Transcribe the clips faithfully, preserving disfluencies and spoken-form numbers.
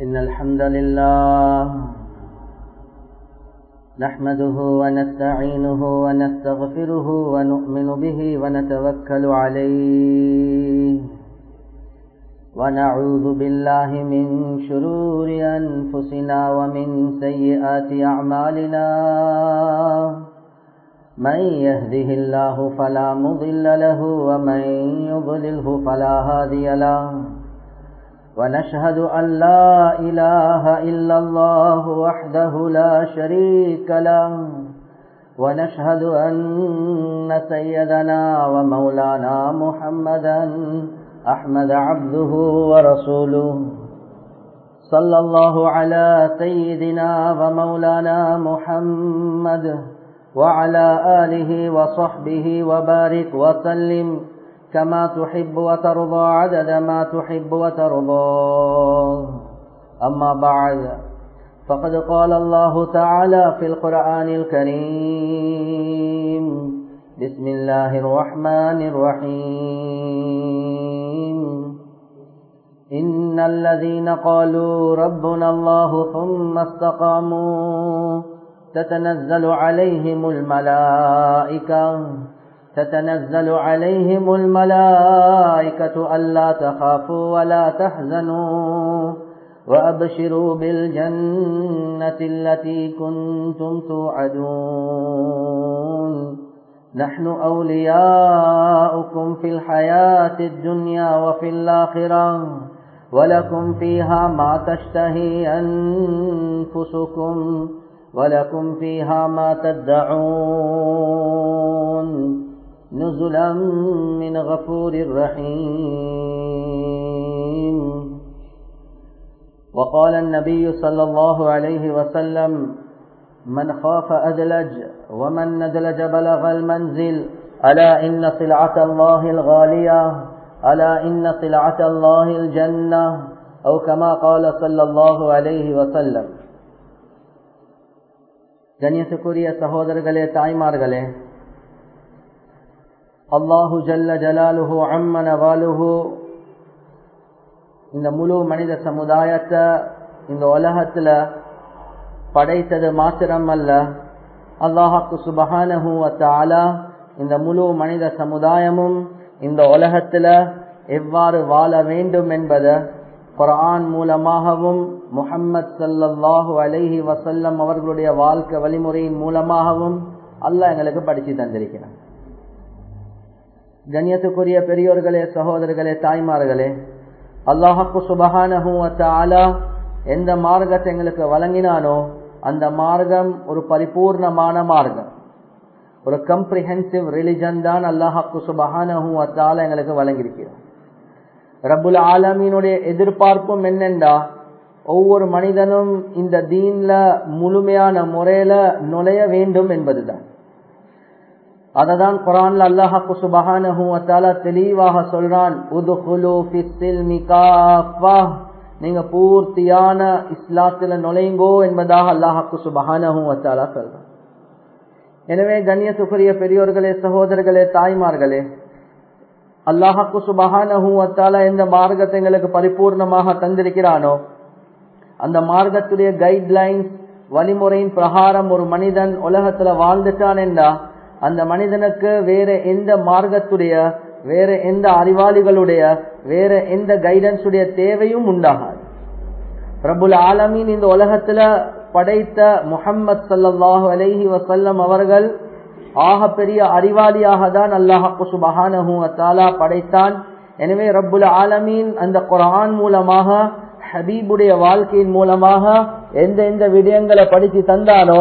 إن الحمد لله نحمده ونستعينه ونستغفره ونؤمن به ونتوكل عليه ونعوذ بالله من شرور أنفسنا ومن سيئات أعمالنا من يهده الله فلا مضل له ومن يضلله فلا هادي له ونشهد أن لا إله إلا الله وحده لا شريك له ونشهد أن سيدنا ومولانا محمدا أحمد عبده ورسوله صلى الله على سيدنا ومولانا محمد وعلى آله وصحبه وبارك وسلم كما تحب وترضى عدد ما تحب وترضى. أما بعد فقد قال الله تعالى في القرآن الكريم بسم الله الرحمن الرحيم إن الذين قالوا ربنا الله ثم استقاموا تتنزل عليهم الملائكة تتنزل عليهم الملائكة ألا تخافوا ولا تحزنوا وأبشروا بالجنة التي كنتم توعدون نحن أولياؤكم في الحياة الدنيا وفي الآخرة ولكم فيها ما تشتهي أنفسكم ولكم فيها ما تدعون نزلا من غفور رحيم. وقال النبي صلى الله عليه وسلم من خاف أدلج ومن ندلج بلغ المنزل ألا إن سلعة الله الغالية ألا إن سلعة الله الجنة أو كما قال صلى الله عليه وسلم. கண்ணியத்துக்குரிய சகோதரர்களே, தாய்மார்களே, அல்லாஹு ஜல்ல ஜலாலுஹு அம்ம நவாலுஹு இந்த முழு மனித சமுதாயத்தை இந்த உலகத்துல படைத்தது மாத்திரம் அல்ல, அல்லாஹ்வுக்கு சுப்ஹானஹு வ தஆலா இந்த முழு மனித சமுதாயமும் இந்த உலகத்துல எவ்வாறு வாழ வேண்டும் என்பதை குர்ஆன் மூலமாகவும் முஹம்மது ஸல்லல்லாஹு அலைஹி வஸல்லம் அவர்களுடைய வாழ்க்கை வழிமுறையின் மூலமாகவும் அல்லாஹ் எங்களுக்கு படிச்சு தந்திருக்கிறார். கண்ணியத்துக்குரிய பெரியோர்களே, சகோதரர்களே, தாய்மார்களே, அல்லாஹ்வுக்கு சுப்ஹானஹு வ தஆலா எந்த மார்க்கத்தை எங்களுக்கு வழங்கினானோ அந்த மார்க்கம் ஒரு பரிபூர்ணமான மார்க்கம், ஒரு கம்ப்ரிஹென்சிவ் ரிலிஜன் தான் அல்லாஹ்வுக்கு சுப்ஹானஹு வ தஆலா எங்களுக்கு வழங்கியிருக்கிறார். ரப்புல் ஆலமீனுடைய எதிர்பார்ப்பும் என்னென்றா, ஒவ்வொரு மனிதனும் இந்த தீன்ல முழுமையான முறையில நுழைய வேண்டும் என்பதுதான். அததான் குர்ஆன்ல அல்லாஹ் சுப்ஹானஹு வ தஆலா தெளிவாக சொல்றான், உதுகுலு ஃபிஸ்ஸில்மி காஃபா, நீங்க பூர்த்தியான இஸ்லாத்துல நுழைங்கோ என்பதாக அல்லாஹ் சுப்ஹானஹு வ தஆலா சொல்றான். எனவே கண்ணியத்துக்குரிய பெரியோர்களே, சகோதரர்களே, தாய்மார்களே, அல்லாஹ் சுப்ஹானஹு வ தஆலா எந்த மார்க்கத்தை எங்களுக்கு பரிபூர்ணமாக தந்திருக்கிறானோ அந்த மார்க்கத்துடைய கைட்லைன்ஸ் வழிமுறையின் பிரகாரம் ஒரு மனிதன் உலகத்துல வாழ்ந்துட்டான் என்றா அந்த மனிதனுக்கு வேற எந்த மார்க்கத்துடைய, வேற எந்த அறிவாளிகளுடைய, வேற எந்த கைடன்ஸ் உடைய தேவையும் உண்டாகாது. ரப்புல் ஆலமீன் இந்த உலகத்துல படைத்த முஹம்மது ஸல்லல்லாஹு அலைஹி வஸல்லம் அவர்கள் ஆக பெரிய அறிவாளியாக தான் அல்லாஹ் சுப்ஹானஹு வ தஆலா படைத்தான். எனவே ரப்புல் ஆலமீன் அந்த குர்ஆன் மூலமாக, ஹபீபுடைய வாழ்க்கையின் மூலமாக எந்த எந்த விடயங்களை படித்து தந்தானோ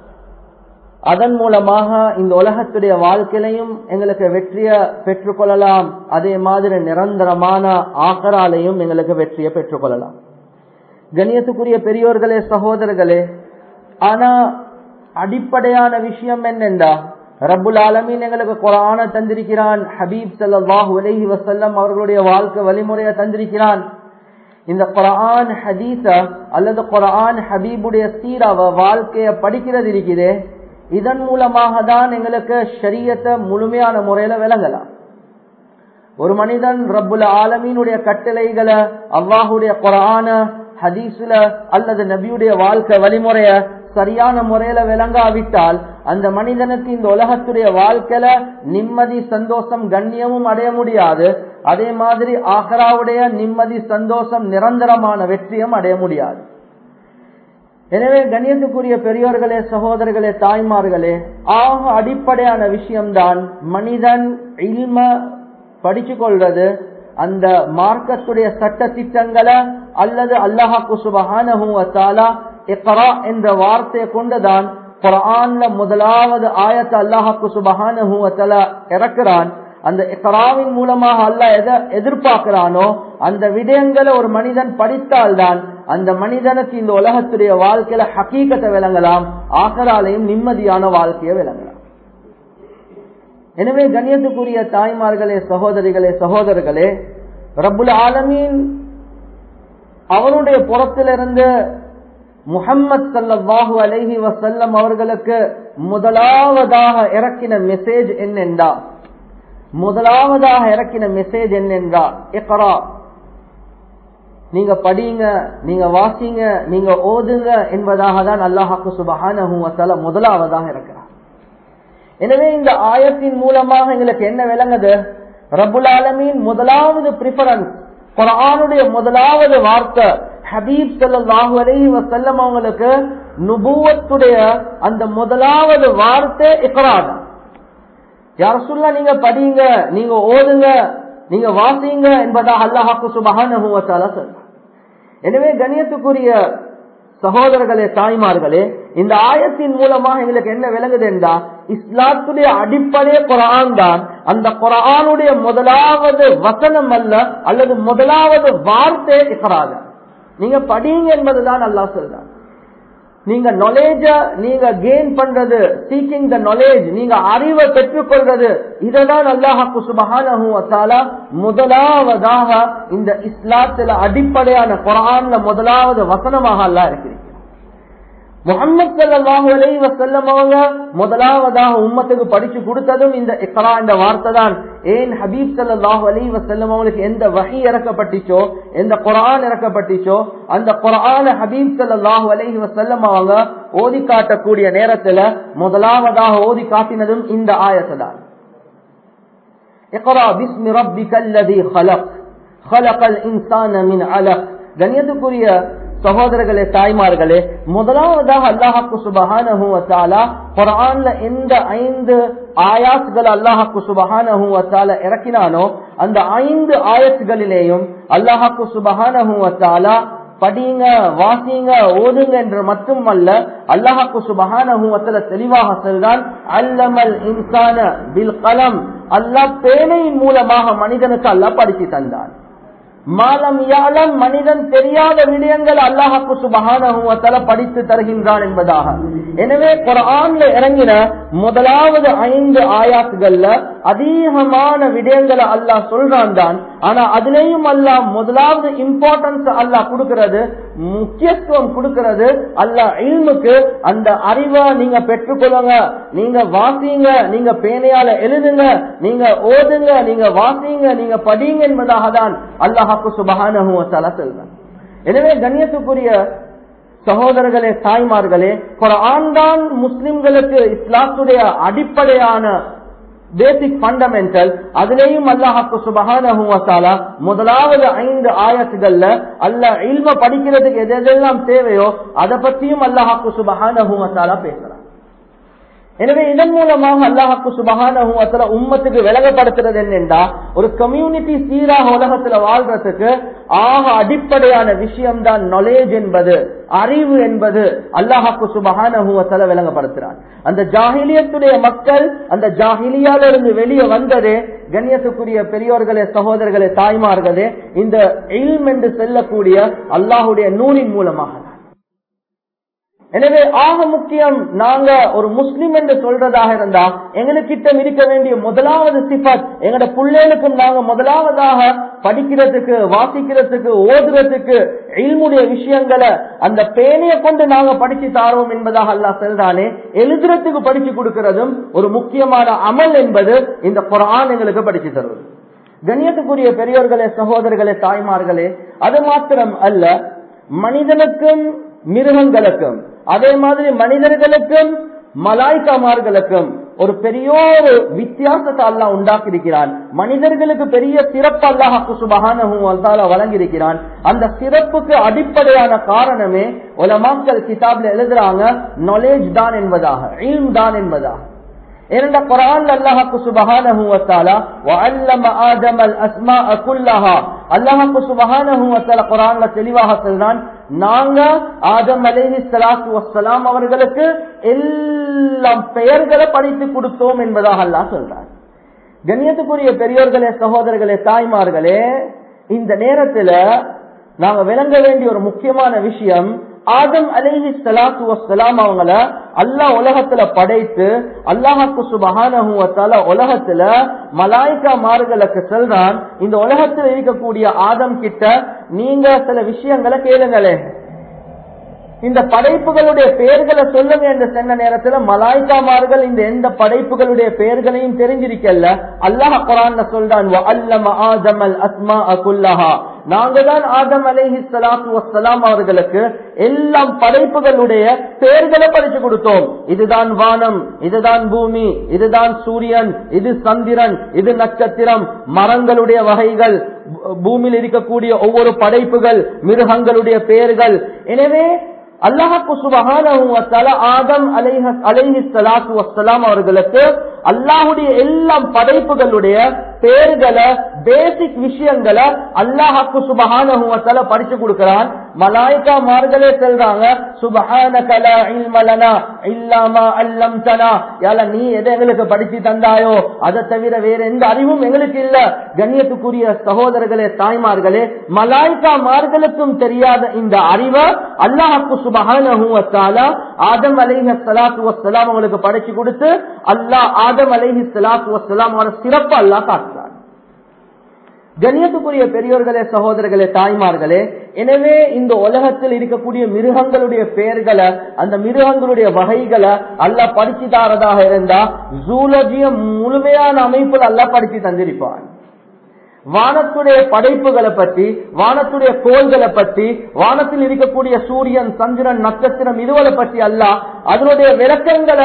அதன் மூலமாக இந்த உலகத்துடைய வாழ்க்கையிலையும் எங்களுக்கு வெற்றியை பெற்றுக்கொள்ளலாம். அதே மாதிரி நிரந்தரமான ஆக்கராலையும் எங்களுக்கு வெற்றியை பெற்றுக்கொள்ளலாம். கண்ணியத்துக்குரிய பெரியோர்களே, சகோதரர்களே, ஆனா அடிப்படையான விஷயம் என்னென்றா, ரப்புல் ஆலமீன் எங்களுக்கு குர்ஆனை தந்திருக்கிறான், ஹபீப் ஸல்லல்லாஹு அலைஹி வஸல்லம் அவர்களுடைய வாழ்க்கை வழிமுறையை தந்திருக்கிறான். இந்த குர்ஆன் ஹதீஸ அல்லது குர்ஆன் ஹபீபுடைய சீராவை வாழ்க்கையை படிக்கிறது இருக்குதே, இதன் மூலமாக தான் எங்களுக்கு ஷரியத்தை முழுமையான முறையில விளங்கலாம். ஒரு மனிதன் ரப்புல் ஆலமீனுடைய கட்டளைகளை, அல்லாஹ்வுடைய குர்ஆன, ஹதீஸ்ல அல்லது நபியுடைய வாழ்க்கை வழிமுறைய சரியான முறையில விளங்காவிட்டால் அந்த மனிதனுக்கு இந்த உலகத்துடைய வாழ்க்கையில நிம்மதி சந்தோஷம் கண்ணியமும் அடைய முடியாது. அதே மாதிரி ஆஹ்ராவுடைய நிம்மதி சந்தோஷம் நிரந்தரமான வெற்றியும் அடைய முடியாது. எனவே கண்ணியத்துக்குரிய பெரியோர்களே, சகோதரர்களே, தாய்மார்களே, ஆக அடிப்படையான விஷயம்தான் மனிதன் இல்ம படிச்சு கொள்றது. அந்த மார்க்கத்துடைய சட்ட திட்டங்களை அல்லது அல்லாஹ் சுப்ஹானஹு வ தஆலா இக்ரா என்ற வார்த்தையை கொண்டுதான் குர்ஆன்ல முதலாவது ஆயத்தை அல்லாஹ் சுப்ஹானஹு வ தஆலா இறக்குறான். அந்த இக்ராவின் மூலமாக அல்லாஹ் எதை எதிர்பார்க்கிறானோ அந்த விடயங்களை ஒரு மனிதன் படித்தால்தான் அந்த மனிதனுக்கு இந்த உலகத்துடைய வாழ்க்கையில ஹகீகத்தை விளங்கலாம், ஆகராலையும் நிம்மதியான வாழ்க்கையை விளங்கலாம். எனவே கண்ணியத்துக்குரிய தாய்மார்களே, சகோதரிகளே, சகோதரர்களே, ரப்புல் ஆலமீன் அவருடைய புறத்திலிருந்து முஹம்மது ஸல்லல்லாஹு அலைஹி வஸல்லம் அவர்களுக்கு முதலாவதாக இறக்கின மெசேஜ் என்னென்றா முதலாவதாக இறக்கின மெசேஜ் என்னென்றா இக்ரா, நீங்க படிங்க, நீங்க வாசிங்க, நீங்க ஓதுங்க என்பதாக தான் அல்லாஹ் சுப்ஹானஹு வ தஆலா முதலாவதாக இருக்கிறார். எனவே இந்த ஆயத்தின் மூலமாக எங்களுக்கு என்ன விளங்குது? ரப்புல் ஆலமீன் முதலாவது பிரிஃபரன்ஸ், குர்ஆனுடைய முதலாவது வார்த்தை ஹபீப் ஸல்லல்லாஹு அலைஹி வஸல்லம் அவங்களுக்கு நுபுவத்துடைய அந்த முதலாவது வார்த்தை இக்ரா தான். யா ரசூலுல்லாஹ் நீங்க படிங்க, நீங்க ஓதுங்க, நீங்க வாசிங்க என்பதாக அல்லாஹ் சுப்ஹானஹு வ தஆலா சொல்றார். எனவே கண்ணியத்துக்குரிய சகோதரர்களே, தாய்மார்களே, இந்த ஆயத்தின் மூலமாக எங்களுக்கு என்ன விளங்குது என்றா இஸ்லாத்துடைய அடிப்படை குர்ஆன் தான். அந்த குர்ஆனுடைய முதலாவது வசனம் அல்ல, அல்லது முதலாவது வார்த்தை இக்ரா தான். நீங்க படிங்க என்பதுதான் அல்லாஹ் சொல்றார். நீங்க நாலேஜ நீங்க கெயின் பண்றது, சீக்கிங் த நாலேஜ், நீங்க அறிவை பெற்றுக்கொள்றது, இததான் அல்லாஹ் சுப்ஹானஹு வ தஆலா முதலாவதாக இந்த இஸ்லாத்துல அடிப்படையான குர்ஆன்ல முதலாவது வசனமாக அல்லாஹ் இருக்கிறார். முஹம்மது ஸல்லல்லாஹு அலைஹி வஸல்லம் அவங்க முதலாவதாக உம்மத்துக்கு படிச்சு கொடுத்ததும் இந்த இக்ரா என்ற வார்த்தை தான். ஏன் ஹபீப் ஸல்லல்லாஹு அலைஹி வஸல்லம் அவங்களுக்கு எந்த வஹி இறக்கப்பட்டுச்சோ, எந்த குர்ஆன் இறக்கப்பட்டுச்சோ, அந்த குர்ஆன ஹபீப் ஸல்லல்லாஹு அலைஹி வஸல்லம் அவங்க ஓதி காட்டக்கூடிய நேரத்துல முதலாவதாக ஓதி காட்டினதும் இந்த ஆயத்தை தான். இக்ரா பிஸ்மி ரப்பிக்கல்லதீ خلق خلق الانسان من علق. கண்ணியத்துக்குரிய சகோதரர்களே, தாய்மார்களே, முதலாவதாக அல்லாஹ் சுப்ஹானஹு வ தஆலா குர்ஆன்ல எந்த ஐந்து ஆயாத்கள் அல்லாஹ் சுப்ஹானஹு வ தஆலா இறக்கினானோ அந்த ஐந்து ஆயத்துகளிலேயும் அல்லாஹ் சுப்ஹானஹு வ தஆலா படிங்க, வாசிங்க, ஓதுங்க என்று மட்டுமல்ல, அல்லாஹ் சுப்ஹானஹு வ தஆலா தெளிவாக சொல்றான், அல்லமல் இன்சான பில் கலம், அல்லாஹ் பேனையின் மூலமாக மனிதனுக்கு அல்லாஹ் படித்து தந்தான். மாலம் யாலம், மனிதன் தெரியாத விடயங்கள் அல்லாஹ் சுப்ஹானஹு வ தஆலா படித்து தருகின்றான் என்பதாக. எனவே குர்ஆன்ல இறங்கின முதலாவது ஐந்து ஆயாத்துகள்ல அதிகமான விடயங்களை அல்லாஹ் சொல்றான் தான். ஆனா அதுலயும் அல்லாஹ் முதலாவது இம்பார்ட்டன்ஸ் அல்லாஹ் கொடுக்கிறது, முக்கியத்துவம் கொடுக்கிறது அல்லாஹ் இல்முக்கு. அந்த அறிவை நீங்க பெற்றுக்கொள்ளுங்க, நீங்க வாசிங்க, நீங்க பேனையால எழுதுங்க, நீங்க ஓதுங்க, நீங்க வாசிங்க, நீங்க படிங்க என்பதாக தான் அல்லாஹ் சுப்ஹானஹு வ தஆலா சொல்றான். எனவே கண்ணியத்துக்குரிய சகோதரர்களே, தாய்மார்களே, குர்ஆன் தான் முஸ்லிம்களுக்கு இஸ்லாத்துடைய அடிப்படையான பேசிக் ஃபண்டமெண்டல். அதிலேயும் அல்லாஹ் சுப்ஹானஹு வ தஆலா முதலாவது ஐந்து ஆயத்துகள்ல அல்லாஹ் இல்ம படிக்கிறதுக்கு எதெல்லாம் தேவையோ அதை பற்றியும் அல்லாஹ் சுப்ஹானஹு வ தஆலா பேசுறான். எனவே இதன் மூலமாக அல்லாஹ் சுப்ஹானஹு வ தஆலா உம்மத்துக்கு விளங்கப்படுத்துறது என்னென்றா, ஒரு கம்யூனிட்டி சீராக உலகத்துல வாழ்றதுக்கு ஆக அடிப்படையான விஷயம் தான் நாலேஜ் என்பது, அறிவு என்பது அல்லாஹ் சுப்ஹானஹு வ தஆலா விளங்கப்படுத்துறான். அந்த ஜாஹிலியத்துடைய மக்கள் அந்த ஜாஹிலியால இருந்து வெளியே வந்ததே கண்ணியத்துக்குரிய பெரியோர்களே, சகோதரர்களே, தாய்மார்களே, இந்த இல்ம் என்று செல்லக்கூடிய அல்லாஹுடைய நூரின் மூலமாக. எனவே ஆக முக்கியம், நாங்க ஒரு முஸ்லிம் என்று சொல்றதாக இருந்தா எங்களுக்கிட்ட இருக்க வேண்டிய முதலாவது சிஃபத், எங்களோட பிள்ளைகளுக்கும் நாங்க முதலாவதாக படிக்கிறதுக்கு, வாசிக்கிறதுக்கு, ஓதுறதுக்கு இல்முடைய விஷயங்களை அந்த பேனையை கொண்டு நாங்க படிச்சு தாரோம் என்பதாக அல்லாஹ் சொல்றானே. எழுதுறதுக்கு படிச்சு கொடுக்கிறதும் ஒரு முக்கியமான அமல் என்பது இந்த குர்ஆன் எங்களுக்கு படிச்சு தருவது. கண்ணியத்துக்குரிய பெரியோர்களே, சகோதரர்களே, தாய்மார்களே, அது மாத்திரம் அல்ல, மனிதனுக்கும் மிருகங்களுக்கும் அதே மாதிரி மனிதர்களுக்கும் மலாய்க்காமார்களுக்கும் ஒரு பெரிய ஒரு வித்தியாசத்தை அல்லாஹ் உண்டாக்கி இருக்கிறான். மனிதர்களுக்கு பெரிய சிறப்பு அல்லாஹ் சுப்ஹானஹு வ தஆலா வழங்கி இருக்கிறான். அந்த சிறப்புக்கு அடிப்படையான காரணமே உலமாக்கள் கிதாப்ல எழுதுறாங்க, நாலேஜ் தான் என்பதாக, இல்ம் தான் என்பதாக. ஏனென்ற குர்ஆன்ல அல்லாஹ் சுப்ஹானஹு வ தஆலா வஅல்லம ஆதமல் அஸ்மாஅ குல்லஹா, அல்லாஹ் சுப்ஹானஹு வ தஆலா குர்ஆன்ல தெளிவாக சொல்றான், நாங்க ஆதம் அலைஹிஸ்ஸலாத்து வஸ்ஸலாம் அவர்களுக்கு எல்லாம் பெயர்களை படித்து கொடுத்தோம் என்பதாக அல்லாஹ் சொல்றான். கண்ணியத்துக்குரிய பெரியோர்களே, சகோதரர்களே, தாய்மார்களே, இந்த நேரத்துல நாங்க விளங்க வேண்டிய ஒரு முக்கியமான விஷயம், ஆதம் அலைஹிஸ்ஸலாத்து வஸ்ஸலாம் அவங்கள அல்லாஹ் உலகத்துல படைத்து அல்லாஹ்வுக்கு சுப்ஹானஹு வ தஆலா உலகத்துல மலாயிகாமார்களுக்கு சொல்றான், இந்த உலகத்தில் இருக்கக்கூடிய ஆதம் கிட்ட நீங்க சில விஷயங்களை கேளுங்களே, இந்த படைப்புகளுடைய பெயர்களை சொல்லுங்க என்று சொன்ன நேரத்துல மலாயிகாமார்கள் இந்த எந்த படைப்புகளுடைய பெயர்களையும் தெரிஞ்சிருக்கல. அல்லாஹ் குர்ஆன்ல சொல்றான், வஅல்லம ஆதமல் அஸ்மாஅ குல்லஹா, நாங்க தான் ஆதம் அலைஹிஸ்ஸலாத்து வஸ்ஸலாம் அவர்களுக்கு எல்லாம் படைப்புகளுடைய பெயர்களை படிச்சு கொடுத்தோம். இதுதான் வானம், இதுதான் பூமி, இதுதான் சூரியன், இது சந்திரன், இது நட்சத்திரம், மரங்களுடைய வகைகள், பூமியில் இருக்கக்கூடிய ஒவ்வொரு படைப்புகள், மிருகங்களுடைய பெயர்கள். எனவே அல்லாஹ் சுப்ஹானஹு வ தஆலா ஆதம் அலைஹிஸ்ஸலாத்து வஸ்ஸலாம் அவர்களுக்கு அல்லாஹ்வுடைய எல்லா படைப்புகளுடைய பெயர்களை, பேசிக் விஷயங்களை அல்லாஹ் சுப்ஹானஹு வ தஆலா படிச்சு கொடுக்கிறான். மலாயிகாமார்களே சொல்றாங்க, சுப்ஹானக லா இல்ம லனா இல்லா மா அல்லம்தனா, யா அல்லாஹ் நீ எதை எங்களுக்கு படிச்சு தந்தாயோ அதை தவிர வேற எந்த அறிவும் எங்களுக்கு இல்ல. கண்ணியத்துக்குரிய சகோதரர்களே, தாய்மார்களே, மலாயிகாமார்களுக்கும் தெரியாத இந்த அறிவை அல்லாஹ் சுப்ஹானஹு வ தஆலா ஆதம் அலைஹிஸ்ஸலாத்து வஸ்ஸலாம் அவங்களுக்கு படிச்சு கொடுத்து அல்லாஹ் ஆதம் அலைஹிஸ்ஸலாத்து வஸ்ஸலாம் அவரோட சிறப்பு அல்லாஹ் காட்டுறான். கண்ணியத்துக்குரிய பெரியோர்களே, சகோதரர்களே, தாய்மார்களே, எனவே இந்த உலகத்தில் இருக்கக்கூடிய மிருகங்களுடைய பெயர்களை, அந்த மிருகங்களுடைய வகைகளை அல்லாஹ் படிச்சு தாரதாக இருந்தா ஜூலஜிய முழுமையான அமைப்பில் அல்லாஹ் படிச்சு தந்திருப்பான். வானத்துடைய படைப்புகளை பற்றி, வானத்துடைய கோள்களை பற்றி, வானத்தில் இருக்கக்கூடிய சூரியன், சந்திரன், நட்சத்திரம், இதுவரை பற்றி அல்லாஹ் அதனுடைய விளக்கங்களை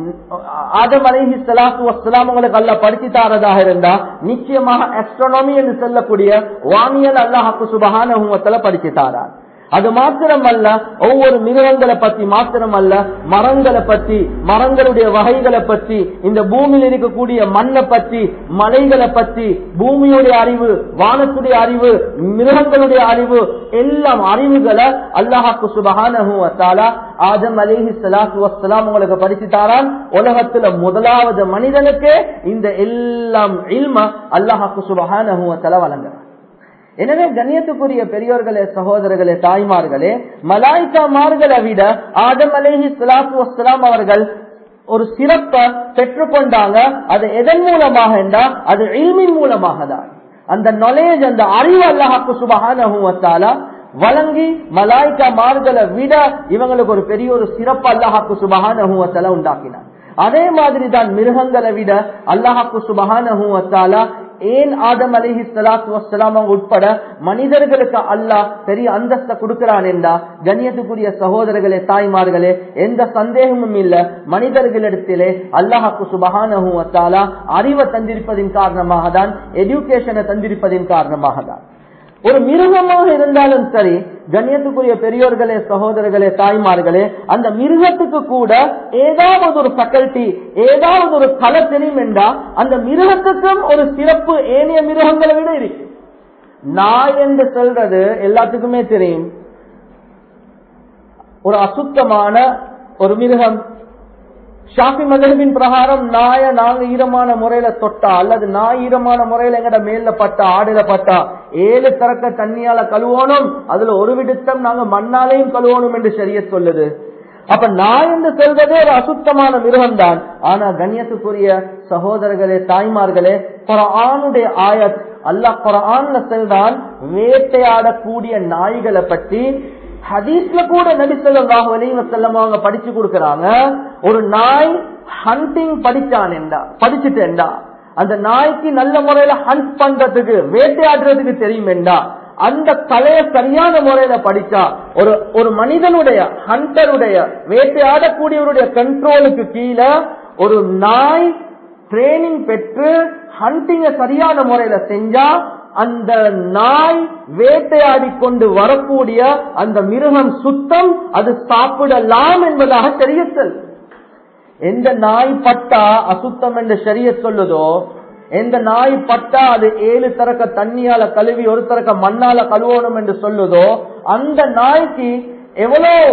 ஆதம் அலைஹிஸ்ஸலாத்து வஸ்ஸலாம் அவங்களுக்கு அல்லாஹ் படிச்சு தாரதாக இருந்தா நிச்சயமாக ஆஸ்ட்ரோனமி என்று சொல்லக்கூடிய வானியல் அல்லாஹ் சுப்ஹானஹு வ தஆலா படிச்சு தாரார். அது மாத்திரமல்ல, ஒவ்வொரு மிருகங்களை பத்தி மாத்திரமல்ல, மரங்களை பத்தி, மரங்களுடைய வகைகளை பத்தி, இந்த பூமியில் இருக்கக்கூடிய மண்ணை பத்தி, மலைகளை பத்தி, பூமியுடைய அறிவு, வானத்துடைய அறிவு, மிருகங்களுடைய அறிவு, எல்லாம் அறிவுகளை அல்லாஹ் சுப்ஹானஹு வ தஆலா ஆதம் அலைஹிஸ்ஸலாத்து வஸ்ஸலாம் உங்களுக்கு படிச்சு தாரான். உலகத்துல முதலாவது மனிதனுக்கு இந்த எல்லாம் இல்ம அல்லாஹ் சுப்ஹானஹு வ தஆலா வழங்குறான். எனவே கண்ணியத்துக்குரிய பெரியோர்களே, சகோதரர்களே, தாய்மார்களே, மலாயிகாமார்களை விட ஆதம் அலைஹிஸ்ஸலாத்து வஸ்ஸலாம் அவர்கள் ஒரு சிறப்பை பெற்றுக்கொண்டாங்க. அது எதன் மூலமாக என்றால் அது இல்மின் மூலமாக தான். அந்த நாலேஜ், அந்த அறிவு அல்லாஹ் சுப்ஹானஹு வ தஆலா வழங்கி மலாயிகாமார்களை விட இவங்களுக்கு ஒரு பெரிய ஒரு சிறப்பு அல்லாஹ் சுப்ஹானஹு வ தஆலா உண்டாக்கினார். அதே மாதிரி தான் மிருகங்களை விட அல்லாஹ் சுப்ஹானஹு வ தஆலா ஏன் ஆதம் அலைஹிஸ்ஸலாத்து வஸ்ஸலாம் உட்பட மனிதர்களுக்கு அல்லாஹ் பெரிய அந்தஸ்தை கொடுக்கிறான் என்றா, கண்ணியத்துக்குரிய சகோதரர்களே, தாய்மார்களே, எந்த சந்தேகமும் இல்ல, மனிதர்களிடத்திலே அல்லாஹ் சுப்ஹானஹு வ தஆலா அறிவை தந்திருப்பதின் காரணமாக தான், எஜுகேஷனை தந்திருப்பதின் காரணமாக தான். ஒரு மிருகமாக இருந்தாலும் சரி, கண்ணியத்துக்குரிய பெரியோர்களே, சகோதரர்களே, தாய்மார்களே, அந்த மிருகத்துக்கு கூட ஏதாவது ஒரு ஃபேக்கல்டி, ஏதாவது ஒரு கலை தெரியும் என்றா அந்த மிருகத்துக்கும் ஒரு சிறப்பு ஏனைய மிருகங்களை விட இருக்கு. நாய் என்று சொல்றது எல்லாத்துக்குமே தெரியும், ஒரு அசுத்தமான ஒரு மிருகம். ஷாஃபி மذஹபின் பிரகாரம் நாய நாங்க ஈரமான முறையில தொட்டா அல்லது நாய் ஈரமான முறையில எங்கட மேல பட்டா, ஆடுல பட்டா, ஏழு தரக்க தண்ணியால கழுவணும், அதுல ஒரு விடுத்தம் நாங்க மண்ணாலையும் கழுவணும் என்று ஷரியத் சொல்லுது. அப்ப நாய் என்று சொல்றதே ஒரு அசுத்தமான மிருகம் தான். ஆனா கண்ணியத்துக்குரிய சகோதரர்களே, தாய்மார்களே, குர்ஆனுடைய ஆயத், அல்லாஹ் குர்ஆன்ல சொல்றான், வேட்டையாடக்கூடிய நாய்களை பற்றி ஹதீஸ்ல கூட நபி ஸல்லல்லாஹு அலைஹி வஸல்லம் அவங்க படிச்சு கொடுக்கறாங்க. ஒரு நாய் ஹண்டிங் படிச்சான் என்றா, படிச்சுட்டேன்டா, அந்த நாய்க்கு நல்ல முறையில ஹண்ட் பண்றதுக்கு, வேட்டையாடுறதுக்கு தெரியும் என்றா, அந்த கலையை சரியான முறையில படிச்சா ஒரு ஒரு மனிதனுடைய ஹண்டருடைய வேட்டையாடக்கூடியவருடைய கண்ட்ரோலுக்கு கீழே ஒரு நாய் ட்ரைனிங் பெற்று ஹண்டிங்க சரியான முறையில செஞ்சா அந்த நாய் வேட்டையாடி கொண்டு வரக்கூடிய அந்த மிருகம் சுத்தம், அது சாப்பிடலாம் என்பதாக ஷரியத். எந்த நாய் பட்டா அசுத்தம் என்று ஷரியத் சொல்லுதோ, எந்த நாய் பட்டா அது ஏழு தரக்க தண்ணியால கழுவி ஒரு தரக்க மண்ணால கழுவணும் என்று சொல்லுதோ, அந்த நாய்க்கு எவ்வளவு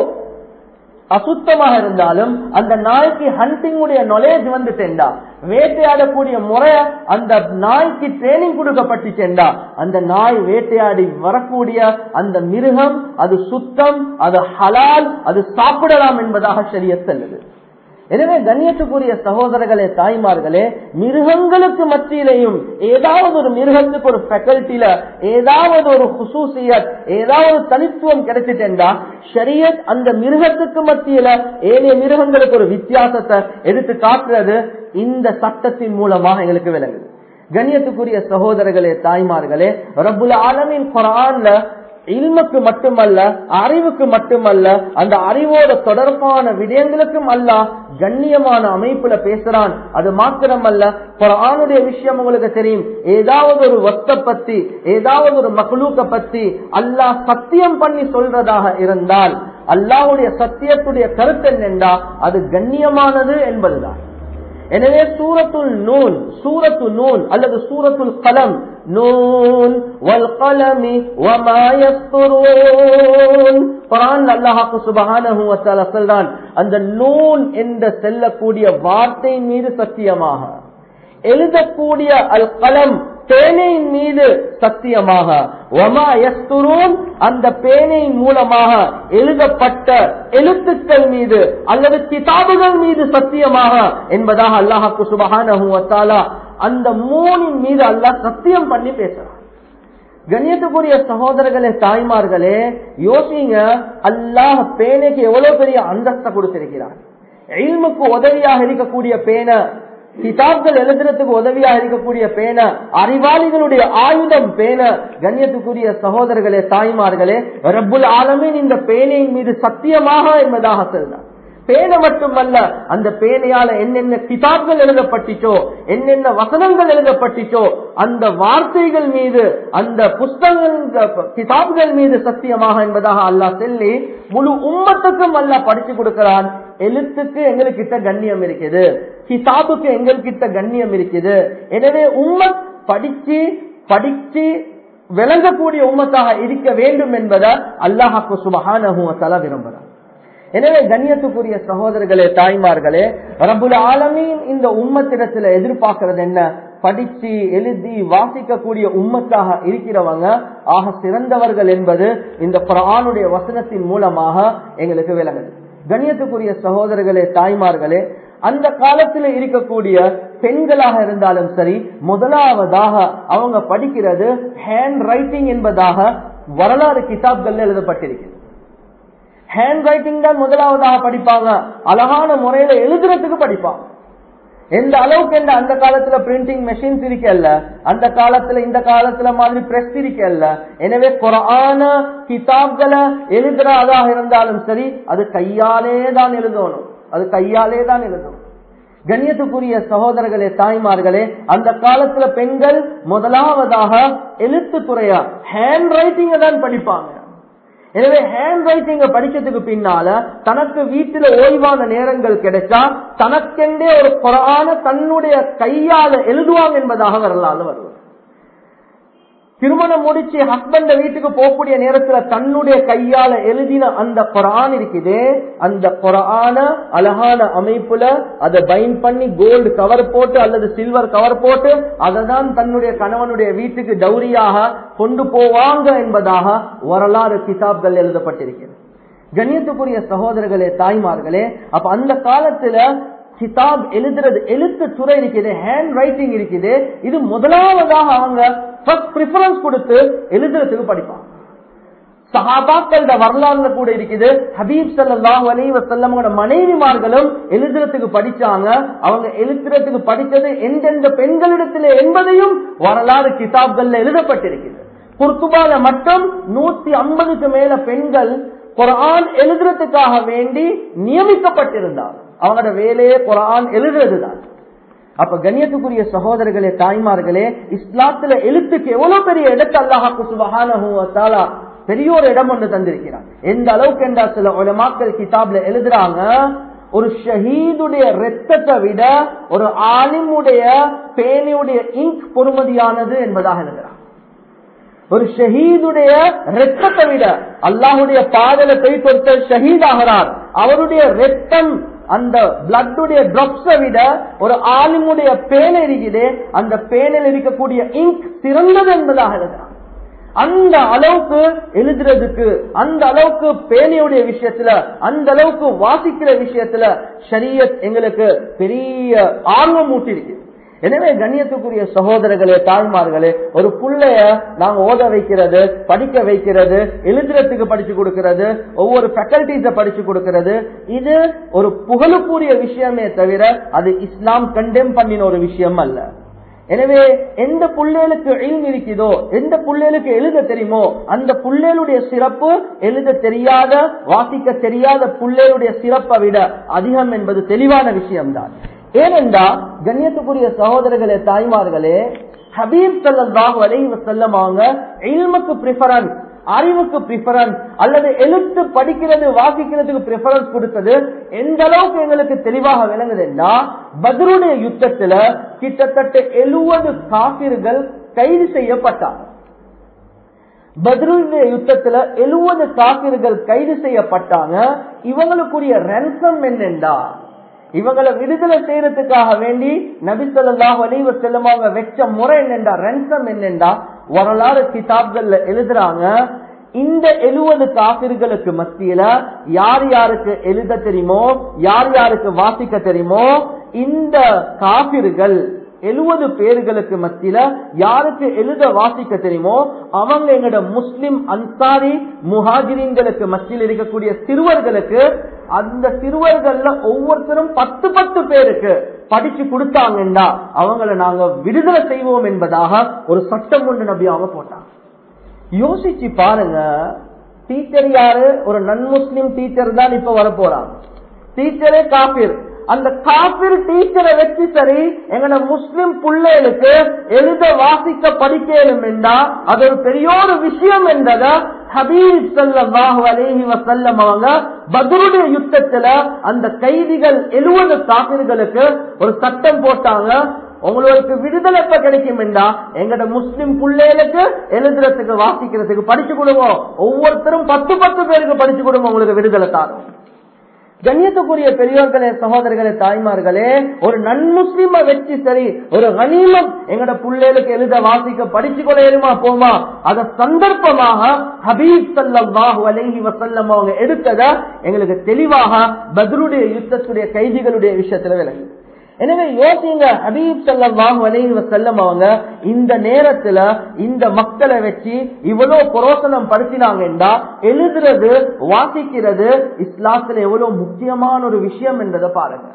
அசுத்தமாக இருந்தாலும் அந்த நாய்க்கு ஹண்டிங் உடைய நாலேஜ் வந்து சென்றா, வேட்டையாடக்கூடிய முறை அந்த நாய்க்கு ட்ரைனிங் கொடுக்கப்பட்டுச்சேண்டா, அந்த நாய் வேட்டையாடி வரக்கூடிய அந்த மிருகம் அது சுத்தம், அது ஹலால், அது சாப்பிடலாம் என்பதாக ஷரியத் சொல்லுது. எனவே கண்ணியத்துக்குரிய சகோதரர்களே, தாய்மார்களே, மிருகங்களுக்கு மத்தியிலையும் ஏதாவது ஒரு மிருகத்துக்கு ஒரு ஃபேக்கல்ட்டில ஏதாவது ஒரு குசூசியத், ஏதாவது தனித்துவம் கிடைச்சிட்டா ஷரியத் அந்த மிருகத்துக்கு மத்தியில ஏனைய மிருகங்களுக்கு ஒரு வித்தியாசத்தை எடுத்து காட்டுறது இந்த சட்டத்தின் மூலமாக எங்களுக்கு விளங்குது. கண்ணியத்துக்குரிய சகோதரர்களே, தாய்மார்களே, ரப்புல் ஆலமீன் குர்ஆன்ல இல்முக்கு மட்டுமல்ல, அறிவுக்கு மட்டுமல்ல, அந்த அறிவோட தொடர்பான விடயங்களுக்கும் அல்லாஹ் கண்ணியமான அமைப்புல பேசுறான். அது மாத்திரமல்ல, குர்ஆனுடைய விஷயம் உங்களுக்கு தெரியும். ஏதாவது ஒரு வஸ்தை பத்தி, ஏதாவது ஒரு மக்லூக்க பத்தி அல்லாஹ் சத்தியம் பண்ணி சொல்றதாக இருந்தால் அல்லாஹ்வுடைய சத்தியத்துடைய கருத்து என்னென்றா அது கண்ணியமானது என்பதுதான். எனவே சூரத்துல் நூன், சூரத்து நூன் அல்லது சூரத்துல் கலம், நூன் வல் கலமி வமா யஸ்துரூன், குர்ஆன் அல்லாஹ் சுப்ஹானஹு வ தஆலா சொல்றான், அந்த நூன் என்ற செல்லக்கூடிய வார்த்தை மீது சத்தியமாக, எழுதக்கூடிய அல் கலம் பேனையின் மீது சத்தியமாக, வமா யஸ்துரூன் அந்த பேனையின் மூலமாக எழுதப்பட்ட எழுத்துக்கள் மீது அல்லது கிதாபுகள் மீது சத்தியமாக என்பதாக அல்லாஹ் சுப்ஹானஹு வ தஆலா அந்த மூணின் மீது அல்லாஹ் சத்தியம் பண்ணி பேசுறான். கண்ணியத்துக்குரிய சகோதரர்களே, தாய்மார்களே, யோசிங்க, அல்லாஹ் பேனைக்கு எவ்வளவு பெரிய அந்தஸ்தை கொடுத்திருக்கிறார். இல்முக்கு உதவியாக இருக்கக்கூடிய பேனை, கிதாப்கள் எழுதுறதுக்கு உதவியாக இருக்கக்கூடிய பேன, அறிவாளிகளுடைய ஆயுதம் பேன. கண்ணியத்துக்குரிய சகோதரர்களே, தாய்மார்களே, ரப்புல் ஆலமீன் இந்த பேனையின் மீது சத்தியமாக என்பதாக சொல்றார். பேனை மட்டுமல்ல, அந்த பேனையால என்னென்ன கிதாப்கள் எழுதப்பட்டுச்சோ, என்னென்ன வசனங்கள் எழுதப்பட்டுச்சோ, அந்த வார்த்தைகள் மீது, அந்த புஸ்தகங்கள் கிதாப்கள் மீது சத்தியமாக என்பதாக அல்லாஹ் சொல்லி முழு உம்மத்துக்கும் அல்லாஹ் படிச்சு கொடுக்கிறான். எழுத்துக்கு எங்களுக்கிட்ட கண்ணியம் இருக்குது, கிதாபுக்கு எங்கள்கிட்ட கண்ணியம் இருக்குது. எனவே உம்மத் படிச்சு படிச்சு விளங்கக்கூடிய உம்மத்தாக இருக்க வேண்டும் என்பதை அல்லாஹ் சுப்ஹானஹு வ தஆலா விரும்புகிறார். எனவே கண்ணியத்துக்குரிய சகோதரர்களே, தாய்மார்களே, ரப்புல் ஆலமீன் இந்த உம்மத்திடத்துல எதிர்பார்க்கிறது என்ன? படிச்சு எழுதி வாசிக்கக்கூடிய உம்மத்தாக இருக்கிறவங்க ஆக சிறந்தவர்கள் என்பது இந்த குர்ஆனுடைய வசனத்தின் மூலமாக எங்களுக்கு விளங்குது. கண்ணியத்துக்குரிய சகோதரர்களே, தாய்மார்களே, அந்த காலத்தில் இருக்கக்கூடிய பெண்களாக இருந்தாலும் சரி, முதலாவதாக அவங்க படிக்கிறது ஹேண்ட் ரைட்டிங் என்பதாக வரலாறு கிதாப்கள் எழுதப்பட்டிருக்கிறது. ஹேண்ட் ரைட்டிங் தான் முதலாவதாக படிப்பாங்க. அழகான முறையில எழுதுறதுக்கு படிப்பாங்க. எந்த அளவுக்கு என்ற அந்த காலத்துல பிரிண்டிங் மெஷின்ஸ் இருக்கல்ல, அந்த காலத்துல இந்த காலத்துல மாதிரி பிரஸ் இருக்கல்ல. எனவே குர்ஆன கிதாப்களை எழுதுறதாக இருந்தாலும் சரி, அது கையாலே தான் எழுதணும், அது கையாலே தான் எழுதணும். கண்ணியத்துக்குரிய சகோதரர்களே, தாய்மார்களே, அந்த காலத்துல பெண்கள் முதலாவதாக எழுத்து துறையா ஹேண்ட் ரைட்டிங்க தான் படிப்பாங்க. எனவே ஹேண்ட் ரைட்டிங்க படிச்சதுக்கு பின்னால தனக்கு வீட்டுல ஓய்வான நேரங்கள் கிடைச்சா தனக்கெண்டே ஒரு குர்ஆன தன்னுடைய கையால எழுதுவாங்க என்பதாக வரலாறு வருவது. திருமணம் முடிச்சு ஹஸ்பண்ட வீட்டுக்கு போகக்கூடிய நேரத்துல தன்னுடைய கையால எழுதின அந்த குர்ஆன் இருக்குது, அந்த குர்ஆன அழகான அமைப்புல அதை பைண்ட் பண்ணி கோல்டு கவர் போட்டு அல்லது சில்வர் கவர் போட்டு அதை தான் தன்னுடைய கணவனுடைய வீட்டுக்கு டௌரியாக கொண்டு போவாங்க என்பதாக வரலாறு கிதாப்கள் எழுதப்பட்டிருக்கிறது. கண்ணியத்துக்குரிய சகோதரர்களே, தாய்மார்களே, அப்ப அந்த காலத்துல கிதாப் எழுதுறது, எழுத்து துறை இருக்குது, ஹேண்ட் ரைட்டிங் இருக்குது, இது முதலாவதாக அவங்க ஃபர்ஸ்ட் பிரிஃபரன்ஸ் கொடுத்து எழுதுறதுக்கு படிப்பாங்க. சஹாபாக்களோட வரலாறுல கூட இருக்குது. ஹபீப் ஸல்லல்லாஹு அலைஹி வஸல்லம் மனைவிமார்களும் எழுதுறதுக்கு படிச்சாங்க. அவங்க எழுதுறதுக்கு படிச்சது எந்தெந்த பெண்களிடத்திலே என்பதையும் வரலாறு கிதாப்கள்ல எழுதப்பட்டிருக்கிறது. குர்துபால மட்டும் நூத்தி ஐம்பதுக்கு மேல பெண்கள் குர்ஆன் எழுதுறதுக்காக வேண்டி நியமிக்கப்பட்டிருந்தார். அவங்களோட வேலையே குர்ஆன் எழுதுறதுதான். அப்ப கண்ணியத்துக்குரிய சகோதரர்களே, தாய்மார்களே, இஸ்லாத்துல எழுத்துக்கு எவ்வளவு பெரிய இடத்தை அல்லாஹ் சுப்ஹானஹு வ தஆலா பெரிய ஒரு இடம் ஒன்று தந்திருக்கிறார். எந்த அளவுக்கு என்றா சில உலமாக்கள் கிதாப்ல எழுதுறாங்க, ஒரு ஷஹீதுடைய ரத்தத்தை விட ஒரு ஆலிமுடைய பேனியுடைய இங்க் பொறுமதியானது என்பதாக எழுதுறாங்க. ஒரு ஷஹீதுடைய ரத்தத்தை விட, அல்லாஹுடைய பாதலத்தை தொட்ட ஷஹீத் ஆகிறார், அவருடைய ரத்தம் அந்த பிளட்டுடைய டிராப்ஸை விட ஒரு ஆலிமுடைய பேனை இருக்குது, அந்த பேனில் இருக்கக்கூடிய இங்க் சிறந்தது என்பதாக எழுதுறாங்க. அந்த அளவுக்கு எழுதுறதுக்கு, அந்த அளவுக்கு பேனையுடைய விஷயத்துல, அந்த அளவுக்கு வாசிக்கிற விஷயத்துல ஷரியத் எங்களுக்கு பெரிய ஆர்வம் ஊட்டிருக்கு. எனவே கண்ணியத்துக்குரிய சகோதரர்களே, தாய்மார்களே, ஒரு புள்ளைய நாங்க ஓத வைக்கிறது, படிக்க வைக்கிறது, எழுதுறதுக்கு படிச்சு கொடுக்கிறது, ஒவ்வொரு ஃபேக்கல்டிஸ படிச்சு கொடுக்கிறது, இது ஒரு புகழுக்குரிய விஷயமே தவிர அது இஸ்லாம் கண்டெம் பண்ணின ஒரு விஷயம் அல்ல. எனவே எந்த புள்ளைகளுக்கு இல்ம் இருக்குதோ, எந்த புள்ளைகளுக்கு எழுத தெரியுமோ, அந்த புள்ளைகளுடைய சிறப்பு எழுத தெரியாத, வாசிக்க தெரியாத புள்ளைகளுடைய சிறப்பை விட அதிகம் என்பது தெளிவான விஷயம்தான். ஏனென்றா கண்ணியத்துக்குரிய சகோதரர்களே, தாய்மார்களே, ஹபீப் ஸல்லல்லாஹு அலைஹி வஸல்லம் அவங்க இல்முக்கு பிரிஃபரன்ஸ், அறிவுக்கு பிரிஃபரன்ஸ் அல்லது எழுத்து படிக்கிறது வாசிக்கிறதுக்கு பிரிஃபரன்ஸ் கொடுத்தது எந்த அளவுக்கு எங்களுக்கு தெளிவாக விளங்குதுன்னா, பத்ருடைய யுத்தத்துல கிட்டத்தட்ட எழுபது காபிர்கள் கைது செய்யப்பட்டார். பத்ருடைய யுத்தத்துல எழுபது காபிர்கள் கைது செய்யப்பட்டாங்க. இவங்களுக்குரிய ரன்சம் என்னென்றா, இவங்களை விடுதலை செய்யறதுக்காக வேண்டி நபி ஸல்லல்லாஹு அலைஹி வஸல்லம் அவங்க வெச்ச முறை என்னென்றா, ரன்சம் என்னென்றா, வரலாறு கிதாப்கள்ல எழுதுறாங்க, இந்த எழுபது காபிர்களுக்கு மத்தியில யார் யாருக்கு எழுத தெரியுமோ, யார் யாருக்கு வாசிக்க தெரியுமோ, இந்த காபிர்கள் எழுபது பேர்களுக்கு மத்தியில யாருக்கு எழுத வாசிக்க தெரியுமோ அவங்க எங்கட முஸ்லிம் அன்சாரி முஹாஜிரின்களுக்கு மத்தியில் இருக்கக்கூடிய சிறுவர்களுக்கு, அந்த சிறுவர்கள்ல ஒவ்வொருத்தரும் பத்து பத்து பேருக்கு படிச்சு கொடுத்தாங்கன்னா அவங்களை நாங்க விடுதலை செய்வோம் என்பதாக ஒரு சட்டம் ஒன்று நபி அவங்க போட்டாங்க. யோசிச்சு பாருங்க, டீச்சர் யாரு? ஒரு நன் முஸ்லிம் டீச்சர் தான் இப்ப வர போறாங்க. டீச்சரே காபிர். அந்த காபிர் டீச்சரை வச்சு சரி எங்கட முஸ்லிம் பிள்ளைகளுக்கு எழுத வாசிக்க படிக்கலும் என்றா அது ஒரு பெரிய ஒரு விஷயம் என்றத ஹபீப் ஸல்லல்லாஹு அலைஹி வஸல்லம் அவங்க பத்ருடைய யுத்தத்துல அந்த கைதிகள் எழுபது காபிர்களுக்கு ஒரு சட்டம் போட்டாங்க. உங்களுக்கு விடுதலை எப்ப கிடைக்கும் என்றா எங்கட முஸ்லிம் பிள்ளைகளுக்கு எழுதுறதுக்கு வாசிக்கிறதுக்கு படிச்சு கொடுவோம், ஒவ்வொருத்தரும் பத்து பத்து பேருக்கு படிச்சு கொடுவோம், உங்களுக்கு விடுதலை தாரும். கண்ணியத்துக்குரிய பெரியோர்களே, சகோதரர்களே, தாய்மார்களே, ஒரு நன் முஸ்லிம வச்சு சரி ஒரு கனிமம் எங்கட பிள்ளைகளுக்கு எழுத வாசிக்க படிச்சு கொள்ளையுமா போமா, அத சந்தர்ப்பமாக ஹபீப் ஸல்லல்லாஹு அலைஹி வஸல்லம் அவங்க எடுத்தத எங்களுக்கு தெளிவாக பத்ருடைய யுத்தத்துடைய கைதிகளுடைய விஷயத்துல விளங்கு. எனவே யோசிங்க, ஹபீப் ஸல்லல்லாஹு அலைஹி வஸல்லம் அவங்க இந்த நேரத்துல இந்த மக்களை வச்சு இவ்வளவு புரோசனம் படுத்தினாங்கன்னா எழுதுறது வாசிக்கிறது இஸ்லாத்துல எவ்வளவு முக்கியமான ஒரு விஷயம் என்றதை பாருங்க.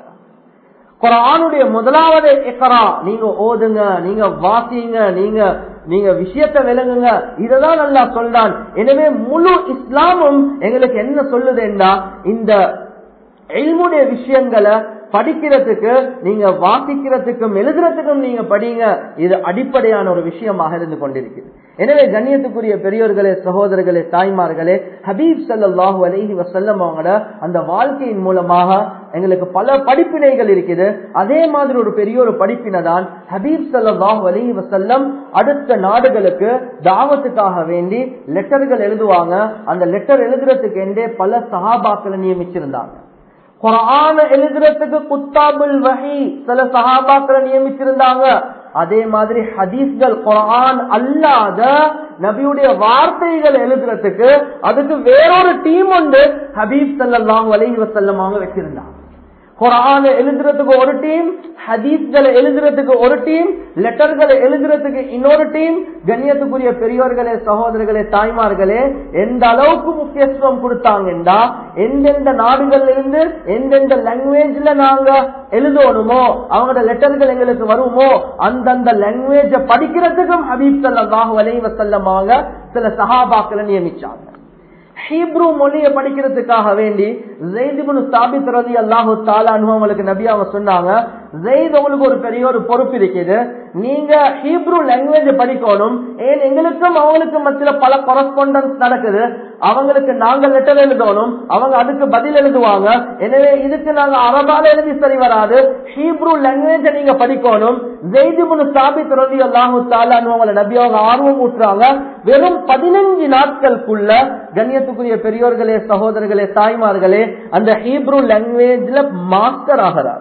குர்ஆனுடைய முதலாவது இக்ரா, நீங்க ஓதுங்க, நீங்க வாசிங்க, நீங்க நீங்க விஷயத்தை விளங்குங்க, இததான் அல்லாஹ் சொல்றான். எனவே முழு இஸ்லாமும் எங்களுக்கு என்ன சொல்லுதுன்னா, இந்த இல்முடைய விஷயங்களை படிக்கிறதுக்கு, நீங்க வாசிக்கிறதுக்கும் எழுதுறதுக்கும் நீங்க படிங்க, இது அடிப்படையான ஒரு விஷயமாக இருந்து கொண்டிருக்கிறது. எனவே கண்ணியத்துக்குரிய பெரியோர்களே, சகோதரர்களே, தாய்மார்களே, ஹபீப் ஸல்லல்லாஹு அலைஹி வஸல்லம் அவங்களோட அந்த வாழ்க்கையின் மூலமாக எங்களுக்கு பல படிப்பினைகள் இருக்குது. அதே மாதிரி ஒரு பெரிய ஒரு படிப்பினை தான் ஹபீப் ஸல்லல்லாஹு அலைஹி வஸல்லம் அடுத்த நாடுகளுக்கு தாவத்துக்காக வேண்டி லெட்டர்கள் எழுதுவாங்க. அந்த லெட்டர் எழுதுறதுக்கு என்றே பல சஹாபாக்களை நியமிச்சிருந்தாங்க. குர்ஆன் எழுதுறதுக்கு குத்தாபுல் வஹி சில சஹாபாக்களை நியமிச்சிருந்தாங்க. அதே மாதிரி ஹதீஸ்கள் குர்ஆன் அல்லாத நபியுடைய வார்த்தைகள் எழுதுறதுக்கு அதுக்கு வேறொரு டீம் ஒன்று ஹபீப் ஸல்லல்லாஹு அலைஹி வஸல்லம் அவங்க வச்சிருந்தாங்க. குர்ஆனை எழுதுறதுக்கு ஒரு டீம், ஹதீஸ்களை எழுதுறதுக்கு ஒரு டீம், லெட்டர்களை எழுதுறதுக்கு இன்னொரு டீம். கண்ணியத்துக்குரிய பெரியோர்களே, சகோதரர்களே, தாய்மார்களே, எந்த அளவுக்கு முக்கியத்துவம் கொடுத்தாங்கன்னா எந்தெந்த நாடுகள்ல இருந்து எந்தெந்த லாங்குவேஜ்ல நாங்க எழுதணுமோ அவங்களோட லெட்டர்கள் எங்களுக்கு வருமோ அந்தந்த லாங்குவேஜ படிக்கிறதுக்கும் ஹபீப் ஸல்லல்லாஹு அலைஹி வஸல்லம் அவங்க சில சஹாபாக்களை நியமிச்சாங்க. ஹீப்ரு மொழியை படிக்கிறதுக்காக வேண்டி ஸைத் இப்னு சாபித் ரலியல்லாஹு தஆலா அன்ஹு அவங்களுக்கு நபி அவங்க சொன்னாங்க, ஸைத் உங்களுக்கு ஒரு பெரிய ஒரு பொறுப்பு இருக்குது, நீங்க ஹீப்ரு லாங்குவேஜ் படிக்கணும். ஏன் எங்களுக்கும் அவங்களுக்கும் மத்தியில பல கரஸ்பாண்டன்ஸ் நடக்குது, அவங்களுக்கு நாங்க லெட்டர் எழுதணும், அவங்க அதுக்கு பதில் எழுதுவாங்க. எனவே இதுக்கு நாங்க அரபால எழுதி சரி வராது, ஹீப்ரு லாங்குவேஜ் நீங்க படிக்கணும். ஸைத் இப்னு சாபித் ரலியல்லாஹு தஆலா அன்ஹு அவங்கள நபி அவங்க ஆர்வம் ஊட்டுறாங்க. வெறும் பதினஞ்சு நாட்களுக்குள்ள கண்ணியத்துக்குரிய பெரியோர்களே, சகோதரர்களே, தாய்மார்களே, அந்த ஹீப்ரு லாங்குவேஜ்ல மாஸ்டர் ஆகிறார்.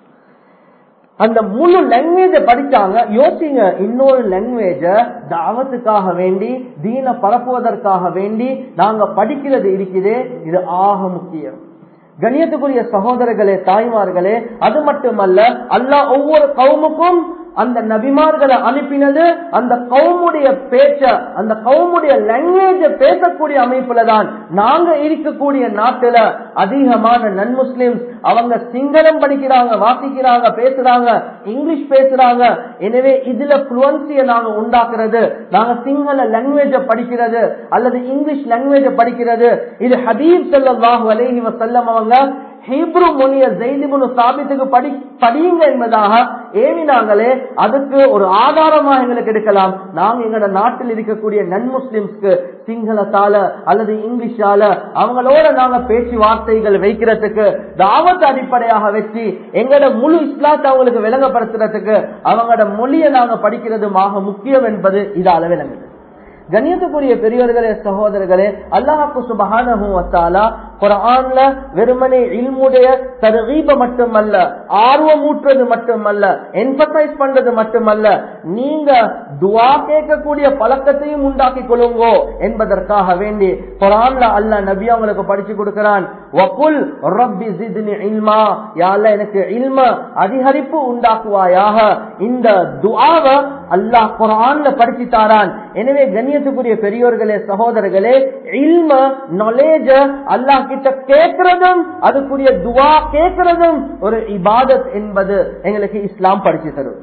அந்த முழு லாங்குவேஜ படிச்சாங்க. யோசிங்க, இன்னொரு லாங்குவேஜ தாவத்துக்காக வேண்டி, தீன பரப்புவதற்காக வேண்டி நாங்க படிக்கிறது இருக்குது, இது ஆக முக்கியம். கண்ணியத்துக்குரிய சகோதரர்களே, தாய்மார்களே, அது மட்டுமல்ல, அல்லாஹ் ஒவ்வொரு கவுமுக்கும் அந்த நபிமார்களை அனுப்பினது அந்த கவுமுடைய பேச்ச, அந்த கவுமுடைய லாங்குவேஜ பேசக்கூடிய அமைப்புல தான். நாங்க இருக்கக்கூடிய நாட்டுல அதிகமான நன் முஸ்லிம்ஸ் அவங்க சிங்களம் படிக்கிறாங்க, வாசிக்கிறாங்க, பேசுறாங்க, இங்கிலீஷ் பேசுறாங்க. எனவே இதுல புளுவன்சியை நாங்க உண்டாக்குறது, நாங்க சிங்கள லாங்குவேஜ படிக்கிறது அல்லது இங்கிலீஷ் லாங்குவேஜ படிக்கிறது, இது ஹபீப் ஸல்லல்லாஹு அலைஹி வஸல்லம் அவங்க ஹீப்ரு மொழியை ஸைத் இப்னு சாபித்துக்கு படி படியுங்க என்பதாக ஏவினாங்களே, அதுக்கு ஒரு ஆதாரமா எங்களுக்கு எடுக்கலாம். நாங்க எங்களோட நாட்டில் இருக்கக்கூடிய நன் முஸ்லிம்ஸ்க்கு சிங்களத்தால அல்லது இங்கிலீஷால அவங்களோட நாங்க பேச்சுவார்த்தைகள் வைக்கிறதுக்கு, தாவத் அடிப்படையாக வச்சு எங்களோட முழு இஸ்லாத்தை அவங்களுக்கு விளங்கப்படுத்துறதுக்கு அவங்களோட மொழியை நாங்க படிக்கிறதுமாக முக்கியம் என்பது இதால விளங்குது. கண்ணியத்துக்குரிய பெரியவர்களே, சகோதரர்களே, அல்லாஹ் சுப்ஹானஹு வ தஆலா குர்ஆன்ல வெறுமனே இல்முடைய தர்கீப மட்டுமல்ல, ஆர்வமூட்டுறது மட்டுமல்ல, எம்பசைஸ் பண்றது மட்டுமல்ல, நீங்க துஆ கேட்கக்கூடிய பழக்கத்தையும் உண்டாக்கி கொள்ளுங்க என்பதற்காக வேண்டி குர்ஆன்ல அல்லாஹ் நபி அவங்களுக்கு படிச்சு கொடுக்கிறான். வகுல் ரப்பி ஜித்னி இல்மா, யா அல்லாஹ் எனக்கு இல்ம அதிகரிப்பு உண்டாக்குவாயாக. இந்த துஆவை அல்லாஹ் குர்ஆன்ல படிச்சு தாரான். எனவே கண்ணியத்துக்குரிய பெரியோர்களே, சகோதரர்களே, இல்ம நாலேஜ் அல்லாஹ் கிட்ட கேட்கிறதும் அதுக்குரிய துஆ கேட்கிறதும் ஒரு இபாதத் என்பது எங்களுக்கு இஸ்லாம் படிச்சு தரும்.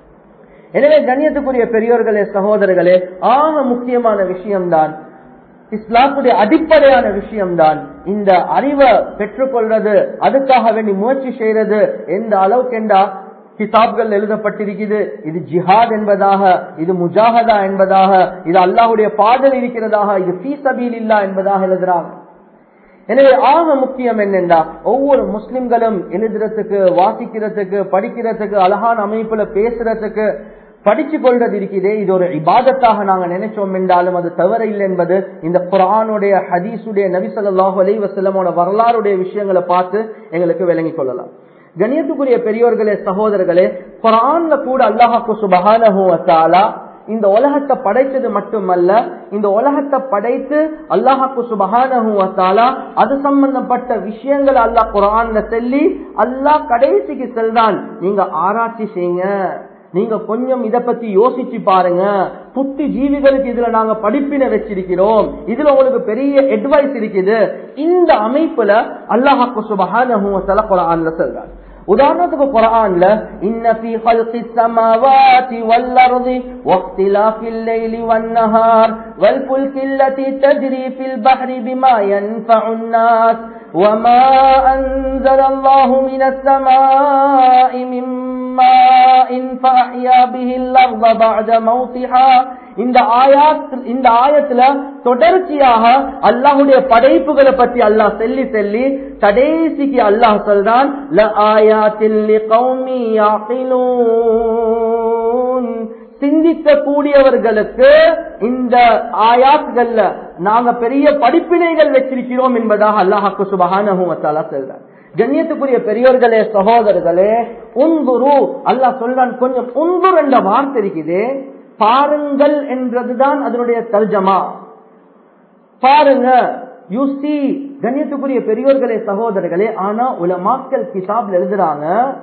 எனவே கண்ணியத்துக்குரிய பெரியோர்களே, சகோதரர்களே, ஆக முக்கியமான விஷயம்தான், இஸ்லாத்துடைய அடிப்படையான விஷயம்தான் இந்த அறிவை பெற்றுக்கொள்றது, அதுக்காக வேண்டி முயற்சி செய்யறது. எந்த அளவுக்கு என்றா கிதாப்கள் எழுதப்பட்டிருக்கிறது, இது ஜிஹாத் என்பதாக, இது முஜாஹதா என்பதாக, இது அல்லாஹ்வுடைய பாதையில் இருக்கிறதாக, இது ஃபீ சபீலில்லாஹ் என்பதாக எழுதுறாங்க. எனவே ஆக முக்கியம் என்னென்றா ஒவ்வொரு முஸ்லிம்களும் எழுதுறதுக்கு, வாசிக்கிறதுக்கு, படிக்கிறதுக்கு, அழகான அமைப்புல பேசுறதுக்கு படிச்சு கொள்றது இருக்கிறதே, இது ஒரு இபாதத்தாக நாங்க நினைச்சோம் என்றாலும் அது தவறு இல்லை என்பது இந்த குர்ஆனுடைய, ஹதீஸுடைய, நபி ஸல்லல்லாஹு அலைஹி வஸல்லமோட வரலாறுடைய விஷயங்களை பார்த்து எங்களுக்கு விளங்கிக் கொள்ளலாம். கண்ணியத்துக்குரிய பெரியோர்களே, சகோதரர்களே, குர்ஆன்ல கூட அல்லாஹ் சுப்ஹானஹு வ தஆலா இந்த உலகத்தை படைத்தது மட்டுமல்ல, இந்த உலகத்தை படைத்து அல்லாஹ் சுப்ஹானஹு வ தஆலா அது சம்பந்தப்பட்ட விஷயங்களை அல்லாஹ் குர்ஆன்ல சொல்லி அல்லாஹ் கடைசிக்கு செல்றான், நீங்க ஆராய்ச்சி செய்யுங்க, நீங்க கொஞ்சம் இத பத்தி யோசிச்சு பாருங்க, புத்தி ஜீவிகளுக்கு இதுல நாங்க படிப்பினை வச்சிருக்கிறோம், இதுல உங்களுக்கு பெரிய அட்வைஸ் இருக்குது. இந்த அமைப்புல அல்லாஹ் சுப்ஹானஹு வ தஆலா குர்ஆன்ல சொல்றான். உதாரணத்துக்கு குர்ஆன்ல இன்ன ஃபீ ஹல்கிஸ் ஸமாவாதி வல் அர்தி வக்திலாஃபில் லைலி வன் நஹார் வல் ஃபுல்கி அல்லதி தஜ்ரி ஃபில் பஹ்ரி பிமா யன்ஃபஉன் நாஸ் வமா அன்ஸலல்லாஹு மினஸ் ஸமாஇ மின் மாஇன் ஃபஅஹ்யா பிஹில் அர்த பஅத மௌத்திஹா. இந்த ஆயத் இந்த ஆயத்துல தொடர்ச்சியாக அல்லாஹ்வுடைய படைப்புகளை பற்றி அல்லாஹ் சொல்லி சொல்லி கடைசிக்கு அல்லாஹ் சொல்றான், லஆயாத்தில் லிகௌமி யாகிலூன், சிந்திக்க கூடியவர்களுக்கு இந்த ஆயாத்கள்ல நாங்க பெரிய படிப்பினைகள் வச்சிருக்கிறோம் என்பதாக அல்லாஹ் சுப்ஹானஹு வ தஆலா சொல்றார். கண்ணியத்துக்குரிய பெரியோர்களே, சகோதரர்களே, உன்துரு அல்லாஹ் சொல்றான், கொஞ்சம் உன்துர் என்ற வார்த்தை இருக்குது, பாருங்கள் என்றதுதான் அதனுடைய தர்ஜமா. பாருங்க, யூ சி கண்ணியத்துக்குரிய பெரியோர்களே சகோதரர்களே, ஆனா உலமாக்கள் கிதாப்ல எழுதுறாங்க,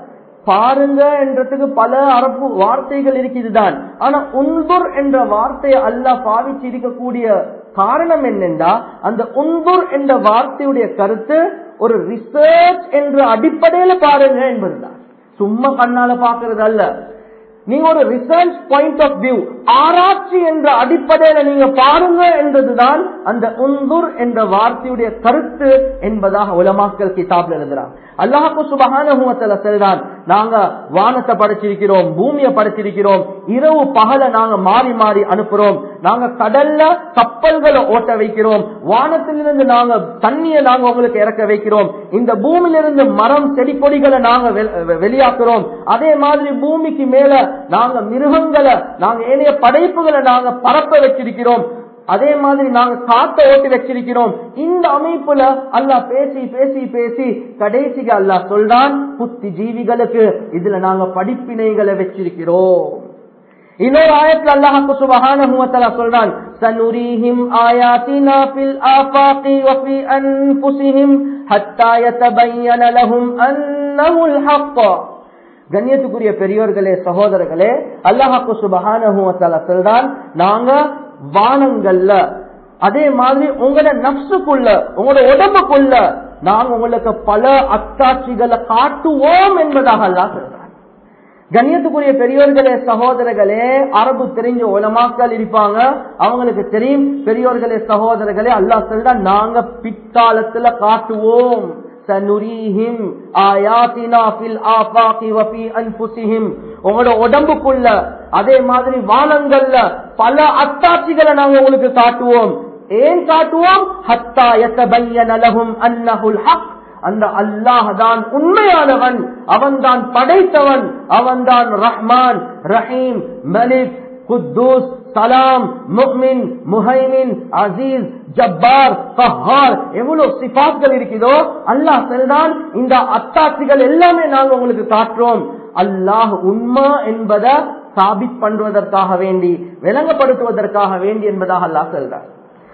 பாருங்க என்றதுக்கு பல அரபு வார்த்தைகள் இருக்குதுதான். ஆனா உன்துர் என்ற வார்த்தையை அல்லாஹ் பாவிச்சு இருக்கக்கூடிய காரணம் என்னென்றா, அந்த உன்துர் என்ற வார்த்தையுடைய கருத்து ஒரு ரிசர்ச் என்ற அடிப்படையில பாருங்க என்பதுதான். சும்மா கண்ணால பாக்குறது அல்ல. நீங்க ஒரு ரிசர்ச் பாயிண்ட் ஆஃப் வியூ, ஆராய்ச்சி என்ற அடிப்படையில நீங்க பாருங்க என்றதுதான் அந்த உன்துர் என்ற வார்த்தையுடைய கருத்து என்பதாக உலமாக்கள் கிதாப்ல எழுதுறாங்க. அல்லாஹ் சுப்ஹானஹு வ தஆலா சொல்றான், நாங்க வானத்தை படைச்சிருக்கிறோம், பூமியை படைச்சிருக்கிறோம், இரவு பகல நாங்க மாறி மாறி அனுப்புறோம், நாங்க கடல்ல கப்பல்களை ஓட்ட வைக்கிறோம், வானத்திலிருந்து நாங்க தண்ணியை நாங்க உங்களுக்கு இறக்க வைக்கிறோம், இந்த பூமியிலிருந்து மரம் செடி கொடிகளை நாங்க வெளியாக்குறோம், அதே மாதிரி பூமிக்கு மேல நாங்க மிருகங்களை நாங்க ஏனைய படைப்புகளை நாங்க பரப்ப வச்சிருக்கிறோம், அதே மாதிரி நாங்க காத்த ஓட்டி வச்சிருக்கிறோம். இந்த அமைப்புல அல்லாஹ் பேசி பேசி பேசி கடைசிக்கு அல்லாஹ் சொல்றான், புத்தி ஜீவிகளுக்கு இதுல நாங்க படிப்பினைகளை வச்சிருக்கிறோம். இன்னொரு ஆயத்துல அல்லாஹ் சுப்ஹானஹு வ தஆலா சொல்றான், சனுரீஹிம் ஆயாத்தினா ஃபில் ஆஃபாகி வ ஃபீ அன்ஃபுஸிஹிம் ஹத்தா யதபய்யன லஹும் அன்னஹுல் ஹக். கண்ணியத்துக்குரிய பெரியோர்களே சகோதரர்களே, அல்லாஹ் சுப்ஹானஹு வ தஆலா சொல்றான், நாங்க வானங்கள்ல அதே மாதிரி உங்களோட நப்சுக்குள்ள உங்களோட உடம்புக்குள்ள நாங்க உங்களுக்கு பல அத்தாட்சிகளை காட்டுவோம் என்பதாக அல்லாஹ் சொல்றான். கண்ணியத்துக்குரிய பெரியோர்களே சகோதரர்களே, அரபு தெரிஞ்ச உலமாக்கள் இருப்பாங்க, அவங்களுக்கு தெரியும். பெரியோர்களே சகோதரர்களே, அல்லாஹ் சொல்றான், நாங்க பிற்காலத்துல காட்டுவோம். சனுரீஹிம் ஆயாத்தினா ஃபில் ஆஃபாகி வ ஃபீ அன்ஃபுஸிஹிம், உங்களோட உடம்புக்குள்ள அதே மாதிரி வானங்கள்ல பல அத்தாட்சிகளை நாங்க உங்களுக்கு காட்டுவோம். ஏன் காட்டுவோம்? ஹத்தா யதபய்யன லஹும் அன்னஹுல் ஹக், அந்த அல்லாஹ் தான் உண்மையானவன், அவன் தான் படைத்தவன், அவன் தான் ரஹ்மான் ரஹீம் மலிக் குத்தூஸ் சலாம் முஃமின் முஹைமின் அசீஸ் ஜப்பார் கஹார், எவ்வளவு சிபாத்கள் இருக்குதோ அல்லாஹ் சொல்றான், இந்த அத்தாட்சிகள் எல்லாமே நாங்க உங்களுக்கு காட்டுறோம். அல்லாஹ் உண்மை என்பதை சாபித் பண்றதற்காக வேண்டி, விளங்கப்படுத்துவதற்காக வேண்டி என்பதாக அல்லாஹ் சொல்றார்.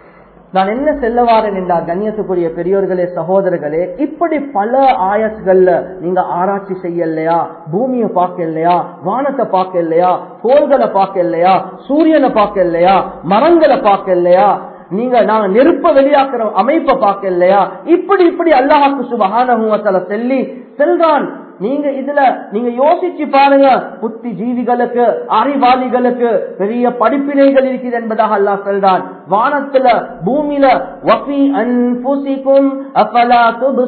நான் என்ன செல்லவாரன் என்றால், கண்ணியத்துக்குரிய பெரியோர்களே சகோதரர்களே, இப்படி பல ஆயத்துகள்ல நீங்க ஆராய்ச்சி செய்யலையா, பூமியை பார்க்க இல்லையா, வானத்தை பார்க்க இல்லையா, கோள்களை பார்க்க இல்லையா, சூரியனை பார்க்க இல்லையா, மரங்களை பார்க்க இல்லையா, நீங்க நாங்க நெருப்ப வெளியாக்குற அமைப்பை பார்க்க இல்லையா, இப்படி இப்படி அல்லாஹ் சுப்ஹானஹு வ தஆலா சொல்லி செல்றான். நீங்க இதுல நீங்க யோசிச்சு பாருங்க, புத்தி ஜீவிகளுக்கு அறிவாளிகளுக்கு பெரிய படிப்பினைகள் இருக்குது என்பதாக அல்லாஹ் சொல்றான். வானத்துல பூமியில வஃபி அன்ஃபுஸிகும் அஃபலா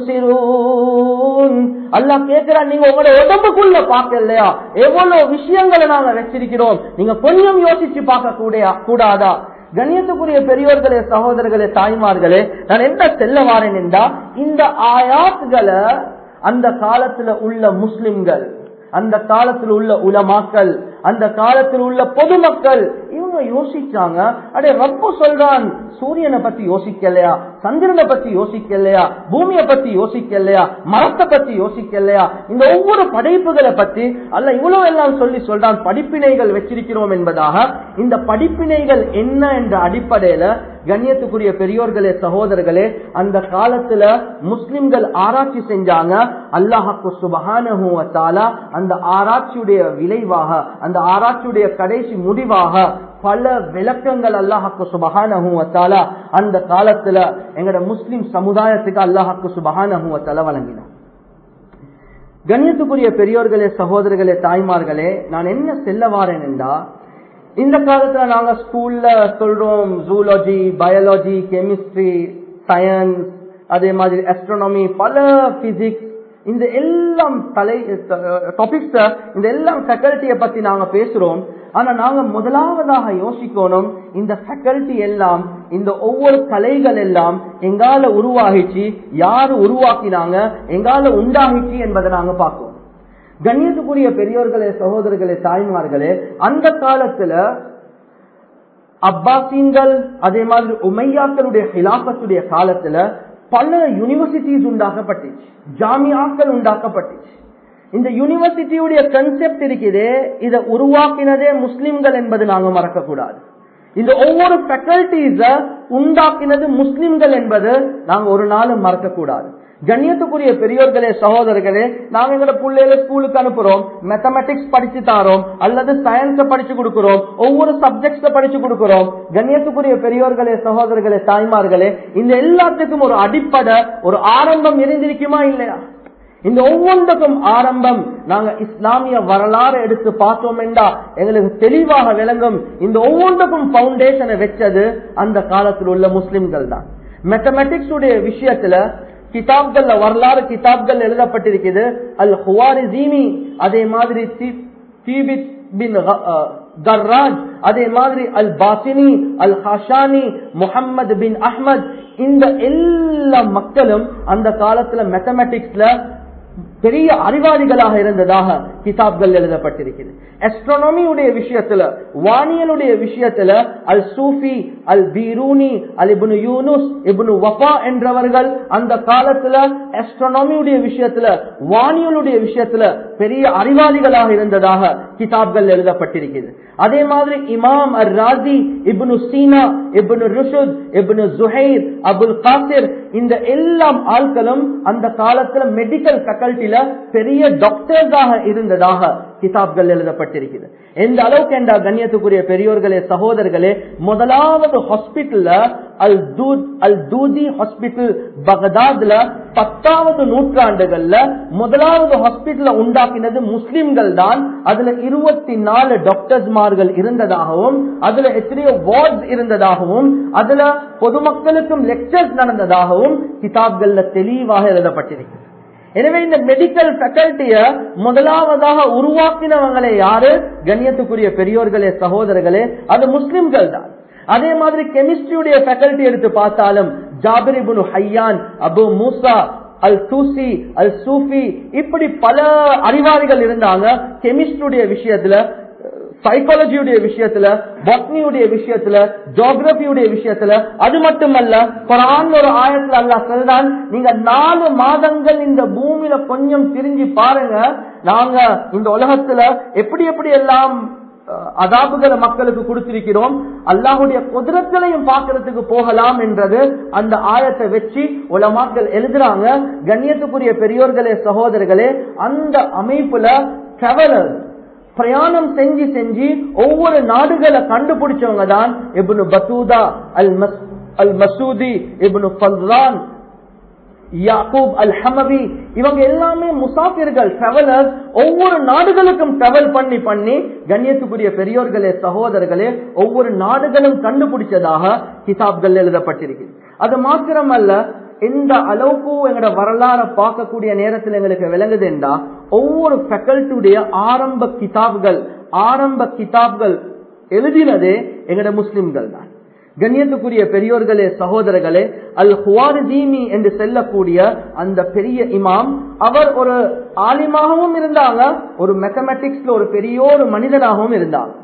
துப்சிரூன், அல்லாஹ் கேக்குறான், நீங்க உங்களோட உடம்புக்குள்ள பார்க்க இல்லையா, எவ்வளவு விஷயங்களை நாங்க வச்சிருக்கிறோம், நீங்க கொஞ்சம் யோசிச்சு பார்க்க கூடாதா? கண்ணியத்துக்குரிய பெரியோர்களே சகோதரர்களே தாய்மார்களே, நான் என்ன செல்ல வாரேன் என்றா, இந்த ஆயாத்துகளை அந்த காலத்துல உள்ள முஸ்லிம்கள், அந்த காலத்தில் உள்ள உலமாக்கள், அந்த காலத்தில் உள்ள பொதுமக்கள் இவங்க யோசிச்சாங்க, அடே ரப்பு சொல்றான் சூரியனை பத்தி யோசிக்கலையா, சந்திரனை பத்தி யோசிக்கலையா, பூமியை பத்தி யோசிக்கலையா, மரத்தை பத்தி யோசிக்கலையா, இந்த ஒவ்வொரு படைப்புகளை பத்தி அல்ல இவ்வளவு எல்லாம் சொல்லி சொல்றான், படிப்பினைகள் வச்சிருக்கிறோம் என்பதாக. இந்த படிப்பினைகள் என்ன என்ற அடிப்படையில கண்ணியத்துக்குரிய பெரியோர்களே சகோதரர்களே, அந்த காலத்துல முஸ்லிம்கள் ஆராய்ச்சி செஞ்சாங்க. அல்லாஹ் சுப்ஹானஹு வ தஆலா அந்த ஆராய்ச்சியுடைய விளைவாக, அந்த ஆராய்ச்சியுடைய கடைசி முடிவாக பல விளக்கங்கள் அல்லாஹ் சுப்ஹானஹு வ தஆலா அந்த காலத்துல எங்கட முஸ்லிம் சமுதாயத்துக்கு அல்லாஹ் சுப்ஹானஹு வ தஆலா வழங்கினார். கண்ணியத்துக்குரிய பெரியோர்களே சகோதரர்களே தாய்மார்களே, நான் என்ன செல்ல வாரேன் என்றா, இந்த காலத்துல நாங்க ஸ்கூல்ல சொல்றோம் ஜூலஜி, பயாலஜி, கெமிஸ்ட்ரி, சயின்ஸ், அதே மாதிரி ஆஸ்ட்ரோனமி, பல பிசிக்ஸ், இந்த எல்லாம் தலை டாபிக்ஸ், இந்த எல்லாம் ஃபேக்கல்ட்டியை பத்தி நாங்க பேசுறோம். ஆனா நாங்க முதலாவதாக யோசிக்கணும், இந்த ஃபேக்கல்ட்டி எல்லாம், இந்த ஒவ்வொரு கலைகள் எல்லாம் எங்கால உருவாகிச்சு, யாரு உருவாக்கினாங்க, எங்கால உண்டாகிச்சு என்பதை நாங்க பார்ப்போம். கண்ணியத்துக்குரிய பெரியோர்களே சகோதரர்களே தாய்மார்களே, அந்த காலத்துல அப்பாசீன்கள் அதே மாதிரி உமையாக்களுடைய ஹிலாஃபத்துடைய காலத்துல பல யூனிவர்சிட்டிஸ் உண்டாக்கப்பட்டுச்சு, ஜாமியாக்கள் உண்டாக்கப்பட்டுச்சு. இந்த யூனிவர்சிட்டியுடைய கன்செப்ட் இருக்குது, இதை உருவாக்கினதே முஸ்லிம்கள் என்பது நாங்க மறக்க கூடாது. இந்த ஒவ்வொரு ஃபேக்கல்டிஸ உண்டாக்கினது முஸ்லிம்கள் என்பது நாங்க ஒரு நாளும் மறக்க கூடாது. கண்ணியத்துக்குரிய பெரியோர்களே, சகோதரர்களே, நாங்க எங்க பிள்ளைகளை ஸ்கூலுக்கு அனுப்புறோம், மேத்தமெட்டிக்ஸ் படிச்சு தாரோம் அல்லது சயின்ஸ படிச்சு கொடுக்கிறோம், ஒவ்வொரு சப்ஜெக்ட்ஸ படிச்சு கொடுக்கிறோம். கண்ணியத்துக்குரிய பெரியோர்களே, சகோதரர்களே, தாய்மார்களே, இந்த எல்லாத்துக்கும் ஒரு அடிப்படை, ஒரு ஆரம்பம் இருந்திருக்குமா இல்லையா? இந்த ஒவ்வொன்றுக்கும் ஆரம்பம் நாங்க இஸ்லாமிய வரலாறு எடுத்து பார்த்தோம் என்றா எங்களுக்கு தெளிவாக விளங்கும். இந்த ஒவ்வொன்றுக்கும் பவுண்டேஷனை வச்சது அந்த காலத்தில் உள்ள முஸ்லிம்கள் தான். மேத்தமெட்டிக்ஸ் உடைய விஷயத்துல கிதாப்கள், வரலாறு கிதாப்கள் எழுதப்பட்டிருக்கிறது. அல் ஹுவாரிஸீமி, அதே மாதிரி தீபித் பின் கர்ராஜ், அதே மாதிரி அல் பாசினி, அல் ஹாஷானி, முஹம்மது பின் அஹ்மத், இந்த எல்லா மக்களும் அந்த காலத்துல மேத்தமெட்டிக்ஸ்ல பெரிய அறிவாளிகளாக இருந்ததாக கிதாப்கள் எழுதப்பட்டிருக்கிறது. அஸ்ட்ரோனமியுடைய விஷயத்துல, வானியலுடைய விஷயத்துல அல் சூஃபி, அல் பீரூனி, அல் இப்னு யூனுஸ், இப்னு வஃபா என்றவர்கள் அந்த காலத்துல அஸ்ட்ரோனமியுடைய விஷயத்துல, வானியலுடைய விஷயத்துல பெரிய அறிவாளிகளாக இருந்ததாக கிதாப்கள் எழுதப்பட்டிருக்கிறது. அதே மாதிரி இமாம் அர் ராசி, இப்னு சீனா, இப்னு ருஷுத், இப்னு ஜுஹைர், அபுல் காசிர், இந்த எல்லாம் ஆட்களும் அந்த காலத்துல மெடிக்கல் ஃபேக்கல்டில பெரிய டாக்டர்ஸாக இருந்ததாக கிதாப்கள் எழுதப்பட்டிருக்கிறது. எந்த அளவுக்கு என்ற கண்ணியத்துக்குரிய பெரியோர்களே, சகோதரர்களே, முதலாவது ஹாஸ்பிட்டல்ல அல் தூத் அல் தூதி ஹாஸ்பிட்டல் பகதாத்ல பத்தாவது நூற்றாண்டுகள்ல முதலாவது ஹாஸ்பிட்டல உண்டாக்கினது முஸ்லிம்கள் தான். அதுல இருபத்தி நாலு டாக்டர்ஸ்மார்கள் இருந்ததாகவும், அதுல எத்தனையோ வார்ட்ஸ் இருந்ததாகவும், அதுல பொதுமக்களுக்கும் லெக்சர்ஸ் நடந்ததாகவும் கிதாப்கள்ல தெளிவாக எழுதப்பட்டிருக்கு. எனவே இந்த மெடிக்கல் ஃபேக்கல்டிய முதலாவதாக உருவாக்கினவங்களே யாரு? கண்ணியத்துக்குரிய பெரியோர்களே, சகோதரர்களே, அது முஸ்லிம்கள் தான். அதே மாதிரி கெமிஸ்ட்ரியுடைய ஃபேக்கல்டி எடுத்து பார்த்தாலும் ஜாபிர் இப்னு ஹையான், அபு மூசா அல் தூசி, அல் சூஃபி, இப்படி பல அறிவாளிகள் இருந்தாங்க. கெமிஸ்ட்ரியுடைய விஷயத்துல, சைக்காலஜியுடைய விஷயத்துல, பாட்னியுடைய விஷயத்துல, ஜியோகிராபியுடைய விஷயத்துல. அது மட்டுமல்ல, குர்ஆன் ஒரு ஆயத்துல அல்லாஹ் சொல்றான், நீங்க நாலு மாதங்கள் இந்த பூமியில கொஞ்சம் திரிஞ்சு பாருங்க, நாங்க இந்த உலகத்துல எப்படி எப்படி எல்லாம் அதாபுகளை மக்களுக்கு கொடுத்திருக்கிறோம், அல்லாஹுடைய குதிரத்திலையும் பார்க்கறதுக்கு போகலாம் என்றது அந்த ஆயத்தை வச்சு உலமாக்கள் எழுதுறாங்க. கண்ணியத்துக்குரிய பெரியோர்களே, சகோதரர்களே, அந்த அமைப்புல டிராவலர் பிரயாணம் செஞ்சு செஞ்சு ஒவ்வொரு நாடுகளை கண்டுபிடிச்சவங்க தான் இப்னு பத்தூதா, அல் மஸ் அல் மசூதி, இப்னு ஃபல்ரான், யாக்கூப் அல் ஹமவி. இவங்க எல்லாமே முசாஃபிர்கள், டிராவலர்ஸ். ஒவ்வொரு நாடுகளுக்கும் டிராவல் பண்ணி பண்ணி கண்ணியத்துக்குரிய பெரியோர்களே, சகோதரர்களே, ஒவ்வொரு நாடுகளும் கண்டுபிடிச்சதாக கிதாப்கள் எழுதப்பட்டிருக்கு. அது மாத்திரமல்ல, எந்த அளவுக்கு எங்களோட வரலாறு பார்க்கக்கூடிய நேரத்தில் எங்களுக்கு விளங்குது என்றா, ஒவ்வொரு ஃபேக்கல்டியுடைய ஆரம்ப கிதாப்கள் ஆரம்ப கிதாப்கள் எழுதினதே எங்களோட முஸ்லிம்கள் தான். கண்ணியத்துக்குரிய பெரியோர்களே, சகோதரர்களே, அல் ஹுவாரிஸீமி என்று செல்லக்கூடிய அந்த பெரிய இமாம், அவர் ஒரு ஆலிமாகவும் இருந்தாங்க, ஒரு மேத்தமெட்டிக்ஸ்ல ஒரு பெரிய ஒரு மனிதனாகவும் இருந்தாங்க.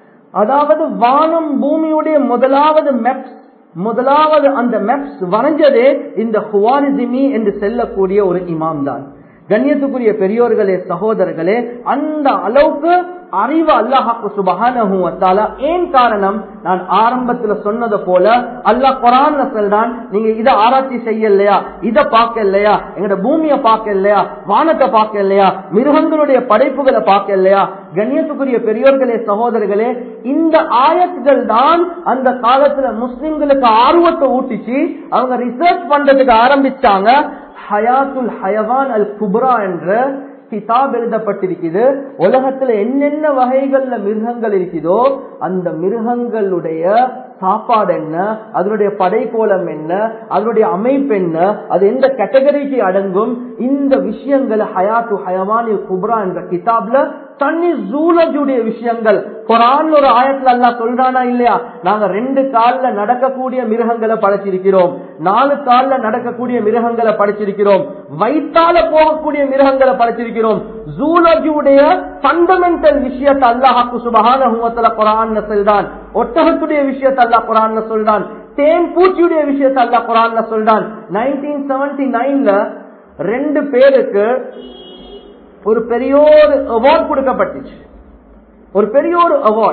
அதாவது வானம் பூமியுடைய முதலாவது மேப்ஸ் முதலாவது அந்த மேப்ஸ் வரைஞ்சதே இந்த ஹுவாரிஸீமி என்று செல்லக்கூடிய ஒரு இமாம் தான். கண்ணியத்துக்குரிய பெரியோர்களே, சகோதரர்களே, அந்த அளவுக்கு அறிவு அல்லாஹ் சுப்ஹானஹு வ தஆலா. ஏன் காரணம்? நான் ஆரம்பத்துல சொன்னது போல அல்லாஹ் குர்ஆன்ல சொல்றான், நீங்க இத ஆராய்ச்சி செய்யலையா, இத பார்க்கலையா, எங்கட பூமியை பார்க்கலையா, வானத்தை பார்க்கலையா, மிருகங்களுடைய படைப்புகளை பார்க்கலையா? கண்ணியத்துக்குரிய பெரியோர்களே, சகோதரர்களே, இந்த ஆயத்துகள் தான் அந்த காலத்துல முஸ்லிம்களுக்கு ஆர்வத்தை ஊட்டிச்சு. அவங்க ரிசர்ச் பண்றதுக்கு ஆரம்பிச்சாங்க. ஹயாத்துல் ஹயவான் அல் குப்ரா என்ற கிதாப் எழுதப்பட்டிருக்குது. உலகத்துல என்னென்ன வகைகள்ல மிருகங்கள் இருக்குதோ அந்த மிருகங்களுடைய சாப்பாடு என்ன, அதனுடைய படைக்கோலம் என்ன, அதனுடைய அமைப்பு என்ன, அது எந்த கேட்டகரிக்கு அடங்கும், இந்த விஷயங்களை ஹயாத்து ஹயவானில் குப்ரா என்ற கிதாப்ல தனி ஜூலஜுடைய விஷயங்கள் குர்ஆன் ஒரு ஆயத்துல அல்லாஹ் சொல்றானா இல்லையா? நாங்க ரெண்டு கால்ல நடக்கக்கூடிய மிருகங்களை படைச்சிருக்கிறோம், நாலு கால்ல நடக்கக்கூடிய மிருகங்களை படைச்சிருக்கிறோம், வயிற்றால போகக்கூடிய மிருகங்களை படைச்சிருக்கிறோம். ஜூலஜியுடைய ஃபண்டமெண்டல் விஷயத்தை அல்லாஹ் சுப்ஹானஹு வ தஆலா குர்ஆன்ல சொல்றான். ஒட்டகத்துடைய விஷயத்தை அல்லாஹ் குர்ஆன்ல சொல்றான். தேன் பூச்சியுடைய விஷயத்தை அல்லாஹ் குர்ஆன்ல சொல்றான். நைன்டீன் செவன்டி நைன்ல ரெண்டு பேருக்கு ஒரு பெரிய ஒரு அவார்ட் கொடுக்கப்பட்டுச்சு. ஒரு பெரிய ஒரு அவார்ட்.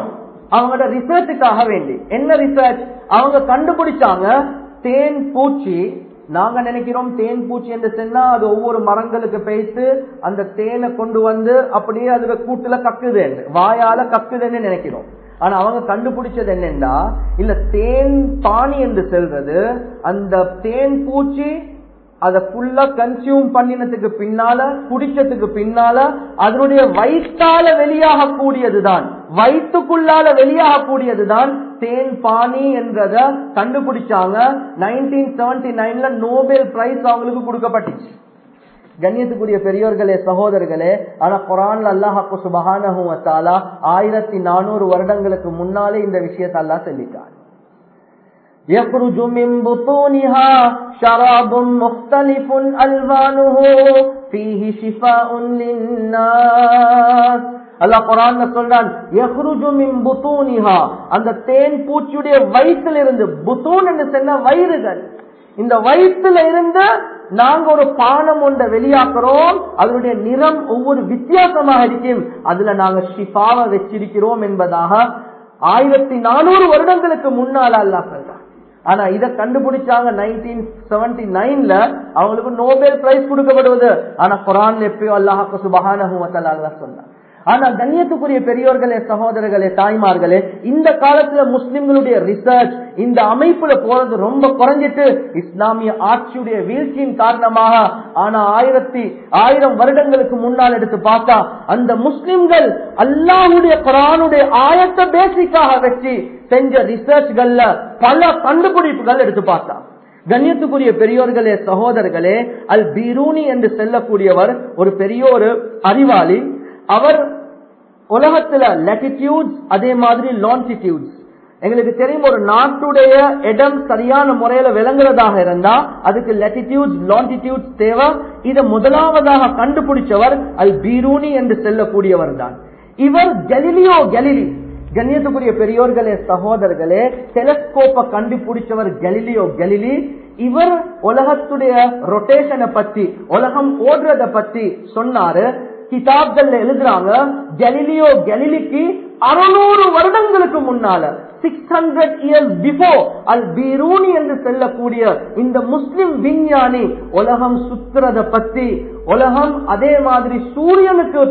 அவங்களோட ரிசர்ச்சுக்காக வேண்டி. என்ன ரிசர்ச்? அவங்க கண்டுபிடிச்சாங்க தேன் பூச்சி. நாங்க நினைக்கிறோம் தேன் பூச்சி என்று சொன்னா அது ஒவ்வொரு மரங்களுக்கு பேய்த்து அந்த தேனை கொண்டு வந்து அப்படியே அதுல கூட்டுல கக்குது, வாயால கக்குதுன்னு நினைக்கிறோம். ஆனா அவங்க கண்டுபிடிச்சது என்னன்னா, இல்ல தேன் பானி என்று சொல்றது அந்த தேன் பூச்சி அதை ஃபுல்லா கன்சியூம் பண்ணினதுக்கு பின்னால, குடிச்சதுக்கு பின்னால அதனுடைய வயிற்றால வெளியாக கூடியதுதான், வயிற்றுக்குள்ளால வெளியாக கூடியதுதான் தேன் பானி என்றத கண்டுபிடிச்சாங்க. நைன்டீன் செவன்டி நைன்ல நோபல் பிரைஸ் அவங்களுக்கு கொடுக்கப்பட்டுச்சு. கண்ணியத்துக்குரிய பெரியோர்களே, சகோதரர்களே, ஆனா குர்ஆன்ல அல்லாஹ் சுப்ஹானஹு வ தஆலா ஆயிரத்தி நானூறு வருடங்களுக்கு முன்னாலே இந்த விஷயத்தை அல்லாஹ் சொல்லிட்டார். يخرج من بطونها شراب مختلف ألوانه فيه شفاء للناس. அல்லாஹ் குர்ஆன்ல சொல்றான், يخرج من بطونها, அந்த தேன் பூச்சியுடைய வயிற்றிலிருந்து. புத்தூன் என்று சொன்ன வயிறுகள். இந்த வயிற்றுல இருந்து நாங்க ஒரு பானம் ஒன்றை வெளியாக்குறோம். அதனுடைய நிறம் ஒவ்வொரு வித்தியாசமாக இருக்கும். அதுல நாங்க ஷிஃபாவை வச்சிருக்கிறோம் என்பதாக ஆயிரத்தி நானூறு வருடங்களுக்கு முன்னால அல்லாஹ் சொல்றான். ஆனா இதை கண்டுபிடிச்சாங்க நைன்டீன் செவன்டி நைன்ல அவங்களுக்கு நோபல் பிரைஸ் கொடுக்கப்படுவது. ஆனா குர்ஆன்ல எப்பயோ அல்லாஹ் சுப்ஹானஹு வ தஆலா சொன்னார். ஆனா கண்ணியத்துக்குரிய பெரியோர்களே, சகோதரர்களே, தாய்மார்களே, இந்த காலத்துல முஸ்லிம்களுடைய ரிசர்ச் இந்த அமைப்புல போறது ரொம்ப குறைஞ்சிட்டு இஸ்லாமிய ஆட்சியுடைய வீழ்ச்சியின் காரணமாக. ஆனா ஆயிரத்தி ஆயிரம் வருடங்களுக்கு முன்னால் எடுத்து பார்த்தா அந்த முஸ்லிம்கள் அல்லாஹ்வுடைய குர்ஆனுடைய ஆயத்தை பேசிக்காக வச்சு செஞ்ச ரிசர்ச்கள்ல பல கண்டுபிடிப்புகள் எடுத்து பார்த்தா. கண்ணியத்துக்குரிய பெரியோர்களே, சகோதரர்களே, அல் பீரூனி என்று சொல்லக்கூடியவர் ஒரு பெரிய ஒரு அறிவாளி. அவர் உலகத்துல லாட்டிடியூட்ஸ் அதே மாதிரி லாங்கிடியூட்ஸ், எங்களுக்கு தெரியும் ஒரு நாட்டுடைய இடம் சரியான முறையில விளங்குறதாக இருந்தா அதுக்கு லாட்டிடியூட்ஸ் லாங்கிடியூட்ஸ் தேவை. இதை முதலாவதாக கண்டுபிடிச்சவர் அல் பீரூனி என்று சொல்லக்கூடியவர் தான். இவர் கலிலியோ கலிலி. கண்ணியத்துக்குரிய பெரியோர்களே, சகோதரர்களே, டெலஸ்கோப்பை கண்டுபிடிச்சவர் கலிலியோ கலிலி. இவர் உலகத்துடைய ரொட்டேஷனை பத்தி, உலகம் ஓடுறத பத்தி சொன்னாரு. கிதாப்கள் எழுதுறாங்க, கலிலியோ கலிலிக்கு அறுநூறு வருடங்களுக்கு முன்னால six hundred years before Al Biruni என்று சொல்லக்கூடிய இந்த முஸ்லிம் விஞ்ஞானி உலகம் சுத்துறத பத்தி, உலகம் அதே மாதிரி சூரியனுக்கு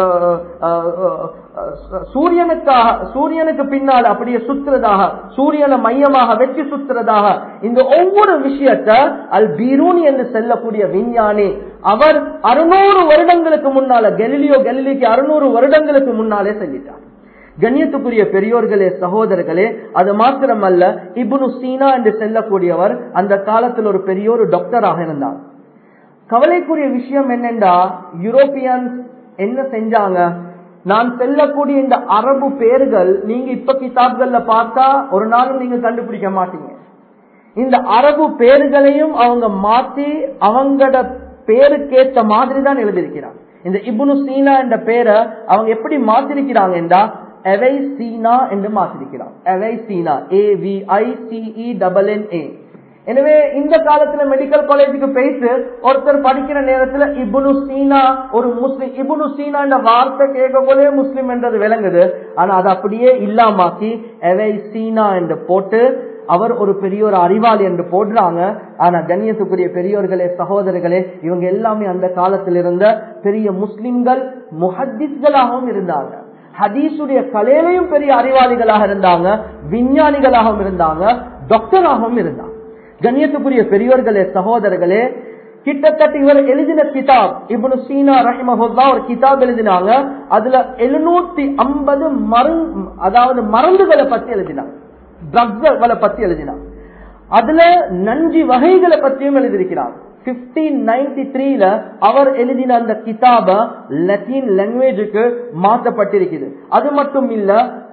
சூரியனுக்காக சூரியனுக்கு பின்னால் அப்படியே சுத்துறதாக, சூரியனை மையமாக வச்சு சுத்துறதாக, இந்த ஒவ்வொரு விஷயத்தை அல் பீரூனி என்று சொல்லக்கூடிய விஞ்ஞானி அவர் அறுநூறு வருடங்களுக்கு முன்னால, கலிலியோ கலிலிக்கு அறுநூறு வருடங்களுக்கு முன்னாலே சொல்லிட்டார். கண்ணியத்துக்குரிய பெரியோர்களே, சகோதரர்களே, அது மாத்திரமல்ல, இப்னு சீனா என்று சொல்லக்கூடியவர் அந்த காலத்தில் ஒரு பெரிய ஒரு டாக்டராக இருந்தார். கவலைக்குரிய விஷயம் என்னென்றா, யூரோப்பியன் என்ன செஞ்சாங்க, நான் செல்லக்கூடிய இந்த அரபு பேர்கள் நீங்க இப்ப கிதாப்கள்ல பார்த்தா ஒரு நாளும் நீங்க கண்டுபிடிக்க மாட்டீங்க. இந்த அரபு பேர்களையும் அவங்க மாத்தி அவங்களோட பேருக்கேற்ற மாதிரி தான் எழுதியிருக்கிறாங்க. இந்த இப்னு சீனா என்ற பேரை அவங்க எப்படி மாத்திருக்கிறாங்க என்றா எவை சீனா என்று மாத்திருக்கிறாங்க. எவை Sina, A V I C E double N A. எனவே இந்த காலத்துல மெடிக்கல் காலேஜுக்கு போயிட்டு ஒருத்தர் படிக்கிற நேரத்துல இப்னு சீனா ஒரு முஸ்லிம், இப்னு சீனா என்ற வார்த்தை கேட்க போலே முஸ்லிம் என்றது விளங்குது. ஆனா அது அப்படியே இல்லாமாக்கி எவை சீனா என்று போட்டு அவர் ஒரு பெரிய ஒரு அறிவாளி என்று போடுறாங்க. ஆனா கண்ணியத்துக்குரிய பெரியோர்களே, சகோதரர்களே, இவங்க எல்லாமே அந்த காலத்தில் இருந்த பெரிய முஸ்லிம்கள், முஹத்திஸ்களாகவும் இருந்தாங்க, ஹதீஸுடைய கலையிலையும் பெரிய அறிவாளிகளாக இருந்தாங்க, விஞ்ஞானிகளாகவும் இருந்தாங்க, டாக்டராகவும் இருந்தாங்க. கண்ணியத்துக்குரிய பெரியோர்களே, சகோதரர்களே, கிட்டத்தட்ட இவர் எழுதின கிதாப் இப்னு சீனா ரஹிமஹுல்லாஹ் ஒரு கிதாப் எழுதினாங்க. அதுல எழுநூத்தி ஐம்பது மருந்து, அதாவது மருந்துகளை பத்தி எழுதினாங்க, ட்ரக்ஸ்களை பத்தி எழுதினாங்க. அதுல நஞ்சு வகைகளை பற்றியும் எழுதியிருக்கிறார். பிப்டீன் நைன்டி த்ரீல அவர் எழுதின அந்த கிதாப லத்தீன் லாங்குவேஜுக்கு மாற்றப்பட்டிருக்கிறது. அது மட்டும் இல்ல,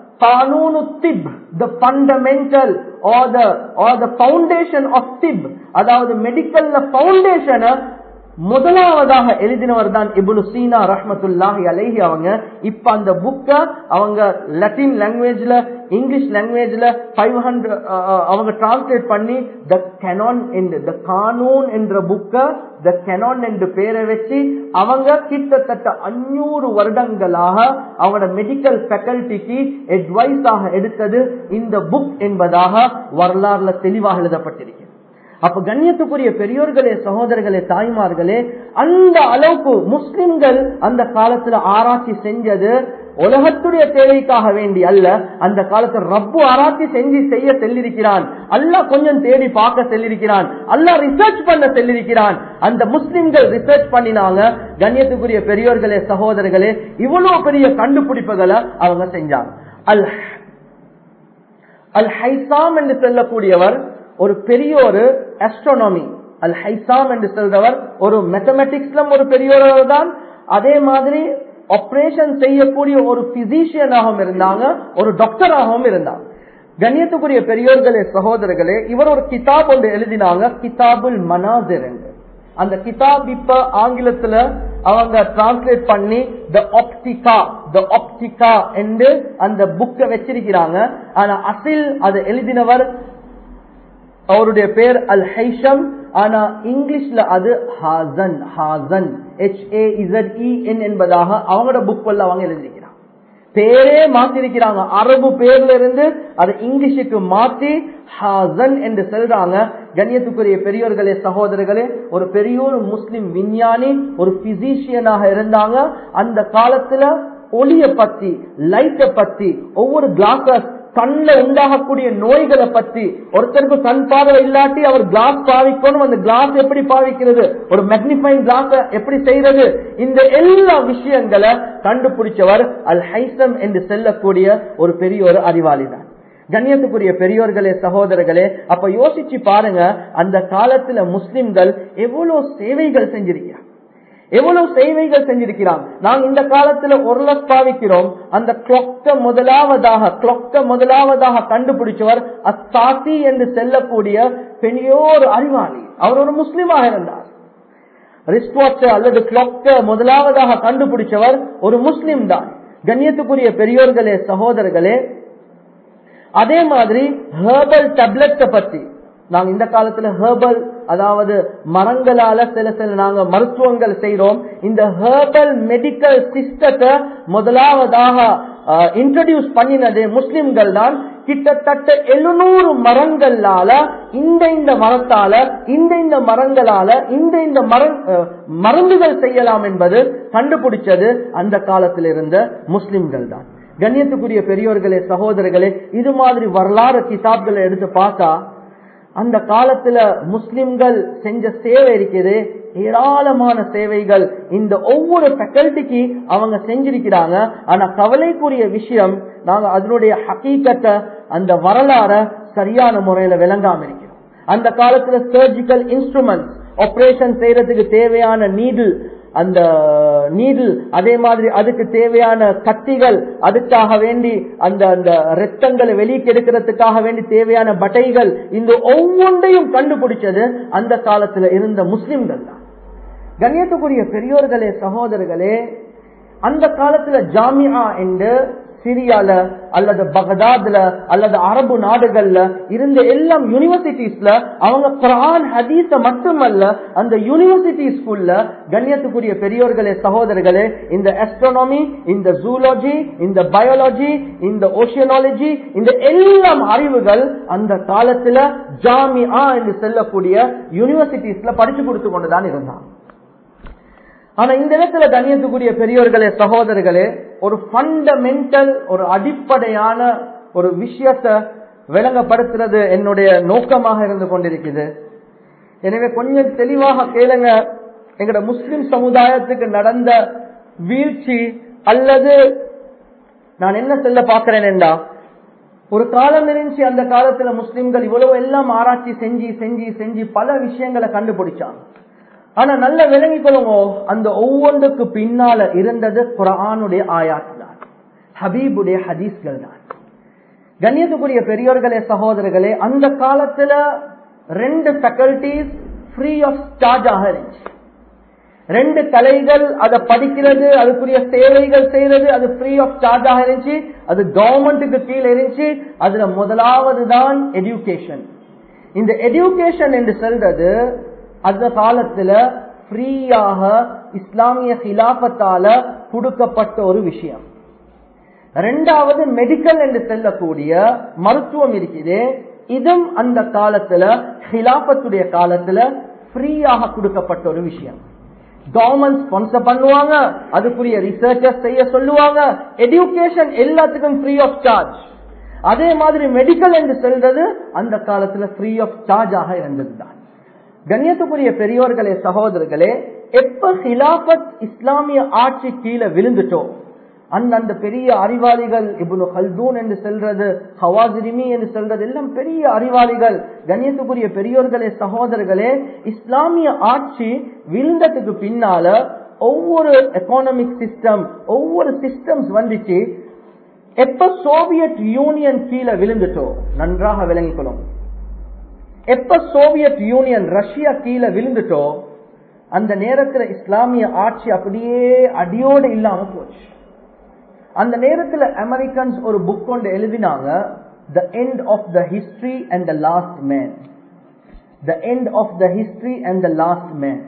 கானூனு திப், the fundamental or the or the foundation of tib, அதாவது மெடிக்கல்ல ஃபவுண்டேஷன் முதலாவதாக எழுதினவர் தான் இப்னு சீனா ரஹ்மத்துல்லாஹி அலைஹி அவங்க. இப்ப அந்த புக்க அவங்க லத்தீன் லாங்குவேஜ்ல இங்கிலீஷ் லாங்குவேஜ்ல ஃபைவ் ஹண்ட்ரட் அவங்க டிரான்ஸ்லேட் பண்ணி த கெனான் என்று த கானூன் என்ற புக்க த கெனான் என்று பேரை வச்சு அவங்க கிட்டத்தட்ட அஞ்சூறு வருடங்களாக அவங்களோட மெடிக்கல் ஃபேக்கல்டிக்கு அட்வைஸ் ஆக எடுத்தது இந்த புக் என்பதாக வரலாறுல தெளிவாக எழுதப்பட்டிருக்கு. அப்ப கண்ணியத்துக்குரிய பெரியோர்களே, சகோதரர்களே, தாய்மார்களே, அந்த அளவுக்கு முஸ்லிம்கள் அந்த காலத்துல ஆராய்ச்சி செஞ்சது உலகத்துடைய தேவைக்காக வேண்டி அல்ல. அந்த காலத்துல ரப்பு ஆராய்ச்சி செஞ்சு செய்ய செல்லிருக்கிறான். அல்லாஹ் கொஞ்சம் தேடி பார்க்க செல்லிருக்கிறான். அல்லாஹ் ரிசர்ச் பண்ண செல்லிருக்கிறான். அந்த முஸ்லிம்கள் ரிசர்ச் பண்ணினாங்க. கண்ணியத்துக்குரிய பெரியோர்களே, சகோதரர்களே, இவ்வளவு பெரிய கண்டுபிடிப்புகளை அவங்க செஞ்சாங்க. அல் அல் ஹைசாம் என்று சொல்லக்கூடியவர் ஒரு பெரிய ஒரு ஆஸ்ட்ரோனமி. அல் ஹைசாம் என்று சொல்றவர் ஒரு மேத்தமெட்டிக்ஸ்ல ஒரு பெரியவர் தான். அதே மாதிரி ஆபரேஷன் செய்யக்கூடிய ஒரு பிசிஷியனாகவும் இருந்தாங்க, ஒரு டாக்டராகவும் இருந்தாங்க. கண்ணியத்துக்குரிய பெரியோர்களே, சகோதரர்களே, இவர் ஒரு கிதாப் ஒன்று எழுதினாங்க, கிதாபுல் மனாசிர் என்று. அந்த கிதாப் இப்ப ஆங்கிலத்துல அவங்க டிரான்ஸ்லேட் பண்ணி த ஆப்டிகா த ஆப்டிகா என்று அந்த புக்கை வச்சிருக்கிறாங்க. ஆனா அசில் அதை எழுதினவர் அவருடைய பேர் அல் ஹைஷம். ஆனா இங்கிலீஷ்ல அது Hasan Hasan H A Z E N என்பதாக அவங்களோட புக் அவங்க எழுதியிருக்கிறாங்க. பேரே மாத்திருக்கிறாங்க. அரபு பேர்ல இருந்து அதை இங்கிலீஷுக்கு மாற்றி ஹாசன் என்று சொல்றாங்க. கண்ணியத்துக்குரிய பெரியோர்களே, சகோதரர்களே, ஒரு பெரிய ஒரு முஸ்லிம் விஞ்ஞானி, ஒரு பிசிஷியனாக இருந்தாங்க. அந்த காலத்துல ஒளிய பத்தி, லைட்டை பத்தி, ஒவ்வொரு கிளாஸ் கண்ல உண்டாகக்கூடிய நோய்களை பத்தி, ஒருத்தருக்கு கண் பார்வை இல்லாட்டி அவர் கிளாஸ் பாவிக்கணும், அந்த கிளாஸ் எப்படி பாவிக்கிறது, ஒரு மேக்னிஃபைங் கிளாஸ் எப்படி செய்யறது, இந்த எல்லா விஷயங்களை கண்டுபிடிச்சவர் அல் ஹைசம் என்று சொல்லக்கூடிய ஒரு பெரிய ஒரு அறிவாளி தான். கண்ணியத்துக்குரிய பெரியோர்களே, சகோதரர்களே, அப்ப யோசிச்சு பாருங்க, அந்த காலத்துல முஸ்லிம்கள் எவ்வளவு சேவைகள் செஞ்சிருக்கிறார், எவ்வளவு சேவைகள் செஞ்சிருக்கிறாங்க. நாங்க இந்த காலத்துல ஒரு லட்சம் பாவிக்கிறோம். அந்த கிளாக்க முதலாவதாக கிளாக்க முதலாவதாக கண்டுபிடிச்சவர் அத்தாசி என்று செல்லக்கூடிய பெரிய ஒரு அறிவாளி. அவர் ஒரு முஸ்லிமாக இருந்தார். ரிஸ்ட் வாட்ச் அல்லது கிளாக்க முதலாவதாக கண்டுபிடிச்சவர் ஒரு முஸ்லிம் தான். கண்ணியத்துக்குரிய பெரியோர்களே, சகோதரர்களே, அதே மாதிரி ஹெர்பல் டேப்லெட் பத்தி நாங்க இந்த காலத்துல ஹெர்பல், அதாவது மரங்களால சில சில நாங்க மருத்துவங்கள் செய்யறோம். இந்த ஹெர்பல் மெடிக்கல் சிஸ்டத்தை முதலாவதாக இன்ட்ரோடியூஸ் பண்ணினது முஸ்லிம்கள் தான். கிட்டத்தட்ட எழுநூறு மரங்களால இந்த இந்த மரத்தால இந்த இந்த மரங்களால இந்த இந்த மருந்துகள் செய்யலாம் என்பது கண்டுபிடிச்சது அந்த காலத்தில் இருந்த முஸ்லிம்கள் தான். கண்ணியத்துக்குரிய பெரியோர்களே, சகோதரர்களே, இது மாதிரி வரலாறு கிதாப்களை எடுத்து பார்த்தா அந்த காலத்துல முஸ்லிம்கள் செஞ்ச சேவை இருக்குது, ஏராளமான சேவைகள் இந்த ஒவ்வொரு ஃபேக்கல்டிக்கு அவங்க செஞ்சிருக்கிறாங்க. ஆனா கவலைக்குரிய விஷயம், நாங்க அதனுடைய ஹகீகத்தை, அந்த வரலாற சரியான முறையில விளங்காம இருக்கிறோம். அந்த காலத்துல சர்ஜிக்கல் இன்ஸ்ட்ருமெண்ட்ஸ், ஆபரேஷன் செய்யறதுக்கு தேவையான நீடில், அந்த நீடில், அதே மாதிரி அதுக்கு தேவையான கத்திகள், அதுக்காக வேண்டி அந்த அந்த ரத்தங்களை வெளிக்கெடுக்கிறதுக்காக வேண்டி தேவையான பட்டைகள், இந்த ஒவ்வொன்றையும் கண்டுபிடிச்சது அந்த காலத்துல இருந்த முஸ்லிம்கள் தான். கண்ணியத்துக்குரிய பெரியோர்களே, சகோதரர்களே, அந்த காலத்துல ஜாமியா என்று சிரியால அல்லது பகதாத்ல அல்லது அரபு நாடுகள்ல இருந்த எல்லாம் யூனிவர்சிட்டிஸ்ல அவங்க குர்ஆன் ஹதீஸ மட்டுமல்ல, அந்த யூனிவர்சிட்டி ஸ்கூல்ல கண்ணியத்துக்குரிய பெரியோர்களே, சகோதரர்களே, இந்த ஆஸ்ட்ரோனமி, இந்த ஜூலஜி, இந்த பயாலஜி, இந்த ஓஷியனாலஜி, இந்த எல்லாம் அறிவுகள் அந்த காலத்துல ஜாமியா என்று சொல்லக்கூடிய யூனிவர்சிட்டிஸ்ல படிச்சு கொடுத்து கொண்டுதான் இருந்தாங்க. ஆனா இந்த இடத்துல கண்ணியத்துக்குரிய பெரியோர்களே, சகோதரர்களே, ஒரு ஃபண்டமெண்டல், ஒரு அடிப்படையான ஒரு விஷயத்தை விளங்கப்படுத்துறது என்னுடைய நோக்கமாக இருந்து கொண்டிருக்குது. எனவே கொஞ்சம் தெளிவாக கேளுங்க. எங்கட முஸ்லிம் சமுதாயத்துக்கு நடந்த வீழ்ச்சி, அல்லது நான் என்ன சொல்ல பாக்கிறேன் என்றா, ஒரு காலம் இருந்துச்சு, அந்த காலத்துல முஸ்லிம்கள் இவ்வளவு எல்லாம் ஆராய்ச்சி செஞ்சு செஞ்சு செஞ்சு பல விஷயங்களை கண்டுபிடிச்சாங்க. ஆனா நல்ல விளங்கிக் கொள்ளுங்க, அந்த ஒவ்வொன்றுக்கு பின்னால இருந்தது குர்ஆனுடைய ஆயாத் தான், ஹபீபுடைய ஹதீஸ்கள் தான். கண்ணியத்துக்குரிய பெரியோர்களே, சகோதரர்களே, அந்த காலத்துல ரெண்டு ஃபேக்கல்டிஸ் ஃப்ரீ ஆஃப் சார்ஜ் ஆக இருந்துச்சு. ரெண்டு கலைகள் அதை படிக்கிறது, அதுக்குரிய சேவைகள் செய்யறது, அது ஃப்ரீ ஆஃப் சார்ஜாக இருந்துச்சு. அது கவர்மெண்ட்டுக்கு கீழே இருந்துச்சு. அதுல முதலாவது தான் எஜுகேஷன். இந்த எஜுகேஷன் என்று சொல்றது அந்த காலத்துல ஃப்ரீயாக இஸ்லாமிய ஹிலாபத்தால கொடுக்கப்பட்ட ஒரு விஷயம். ரெண்டாவது மெடிக்கல் என்று சொல்லக்கூடிய மருத்துவம் இருக்குது. இதுவும் அந்த காலத்துல ஹிலாபத்துடைய காலத்துல ஃப்ரீயாக கொடுக்கப்பட்ட ஒரு விஷயம். கவர்மெண்ட் ஸ்பான்சர் பண்ணுவாங்க, அதுக்குரிய ரிசர்ச்சஸ் செய்ய சொல்லுவாங்க. எஜுகேஷன் எல்லாத்துக்கும் ஃப்ரீ ஆஃப் சார்ஜ். அதே மாதிரி மெடிக்கல் என்று சொல்றது அந்த காலத்துல ஃப்ரீ ஆஃப் சார்ஜ் ஆக இருந்ததுதான். கண்ணியத்துக்குரிய பெரியோர்களே, சகோதரர்களே, எப்ப ஹிலாபத் இஸ்லாமிய ஆட்சி கீழே விழுந்துட்டோம், அந்த அந்த பெரிய அறிவாளிகள் இப்னு ஹல்தூன் என்று சொல்றது, ஹவாஜிரிமி என்று சொல்றது எல்லாம் பெரிய அறிவாளிகள். கண்ணியத்துக்குரிய பெரியோர்களே, சகோதரர்களே, இஸ்லாமிய ஆட்சி விழுந்ததுக்கு பின்னால ஒவ்வொரு எக்கானமிக் சிஸ்டம், ஒவ்வொரு சிஸ்டம்ஸ் வந்துச்சு. எப்ப சோவியத் யூனியன் கீழே விழுந்துட்டோ, நன்றாக விளங்கிக்கணும், எப்ப சோவியத் யூனியன் ரஷ்யா கீழே விழுந்துட்டோ, அந்த நேரத்தில் இஸ்லாமிய ஆட்சி அப்படியே அடியோடு இல்லாம போச்சு. அந்த நேரத்தில் அமெரிக்கன்ஸ் ஒரு புக் கொண்டு எழுதினாங்க, The End of the History and the Last Man. The End of the History and the Last Man.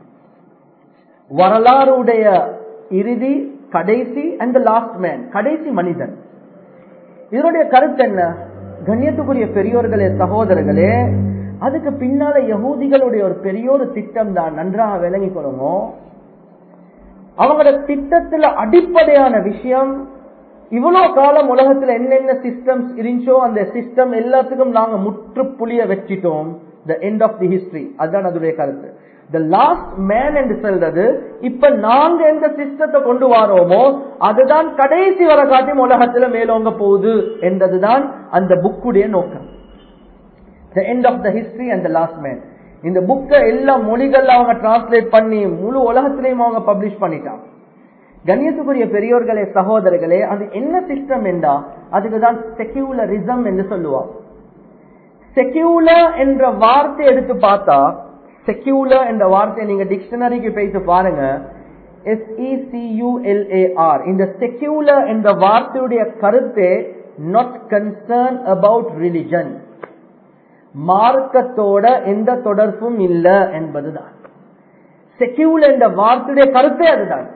வரலாறுடைய இறுதி, கடைசி, and the last man, கடைசி மனிதன். இதனுடைய கருத்து என்ன? கண்ணியத்துக்குரிய பெரியோர்களே, சகோதரர்களே, அதுக்கு பின்னால யகூதிகளுடைய ஒரு பெரிய ஒரு திட்டம் தான். நன்றாக விளங்கிக் கொள்ளணும். அவங்களோட திட்டத்துல அடிப்படையான விஷயம், இவ்வளவு காலம் உலகத்துல என்னென்ன சிஸ்டம்ஸ் இருந்துச்சோ அந்த சிஸ்டம் எல்லாத்துக்கும் நாங்க முற்றுப்புள்ளிய வச்சிட்டோம். The end of the history, அதுதான் அதுடைய கருத்து. The last man என்று சொல்றது, இப்ப நாங்க எந்த சிஸ்டத்தை கொண்டு வரோமோ அதுதான் கடைசி வர காட்டியும் உலகத்துல மேலோங்க போகுது என்றதுதான் அந்த புக்குடைய நோக்கம். The end of the history and the last man. இந்த புக்கை எல்லா மொழிகள்ல அவங்க டிரான்ஸ்லேட் பண்ணி முழு உலகத்திலையும் அவங்க பப்ளிஷ் பண்ணிட்டாங்க. கண்ணியத்துக்குரிய பெரியோர்களே, சகோதரர்களே, அது என்ன சிஸ்டம் என்றா அதுக்குதான் செக்யூலரிசம் என்று சொல்லுவாங்க. செக்யூலர் என்ற வார்த்தை எடுத்து பார்த்தா, செக்யூலர் என்ற வார்த்தையை நீங்க டிக்ஷனரிக்கு போயிட்டு பாருங்க, S E C U L A R. இந்த செக்யூலர் என்ற வார்த்தையுடைய கருத்தே நாட் கன்சர்ன் அபவுட் ரிலிஜன், மார்க்கத்தோட எந்த தொடர்பும் இல்ல என்பதுதான். செக்யூலர் என்ற வார்த்தையுடைய கருத்தே அதுதான்.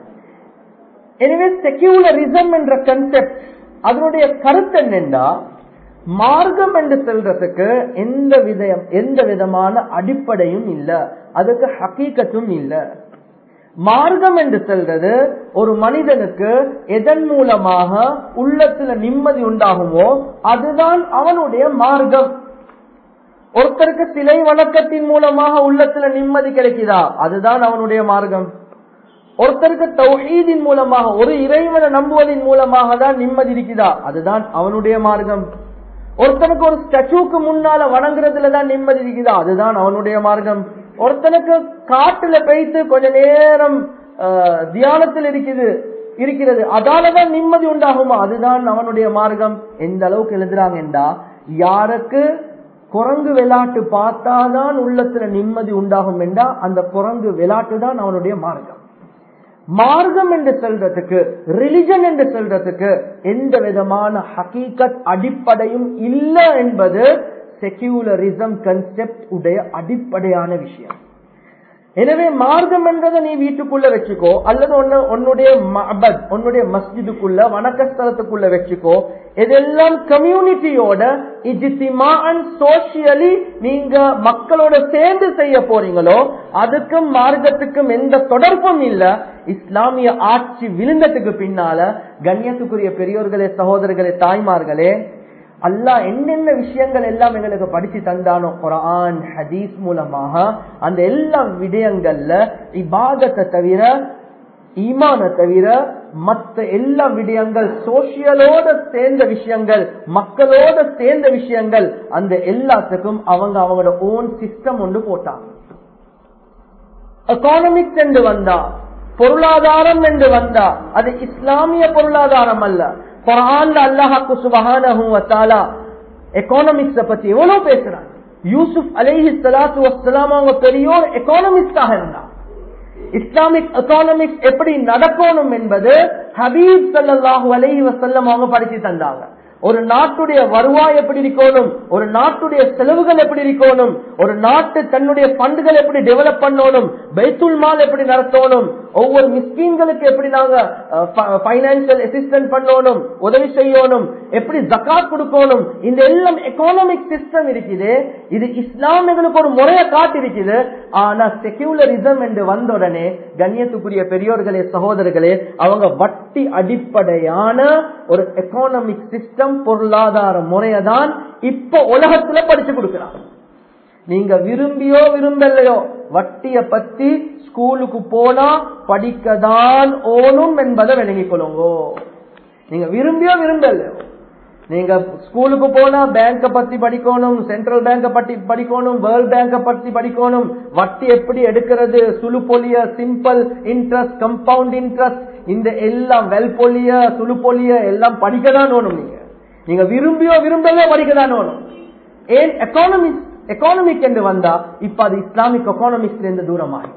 எனவே செக்யூலரிசம் என்ற கன்செப்ட் அதனுடைய கருத்து என்னென்றா, மார்க்கம் என்று சொல்றதுக்கு எந்த வித எந்த விதமான அடிப்படையும் இல்ல, அதுக்கு ஹகீகத்தும் இல்ல. மார்க்கம் என்று சொல்றது ஒரு மனிதனுக்கு எதன் மூலமாக உள்ளத்துல நிம்மதி உண்டாகுமோ அதுதான் அவனுடைய மார்க்கம். ஒருத்தருக்கு சிலை வணக்கத்தின் மூலமாக உள்ளத்துல நிம்மதி கிடைக்குதா, அதுதான் அவனுடைய மார்க்கம். ஒருத்தருக்கு தௌஹீதின் மூலமாக, ஒரு இறைவனை நம்புவதன் மூலமாக தான் நிம்மதி இருக்குதா, அதுதான் அவனுடைய மார்க்கம். ஒருத்தனுக்கு ஒரு ஸ்டாச்சுக்கு முன்னால வணங்குறதுல தான் நிம்மதி இருக்குதா, அதுதான் அவனுடைய மார்க்கம். ஒருத்தனுக்கு காட்டுல போயிட்டு கொஞ்ச நேரம் தியானத்தில் இருக்குது இருக்கிறது அதாலதான் நிம்மதி உண்டாகுமா, அதுதான் அவனுடைய மார்க்கம். எந்த அளவுக்கு எழுதுறாங்கன்றா, யாருக்கு குரங்கு விளையாட்டு பார்த்தாதான் உள்ளத்துல நிம்மதி உண்டாகும் என்றா அந்த குரங்கு விளையாட்டு தான் அவனுடைய மார்க்கம். மார்க்கம் என்று சொல்றதுக்கு, ரிலிஜன் என்று சொல்றதுக்கு எந்த விதமான ஹகீகத் அடிப்படையும் இல்லை என்பது செக்யூலரிசம் கன்செப்ட் உடைய அடிப்படையான விஷயம். எனவே மார்க்கம் என்றதை நீ வீட்டுக்குள்ள வச்சுக்கோ, அல்லது உன்னுடைய மஅபத், உன்னுடைய மஸ்ஜிதுக்குள்ள வணக்கஸ்தலத்துக்குள்ள வச்சுக்கோ. இதெல்லாம் கம்யூனிட்டியோட இஜ்திமாஅன் சோஷியலி நீங்க மக்களோட சேர்ந்து செய்ய போறீங்களோ அதுக்கும் மார்க்கத்துக்கும் எந்த தொடர்பும் இல்ல. இஸ்லாமிய ஆட்சி விழுந்ததுக்கு பின்னால கண்ணியத்துக்குரிய பெரியோர்களே, சகோதரர்களே, தாய்மார்களே, அல்லாஹ் என்னென்ன விஷயங்கள் எல்லாம் எங்களுக்கு படிச்சு தந்தானோ குர்ஆன் ஹதீஸ் மூலமாக, அந்த எல்லா விடயங்கள்ல இபாதத்தை தவிர, ஈமான தவிர மற்ற எல்லா விடயங்கள், சோசியலோட சேர்ந்த விஷயங்கள், மக்களோட சேர்ந்த விஷயங்கள், அந்த எல்லாத்துக்கும் அவங்க அவங்களோட ஓன் சிஸ்டம் ஒன்று போட்டாங்க. எக்கானமிக்ஸ் என்று வந்தா, பொருளாதாரம் என்று வந்தா, அது இஸ்லாமிய பொருளாதாரம் அல்ல. குர்ஆன்ல அல்லாஹ் சுப்ஹானஹு வ தஆலா எக்கானமிக்ஸ் பத்தி எவ்வளவு பேசுறாங்க. யூசுப் அலைஹி ஸலாத்து வஸ்ஸலாம் அவங்க பெரிய எக்கானமிஸ்டாக இருந்தாங்க. இஸ்லாமிக் எக்கானமிக்ஸ் எப்படி நடக்கணும் என்பது ஹபீப் ஸல்லல்லாஹு அலைஹி வஸல்லம் அவங்க படிச்சு தந்தாங்க. ஒரு நாட்டுடைய வருவாய் எப்படி இருக்கணும், ஒரு நாட்டுடைய செலவுகள் எப்படி இருக்கணும், ஒரு நாட்டு தன்னுடைய ஃபண்டுகள் எப்படி டெவலப் பண்ணணும், பைத்துல் மால் எப்படி நடத்தணும், ஒவ்வொரு மிஸ்கீன்களுக்கு எப்படி நாங்க பைனான்சியல் அசிஸ்டன்ட் பண்ணணும், உதவி செய்யணும், எப்படி ஜகாத் கொடுக்கணும், இந்த எல்லாம் எக்கானமிக் சிஸ்டம் இருக்குது. இது இஸ்லாம் எங்களுக்கு ஒரு முறையை காட்டிருக்குது. ஆனா செக்யூலரிசம் என்று வந்த உடனே கண்ணியத்துக்குரிய பெரியோர்களே சகோதரர்களே, அவங்க வட்டி அடிப்படையான ஒரு எக்கானமிக் சிஸ்டம் பொருளாதார முறையதான் இப்ப உலகத்துல படிச்சு கொடுக்கிறாங்க. நீங்க விரும்பியோ விரும்பலையோ வட்டிய பத்தி ஸ்கூலுக்கு போனா படிக்கதான் ஓணும் என்பதை விளங்கிக் கொள்ளுங்க. நீங்க விரும்பியோ விரும்பலையோ நீங்க ஸ்கூலுக்கு போனா பேங்க பத்தி படிக்கணும், சென்ட்ரல் பேங்க பத்தி படிக்கணும், வேர்ல்ட் பேங்க பத்தி படிக்கணும், வட்டி எப்படி எடுக்கிறது, சுழுப்பொலிய, சிம்பிள் இன்ட்ரெஸ்ட், கம்பவுண்ட் இன்ட்ரெஸ்ட், இந்த எல்லாம் வெல்பொலிய, சுழுப்பொலிய எல்லாம் படிக்கதான் ஓணும். நீங்க நீங்க விரும்பியோ விரும்பலையோ படிக்கதான் ஓணும். ஏன் எக்கானமிக் எக்கானமிக் என்று வந்தா இப்ப அது இஸ்லாமிக் எக்கானமிக்ஸ்ல இருந்து தூரமாகி.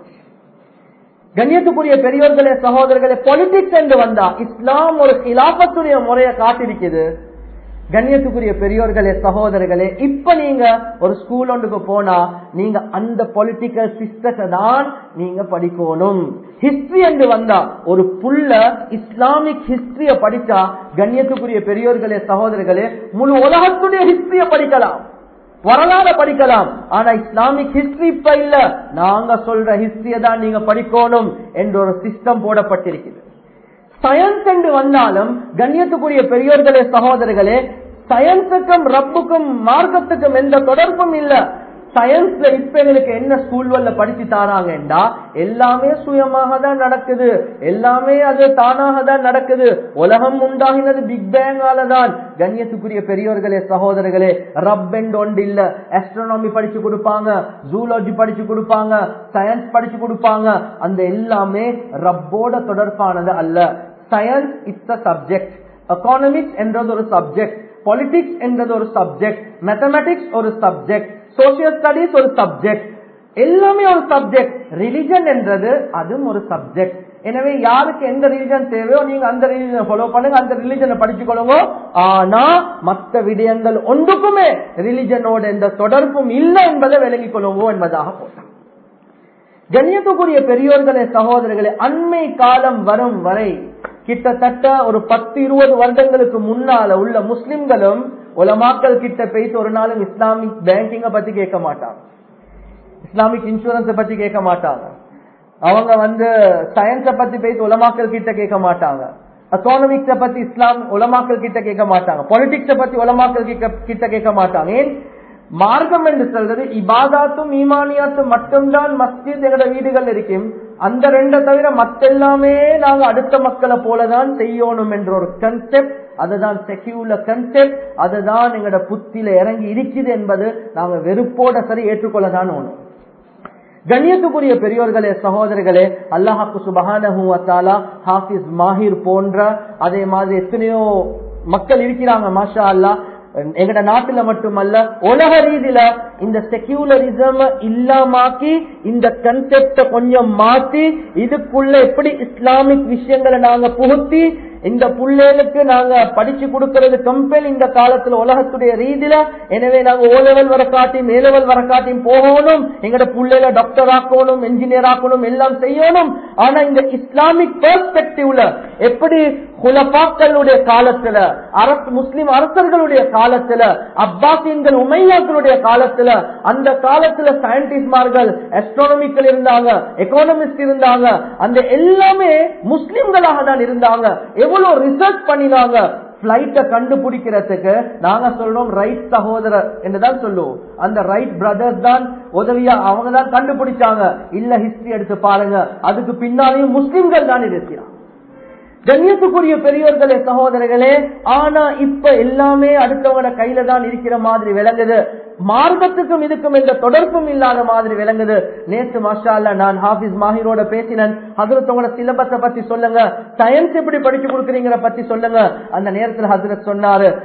கண்ணியத்துக்குரிய பெரியோர்களே சகோதரர்களே, பொலிட்டிக்ஸ் என்று வந்தா இஸ்லாம் ஒரு கிலாபத்துடைய முறையை காட்டிருக்குது. கண்ணியத்துக்குரிய பெரியோர்களே சகோதரர்களே, இப்ப நீங்க ஒரு ஸ்கூல் ஒன்றுக்கு போனா நீங்க அந்த பொலிட்டிக்கல் சிஸ்டத்தை தான் நீங்க படிக்கணும். ஹிஸ்டரி என்று வந்தா ஒரு புள்ள இஸ்லாமிக் ஹிஸ்டரிய படிச்சா கண்ணியத்துக்குரிய பெரியோர்களே சகோதரர்களே முழு உலகத்துடைய ஹிஸ்டரிய படிக்கலாம், வரலாறு படிக்கலாம். ஆனா இஸ்லாமிக் ஹிஸ்டரி இப்ப இல்ல, நாங்க சொல்ற ஹிஸ்டரிய தான் நீங்க படிக்கணும் என்ற ஒரு சிஸ்டம் போடப்பட்டிருக்கிறது. சயின்ஸ் என்று வந்தாலும் கண்ணியத்துக்குரிய பெரியோர்களே சகோதரர்களே, சயின்ஸுக்கும் ரப்புக்கும் மார்க்கத்துக்கும் எந்த தொடர்பும் இல்ல. சயின்ஸ்ல இப்ப எங்களுக்கு என்ன ஸ்கூல்ல படிச்சு தாராங்கண்டா எல்லாமே சுயமாக தான் நடக்குது, எல்லாமே அது தானாக தான் நடக்குது. உலகம் உண்டாகினது பிக் பேங்கால தான். கண்ணியத்துக்குரிய பெரியோர்களே சகோதரர்களே, ரப் அண்ட் ஒன்று இல்ல. ஆஸ்ட்ரோனாமி படிச்சு கொடுப்பாங்க, ஜூலஜி படிச்சு கொடுப்பாங்க, சயின்ஸ் படிச்சு கொடுப்பாங்க. அந்த எல்லாமே ரப்போட தொடர்பானது அல்ல. Science it's a subject, economics என்றது ஒரு சப்ஜெக்ட், பாலிடிக்ஸ் என்றது ஒரு சப்ஜெக்ட், மேத்தமேட்டிக்ஸ் ஒரு சப்ஜெக்ட், சோசியல் ஸ்டடிஸ் ஒரு சப்ஜெக்ட், எல்லாமே ஒரு சப்ஜெக்ட். ரிலிஜன் என்றது அதுவும் ஒரு சப்ஜெக்ட். எனவே யாருக்கு எந்த ரிலிஜன் தேவையோ நீங்க அந்த ரிலிஜனை ஃபாலோ பண்ணுங்க, அந்த ரிலிஜனை படிச்சுக்கொள்ளுங்க. ஆனா மற்ற விடயங்கள் ஒன்றுக்குமே ரிலிஜனோட எந்த தொடர்பும் இல்லை என்பதை விளங்கிக் கொள்ளுங்க என்பதாக போட்டான். கண்ணியத்துக்குரிய பெரியோர்களே சகோதரர்களே, அண்மை காலம் வரும் வரை கிட்டத்தட்ட ஒரு பத்து இருபது வருடங்களுக்கு முன்னால உள்ள முஸ்லிம்களும் உலமாக்கள் கிட்ட பேசி ஒரு நாளும் இஸ்லாமிக் பேங்கிங்க பத்தி கேட்க மாட்டாங்க, இஸ்லாமிக் இன்சூரன்ஸ் பத்தி கேட்க மாட்டாங்க, அவங்க வந்து சயின்ஸ பத்தி பேசி உலமாக்கள் கிட்ட கேட்க மாட்டாங்க, எக்கானமிக்ஸ பத்தி இஸ்லாம் உலமாக்கள் கிட்ட கேட்க மாட்டாங்க, பாலிடிக்ஸ பத்தி உலமாக்கள் கிட்ட கேட்க மாட்டாங்க. ஏன்? மார்க்கம் என்று சொல்றது இபாதாத்தும் ஈமானியாத்தும் மட்டும்தான் மஸ்ஜித் எங்களோட வீடுகள் இருக்கும். அந்த ரெண்டை தவிர மத்தெல்லாமே நாங்க அடுத்த மக்களை போலதான் செய்யணும் என்ற ஒரு கன்செப்ட், அதுதான் செக்யூலர் கன்செப்ட், அதுதான் எங்களோட புத்தியில இறங்கி இருக்குது என்பது நாங்க வெறுப்போட சரி ஏற்றுக்கொள்ளதான் வேணும். கண்ணியத்துக்குரிய பெரியோர்களே சகோதரர்களே, அல்லாஹ்வுக்கு சுப்ஹானஹு வ தஆலா ஹாஃபிஸ் மாஹிர் போன்ற அதே மாதிரி எத்தனையோ மக்கள் இருக்கிறாங்க. மாஷா அல்லாஹ், எங்கட நாட்டுல மட்டுமல்ல உலக ரீதியில இந்த செக்யூலரிசம் இல்லாமாக்கி இந்த கன்செப்ட கொஞ்சம் மாத்தி இதுக்குள்ள எப்படி இஸ்லாமிக் விஷயங்களை நாங்க புகுத்தி இந்த புள்ளைகளுக்கு நாங்க படிச்சு கொடுக்கிறது கம்பெனி இந்த காலத்துல உலகத்துடைய ரீதியில. எனவே நாங்க ஓ லெவல் வர காட்டியும் ஏ லெவல் வர காட்டியும் போகணும், எங்கட புள்ளைல டாக்டர் ஆக்கணும், என்ஜினியர் ஆக்கணும், எல்லாம் செய்யணும். ஆனா இந்த இஸ்லாமிக் பெர்ஸ்பெக்டிவ்ல எப்படி குலபாக்களுடைய காலத்துல, அரசு முஸ்லிம் அரசர்களுடைய காலத்துல, அப்பாசியன்கள் உமையாக்களுடைய காலத்துல, அந்த காலத்துல சயின்டிஸ்ட்மார்கள் ஆஸ்ட்ரோனமிக்கல் இருந்தாங்க, எக்கானமிஸ்ட் இருந்தாங்க, அந்த எல்லாமே முஸ்லிம்களாக தான் இருந்தாங்க. எவ்வளவு ரிசர்ச் பண்ணினாங்க பிளைட்ட கண்டுபிடிக்கிறதுக்கு. நாங்க சொல்றோம் ரைட் சகோதரர் என்றுதான் சொல்லுவோம், அந்த ரைட் பிரதர்ஸ் தான் உதவியா அவங்க தான் கண்டுபிடிச்சாங்க. இல்ல ஹிஸ்டரி எடுத்து பாருங்க, அதுக்கு பின்னாலேயும் முஸ்லிம்கள் தான் இருக்கிறாங்க. கண்ணியத்துக்குரிய பெரியோர்களே சகோதரர்களே, ஆனா இப்ப எல்லாமே அடுத்தவங்களோட கையில தான் இருக்கிற மாதிரி விளங்குது, மார்க்கத்துக்கும் இதுக்கும் எந்த தொடர்பும் இல்லாத மாதிரி விளங்குது. நேற்று மாஷா அல்லாஹ் நான் ஹாஃபிஸ் மாஹிரோட பேசினேன். ஹஜ்ரத் உங்களோட சிலபஸை பத்தி சொல்லுங்க, சயின்ஸ் எப்படி படிச்சு கொடுக்குறீங்கிற பத்தி சொல்லுங்க. அந்த நேரத்தில் ஹஜ்ரத் சொன்னாரு,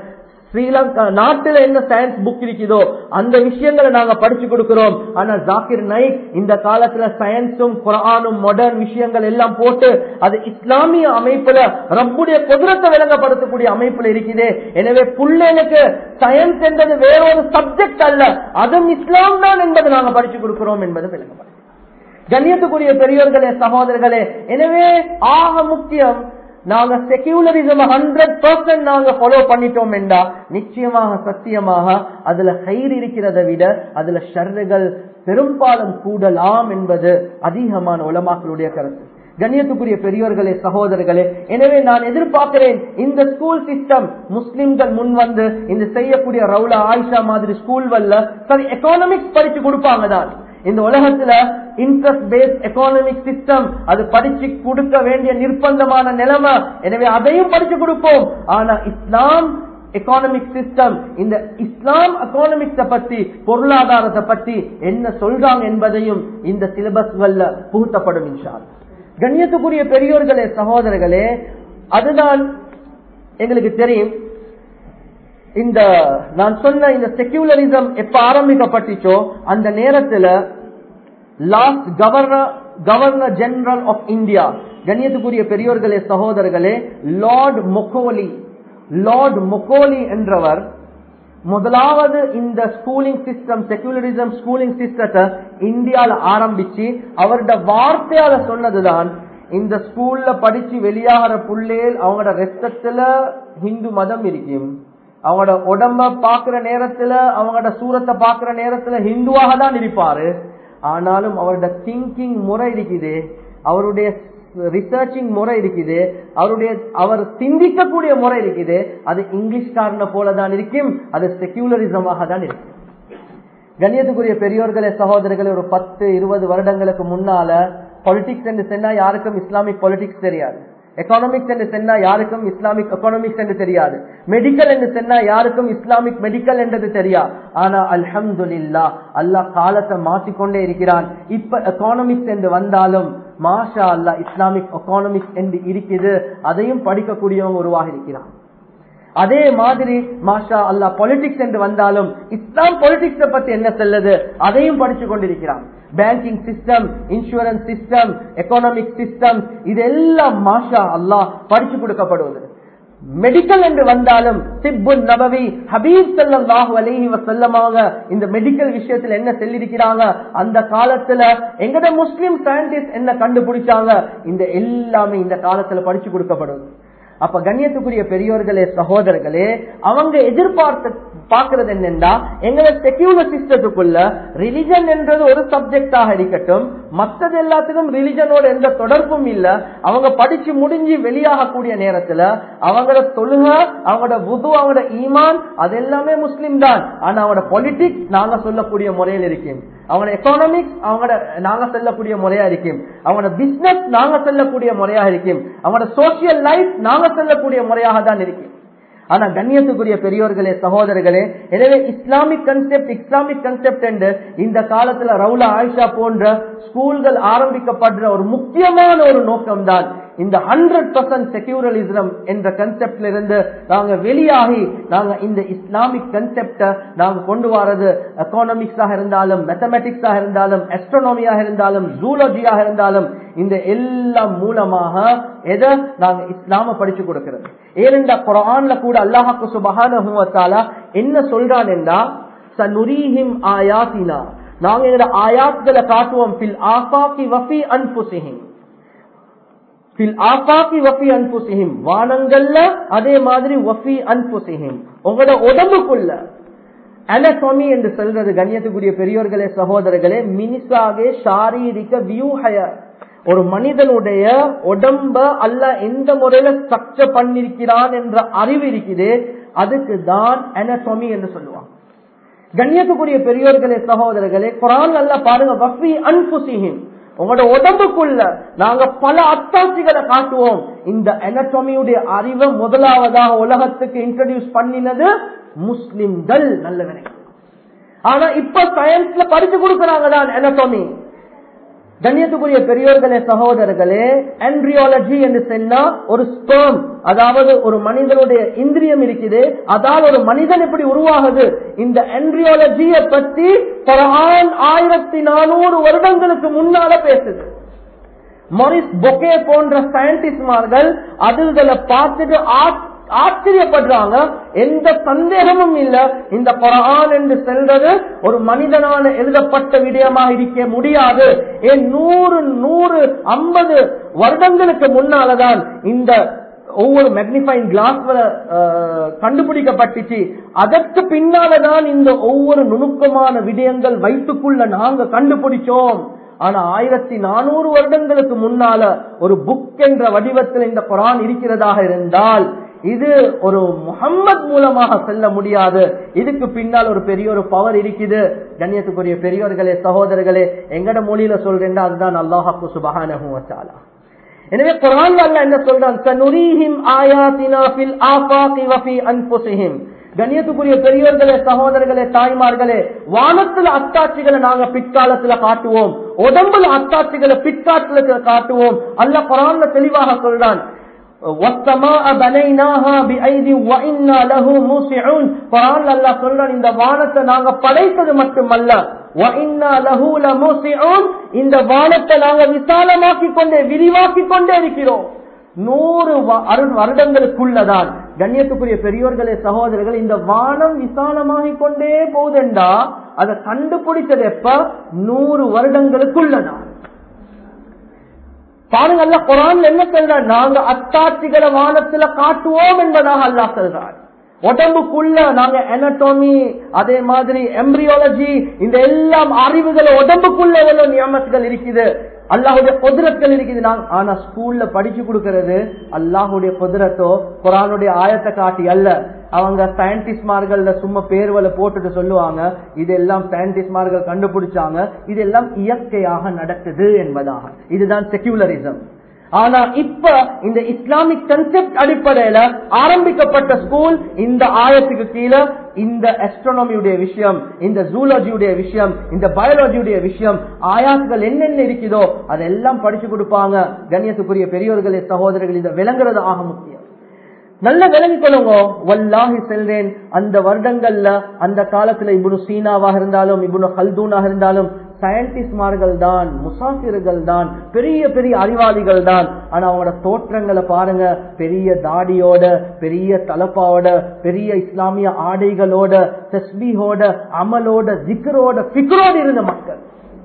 ஸ்ரீலங்கா நாட்டுல என்ன சயின்ஸ் புக் இருக்குதோ அந்த விஷயங்களை நாங்க படிச்சு கொடுக்கிறோம். ஆனா ஜாகிர் நாயிக் இந்த காலத்துல சயின்ஸும் குர்ஆனும் மாடர்ன் விஷயங்கள் எல்லாம் போட்டு அது இஸ்லாமிய அமைப்புல ரப்புடைய குதிரத்தை விளங்கப்படுத்தக்கூடிய அமைப்புல இருக்குது. எனவே புள்ளைகளுக்கு சயின்ஸ் என்பது வேறொரு சப்ஜெக்ட் அல்ல, அதுவும் இஸ்லாம் தான் என்பதை நாங்க படிச்சு கொடுக்கிறோம் என்பது விளங்கப்படும். கண்ணியத்துக்குரிய பெரியோர்களே சகோதரர்களே, எனவே ஆக முக்கியம் நாங்க செக்யூலரிசம் ஹண்ட்ரட் பர்சன்ட் நாங்க ஃபாலோ பண்ணிட்டோம் என்றா நிச்சயமாக சத்தியமாக அதுல கயிறு இருக்கிறதை விட அதுல ஷர்றுகள் பெரும்பாலும் கூடலாம் என்பது அதிகமான உலமாக்களுடைய கருத்து. கண்ணியத்துக்குரிய பெரியோர்களே சகோதரர்களே, எனவே நான் எதிர்பார்க்கிறேன் இந்த ஸ்கூல் சிஸ்டம் முஸ்லிம்கள் முன் வந்து இந்த செய்யக்கூடிய ரவுலா ஆயிஷா மாதிரி ஸ்கூல் வல்ல சரி எக்கானமிக்ஸ் படிச்சு கொடுப்பாங்க தான். இந்த உலகத்துல இன்ட்ரெஸ்ட் பேஸ்ட் எக்கானமிக் சிஸ்டம் அது படிச்சு கொடுக்க வேண்டிய நிர்பந்தமான நிலைமை. எனவே அதையும் படிச்சு கொடுப்போம். ஆனா இஸ்லாம் எக்கானமிக் சிஸ்டம், இந்த இஸ்லாம் எக்கானமிக்ஸ பத்தி பொருளாதாரத்தை பத்தி என்ன சொல்றாங்க என்பதையும் இந்த சிலபஸ்கள்ல புகுத்தப்படும் இன்ஷா அல்லாஹ். கண்ணியத்துக்குரிய பெரியோர்களே சகோதரர்களே, அதுதான் எங்களுக்கு தெரியும். இந்த நான் சொன்ன இந்த செக்யூலரிசம் எப்ப ஆரம்பிக்கப்பட்டுச்சோ அந்த நேரத்தில் last governor governor general of India, கண்ணியத்துக்குரிய பெரியோர்களே சகோதரர்களே, லார்ட் மொக்கோலி லார்ட் மொக்கோலி என்றவர் முதலாவது இந்த ஸ்கூலிங் சிஸ்டம் செக்யூலரிசம் ஸ்கூலிங் சிஸ்டத்தை இந்தியால ஆரம்பிச்சு அவருடைய வார்த்தையால சொன்னதுதான், இந்த ஸ்கூல்ல படிச்சு வெளியாகிற புள்ளேல் அவங்களோட ரத்தத்துல ஹிந்து மதம் இருக்கும், அவங்களோட உடம்ப பாக்குற நேரத்துல அவங்களோட சூரத்தை பாக்குற நேரத்துல ஹிந்துவாக தான் இருப்பாரு. ஆனாலும் அவருடைய திங்கிங் முறை இருக்குது, அவருடைய ரிசர்ச்சிங் முறை இருக்குது, அவருடைய அவர் சிந்திக்கக்கூடிய முறை இருக்குது, அது இங்கிலீஷ்காரனை போலதான் இருக்கும், அது செக்யூலரிசமாக தான் இருக்கும். கண்ணியத்துக்குரிய பெரியோர்களே சகோதரர்களே, ஒரு பத்து இருபது வருடங்களுக்கு முன்னால பாலிடிக்ஸ் என்று சொன்னா யாருக்கும் இஸ்லாமிக் பாலிடிக்ஸ் தெரியாது, எக்கானமிக்ஸ் என்று சொன்னா யாருக்கும் இஸ்லாமிக் எக்கானமிக்ஸ் என்று தெரியாது, மெடிக்கல் என்று சொன்னா யாருக்கும் இஸ்லாமிக் மெடிக்கல் என்றது தெரியாது. ஆனா அல்ஹம்துலில்லாஹ் அல்லாஹ் காலத்தை மாற்றிக்கொண்டே இருக்கிறான். இப்ப எக்கானமிக்ஸ் என்று வந்தாலும் மாஷா அல்லாஹ் இஸ்லாமிக் எக்கானமிக்ஸ் என்று இருக்குது, அதையும் படிக்கக்கூடியவங்க உருவாகி இருக்கிறான். அதே மாதிரி மாஷா அல்லாஹ் பாலிடிக்ஸ் என்று வந்தாலும் இஸ்லாம் பாலிடிக்ஸ் பத்தி என்ன சொல்லுது அதையும் படிச்சு கொண்டிருக்கிறான். Banking system, insurance system, economic system, இதெல்லாம் மாஷா அல்லாஹ் படிச்சு கொடுக்கப்படுவது. மெடிக்கல் என்று வந்தாலும் திப்புன் நபவி ஹபீப் ஸல்லல்லாஹு அலைஹி வஸல்லமாக இந்த மெடிக்கல் விஷயத்துல என்ன சொல்லியிருக்கிறாங்க, அந்த காலத்துல எங்கட முஸ்லிம் சயின்டிஸ்ட் என்ன கண்டுபிடிச்சாங்க, இந்த எல்லாமே இந்த காலத்துல படிச்சு கொடுக்கப்படுவது. அப்ப கண்ணியத்துக்குரிய பெரியோர்களே சகோதரர்களே, அவங்க எதிர்பார்த்து பாக்குறது என்னன்னா, எங்களை செக்யூலர் சிஸ்டத்துக்குள்ள ரிலிஜன் என்றது ஒரு சப்ஜெக்டாக இருக்கட்டும், மற்றது எல்லாத்துக்கும் ரிலிஜனோட எந்த தொடர்பும் இல்ல. அவங்க படிச்சு முடிஞ்சு வெளியாகக்கூடிய நேரத்துல அவங்களோட தொழுக, அவங்களோட வுது, அவங்களோட ஈமான் அது எல்லாமே முஸ்லிம் தான். ஆனா அவங்களோட பொலிட்டிக்ஸ் நாங்க சொல்லக்கூடிய முறையில் இருக்கும், அவங்களோட எக்கானமிக்ஸ் அவங்களோட நாங்க சொல்லக்கூடிய முறையா இருக்கும், அவங்களோட பிசினஸ் நாங்க சொல்லக்கூடிய முறையா இருக்கும், அவங்களோட சோசியல் லைஃப் நாங்க சொல்லக்கூடிய முறையாக தான் இருக்கு. ஆனா கண்ணியத்துக்குரிய பெரியோர்களே சகோதரர்களே, எனவே இஸ்லாமிக் கன்செப்ட் இஸ்லாமிக் கன்செப்ட் என்று இந்த காலத்துல ரவுலா ஆயிஷா போன்ற ஸ்கூல்கள் ஆரம்பிக்கப்படுற ஒரு முக்கியமான ஒரு நோக்கம் தான் இந்த ஹண்ட்ரட் பர்சன்ட் செக்யூரலிசம் என்ற கன்செப்ட்ல இருந்து நாங்க வெளியாகி நாங்க இந்த இஸ்லாமிக் கன்செப்ட நாங்க கொண்டு வரது. எக்கானமிக்ஸாக இருந்தாலும், மேத்தமெட்டிக்ஸாக இருந்தாலும், அஸ்ட்ரோனமியாக இருந்தாலும், ஜூலஜியாக இருந்தாலும், இந்த எல்லாம் மூலமாக எதை நாங்க இஸ்லாம படிச்சு கொடுக்கிறது. ஏனென்றா குர்ஆன்ல கூட அல்லாஹ் சுப்ஹானஹு வ தஆலா என்ன சொல்றான் என்றா, சனுரீஹிம் ஆயாத்தினா, நாங்க எங்க ஆயாத்களை காட்டுவோம், ஃபில் ஆஃபாகி வ ஃபீ அன்ஃபுஸிஹிம், ஃபில் ஆஃபாகி வ ஃபீ அன்ஃபுஸிஹிம், வானங்கள்ல அதே மாதிரி வ ஃபீ அன்ஃபுஸிஹிம், உங்களோட உடம்புக்குள்ள. அனடமி என்று சொல்றது கண்ணியத்துக்குரிய பெரியோர்களே சகோதரர்களே, மினிசாகே ஷாரீரிக வியூஹய, ஒரு மனிதனுடைய உடம்ப அல்லாஹ் எந்த முறையில ஸ்ட்ரக்சர் பண்ணிருக்கிறான் என்ற அறிவு இருக்குது, அதுக்கு தான் அனடமி என்று சொல்லுவாங்க. கண்ணியத்துக்குரிய பெரியோர்களே சகோதரர்களே, குர்ஆன் அல்லாஹ் பாருங்க, வஃபி அன்ஃபுஸிஹிம், உங்களோட உடம்புக்குள்ள நாங்க பல அத்தாட்சிகளை காட்டுவோம். இந்த அனடமியுடைய அறிவை முதலாவதாக உலகத்துக்கு இன்ட்ரோடியூஸ் பண்ணினது முஸ்லிம்கள். நல்லவனே, ஆனா இப்ப சயின்ஸ்ல படிச்சு கொடுக்கறாங்க தான் அனடமி. கண்ணியத்துக்குரிய பெரியோர்களே சகோதரர்களே, எம்பிரியாலஜி என்று சொன்னா ஒரு ஸ்பெர்ம், அதாவது ஒரு மனிதனுடைய இந்திரியம் இருக்குது, அதால் ஒரு மனிதன் எப்படி உருவாகுது, இந்த எம்பிரியாலஜியை பத்தி குர்ஆன் ஆயிரத்தி நானூறு வருடங்களுக்கு முன்னால பேசுது. மொரிஸ் பொக்கே போன்ற சயின்டிஸ்ட்மார்கள் அதுகளை பார்த்துட்டு ஆச்சரியப்படுறாங்க. எந்த சந்தேகமும் இல்ல, இந்த குர்ஆன் என்று சொல்றது ஒரு மனிதனால எழுதப்பட்ட விடயமாக இருக்க முடியாது. ஏன் நூறு நூறு ஐம்பது வருடங்களுக்கு முன்னாலதான் இந்த ஒவ்வொரு மேக்னிஃபைங் கிளாஸ் கண்டுபிடிக்கப்பட்டுச்சு. அதற்கு பின்னாலதான் இந்த ஒவ்வொரு நுணுக்கமான விடயங்கள் வைத்துக்குள்ள நாங்க கண்டுபிடிச்சோம். ஆனா ஆயிரத்தி நானூறு வருடங்களுக்கு முன்னால ஒரு புக் என்ற வடிவத்தில் இந்த குர்ஆன் இருக்கிறதாக இருந்தால் இது ஒரு முஹம்மத் மூலமாக செல்ல முடியாது. இதுக்கு பின்னால் ஒரு பெரிய ஒரு பவர் இருக்குது. கண்ணியத்துக்குரிய பெரியோர்களே சகோதரர்களே, எங்கட மொழியில சொல்றேன் அதுதான் அல்லாஹ் சுப்ஹானஹு வ தஆலா. எனவே குர்ஆன்ல அல்லாஹ் என்ன சொல்றான், சனுரீஹிம் ஆயாத்தினா ஃபில் ஆஃபாகி வ ஃபீ அன்ஃபுஸிஹிம். கண்ணியத்துக்குரிய பெரியோர்களே சகோதரர்களே தாய்மார்களே, வானத்துல அத்தாட்சிகளை நாங்க பிற்காலத்துல காட்டுவோம், உடம்புல அத்தாட்சிகளை பிற்காலத்துல காட்டுவோம். அல்லாஹ் குர்ஆன்ல தெளிவாக சொல்றான், இந்த வானத்தை நாங்க படைத்தது மட்டுமல்ல, இந்த வானத்தை நாங்க விசாலமாக்கி கொண்டே விரிவாக்கி கொண்டே இருக்கிறோம். நூறு வருடங்களுக்குள்ளதான் கண்ணியத்துக்குரிய பெரியோர்களே சகோதரர்கள் இந்த வானம் விசாலமாகிக் கொண்டே போகுதுண்டா அதை கண்டுபிடிச்சது எப்ப? நூறு வருடங்களுக்குள்ளதான். பாருங்க, அல்லாஹ் குர்ஆன்ல என்ன சொல்றான், நாங்க அத்தாட்சிகளை வானத்துல காட்டுவோம் என்பதாக அல்லாஹ் சொல்றான். உடம்புக்குள்ள நாங்க அனட்டோமி, அதே மாதிரி எம்பிரியாலஜி, இந்த எல்லாம் அறிவுகளை உடம்புக்குள்ள எவ்வளவு நியமத்துகள் இருக்குது, அல்லாஹுடைய குதிரத்துகள் இருக்குது. நாங்க ஆனா ஸ்கூல்ல படிச்சு கொடுக்கிறது அல்லாஹுடைய குதிரத்தோ குர்ஆனுடைய ஆயத்தை காட்டி அல்ல. அவங்க சயின்டிஸ்ட்மார்கள் சும்மா பேர்வலை போட்டுட்டு சொல்லுவாங்க, இதெல்லாம் சயின்டிஸ்ட்மார்கள் கண்டுபிடிச்சாங்க, இதெல்லாம் இயற்கையாக நடக்குது என்பதாக. இதுதான் செக்யூலரிசம். ஆனா இப்ப இந்த இஸ்லாமிக் கன்செப்ட் அடிப்படையில ஆரம்பிக்கப்பட்ட ஸ்கூல் இந்த ஆயத்துக்கு கீழே இந்த அஸ்ட்ரோனமியுடைய விஷயம், இந்த ஜூலஜியுடைய விஷயம், இந்த பயாலஜியுடைய விஷயம், ஆயாத்துகள் என்னென்ன இருக்குதோ அதெல்லாம் படிச்சு கொடுப்பாங்க. கண்ணியத்துக்குரிய பெரியோர்களே சகோதரர்கள், இதை விளங்குறது ஆக முக்கியம். நல்ல விளங்கி கொள்ளுங்க. வல்லாஹி செல்றேன், அந்த வருடங்கள்ல அந்த காலத்துல இப்னு சீனாவாக இருந்தாலும் இப்னு ஹல்தூனாக இருந்தாலும் சயின்டிஸ்ட்மார்கள் தான், முசாஃபிர்கள் தான், பெரிய பெரிய அறிவாளிகள் தான். ஆனா அவங்களோட தோற்றங்களை பாருங்க, பெரிய தாடியோட, பெரிய தலப்பாவோட, பெரிய இஸ்லாமிய ஆடைகளோட, தஸ்பீஹோட, அமலோட, ஜிக்ரோட, ஃபிக்ரோடு இருந்த மக்கள்.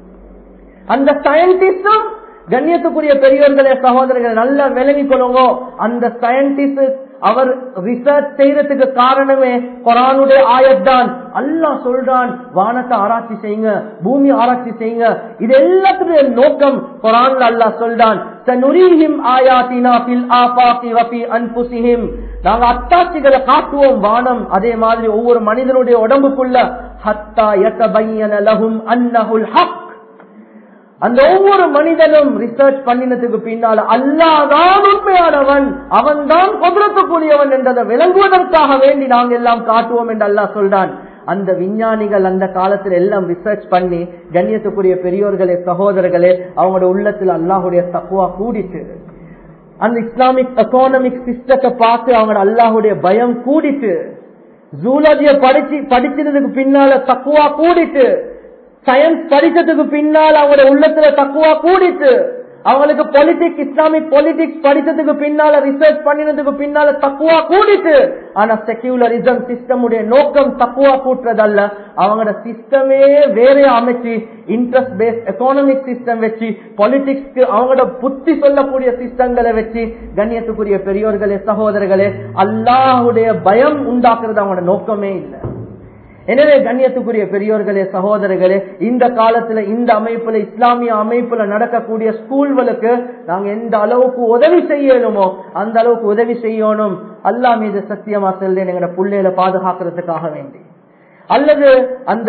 அந்த சயின்டிஸ்டும் கண்ணியத்துக்குரிய பெரியவர்களே சகோதரர்கள் நல்லா விளங்கி கொள்ளுங்க. அந்த சயின்டிஸ்ட் அவர் ரிசர்ச் செய்யறதுக்கு காரணமே குர்ஆனுடைய ஆயத் தான். அல்லாஹ் சொல்றான், வானத்தை ஆராய்ச்சி செய்யுங்க, பூமி ஆராய்ச்சி செய்யுங்க. இது எல்லாத்துடைய நோக்கம் குர்ஆன்ல அல்லாஹ் சொல்றான், சனுரீஹிம் ஆயாத்தினா ஃபில் ஆஃபாகி வ ஃபீ அன்ஃபுஸிஹிம். நாங்க அத்தாட்சிகளை காட்டுவோம் வானம், அதே மாதிரி ஒவ்வொரு மனிதனுடைய உடம்புக்குள்ள, ஹத்தா யதபய்யன லஹும் அன்னஹுல் ஹக். அந்த ஒவ்வொரு மனிதனும் ரிசர்ச் பண்ணினதுக்கு பின்னால அல்லாஹ் தான் உண்மையானவன், அவன் தான் குதிரத்துக்குரியவன் என்றதை விளங்குவதற்காக வேண்டி நாங்கள் எல்லாம் காட்டுவோம் என்று அல்லாஹ் சொல்றான். அந்த விஞ்ஞானிகள் அந்த காலத்துல எல்லாம் ரிசர்ச் பண்ணி கண்ணியத்துக்குரிய பெரியோர்களே சகோதரர்களே அவங்களோட உள்ளத்துல அல்லாஹுடைய தக்வா கூடிட்டு, அந்த இஸ்லாமிக் எக்கானமிக் சிஸ்டத்தை பார்த்து அவங்களோட அல்லாஹுடைய பயம் கூடிட்டு, ஜூலஜிய படிச்சு படிச்சதுக்கு பின்னால தக்வா கூடிட்டு, சயின்ஸ் படிச்சதுக்கு பின்னால் அவங்களோட உள்ளத்துல தக்குவா கூடிட்டு, அவங்களுக்கு பொலிட்டிக்ஸ் இஸ்லாமிக் பொலிட்டிக்ஸ் படிச்சதுக்கு பின்னால ரிசர்ச் பண்ணினதுக்கு பின்னால தக்குவா கூடிட்டு. ஆனா செக்யூலரிசம் சிஸ்டம் உடைய நோக்கம் தக்குவா கூட்டுறதல்ல, அவங்களோட சிஸ்டமே வேற அமைச்சு இன்ட்ரெஸ்ட் பேஸ்ட் எக்கானமிக் சிஸ்டம் வச்சு, பொலிட்டிக்ஸ்க்கு அவங்களோட புத்தி சொல்லக்கூடிய சிஸ்டங்களை வச்சு, கண்ணியத்துக்குரிய பெரியோர்களே சகோதரர்களே அல்லாஹுடைய பயம் உண்டாக்குறது அவங்களோட நோக்கமே இல்லை. எனவே கண்ணியத்துக்குரிய பெரியோர்களே சகோதரர்களே, இந்த காலத்துல இந்த அமைப்புல இஸ்லாமிய அமைப்புல நடக்கக்கூடிய ஸ்கூல்களுக்கு நாங்க எந்த அளவுக்கு உதவி செய்யணுமோ அந்த அளவுக்கு உதவி செய்யணும். அல்லாஹ் மீது சத்தியமா செல்றேன், எங்களோட பிள்ளைகளை பாதுகாக்கிறதுக்காக வேண்டி. அல்லது அந்த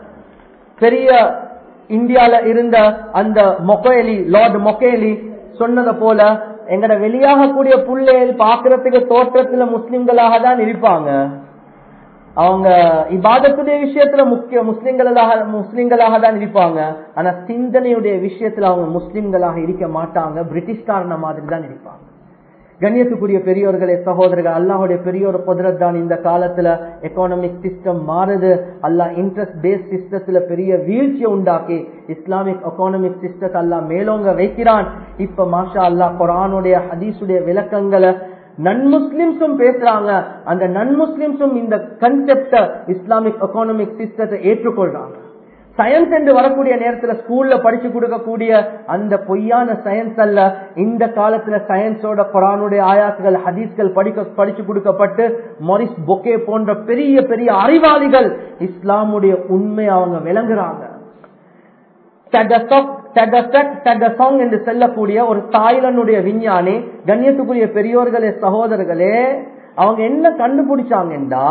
பெரிய இந்தியால இருந்த அந்த மொக்கேலி, லார்ட் மொக்கேலி சொன்னதை போல எங்கட வெளியாகக்கூடிய பிள்ளைகள் பாக்குறதுக்கு தோற்றத்துல முஸ்லிம்களாக தான் இருப்பாங்க. அவங்க இபாதத்துடைய விஷயத்துல முக்கிய முஸ்லிம்களாக முஸ்லிம்களாக தான் இருப்பாங்க. ஆனா சிந்தனையுடைய விஷயத்துல அவங்க முஸ்லிம்களாக இருக்க மாட்டாங்க, பிரிட்டிஷ்காரன மாதிரி தான் இருப்பாங்க. கண்ணியத்துக்குரிய பெரியோர்களே சகோதரர்கள், அல்லாஹுடைய பெரிய ஒரு குதிரத் தான் இந்த காலத்துல எக்கானமிக் சிஸ்டம் மாறுது. அல்லாஹ் இன்ட்ரெஸ்ட் பேஸ்ட் சிஸ்டத்துல பெரிய வீழ்ச்சியை உண்டாக்கி இஸ்லாமிக் எக்கானமிக் சிஸ்டத்தை அல்லாஹ் மேலோங்க வைக்கிறான். இப்ப மாஷா அல்லாஹ் குர்ஆனுடைய ஹதீஸுடைய விளக்கங்களை நன்முஸ்லிம்ஸும் பேசுறாங்க. அந்த நன்முஸ்லிம்ஸும் இந்த கன்செப்ட இஸ்லாமிக் எக்கானமிக் சிஸ்டத்தை ஏற்றுக்கொள்றாங்க. சயின்ஸ் என்று வரக்கூடிய நேரத்துல ஸ்கூல்ல படிச்சு கொடுக்கக்கூடிய அந்த பொய்யான சயின்ஸ் அல்ல. இந்த காலத்துல சயின்ஸோட குர்ஆனுடைய ஆயாத்துகள் ஹதீஸ்கள் படிக்க படிச்சு கொடுக்கப்பட்டு மொரிஸ் பொக்கே போன்ற பெரிய பெரிய அறிவாளிகள் இஸ்லாமுடைய உண்மை அவங்க விளங்குறாங்க. என்று சொல்லக்கூடிய ஒரு தாய்லாந்துடைய விஞ்ஞானி, கண்ணியத்துக்குரிய பெரியோர்களே சகோதரர்களே, அவங்க என்ன கண்டுபிடிச்சாங்கன்றா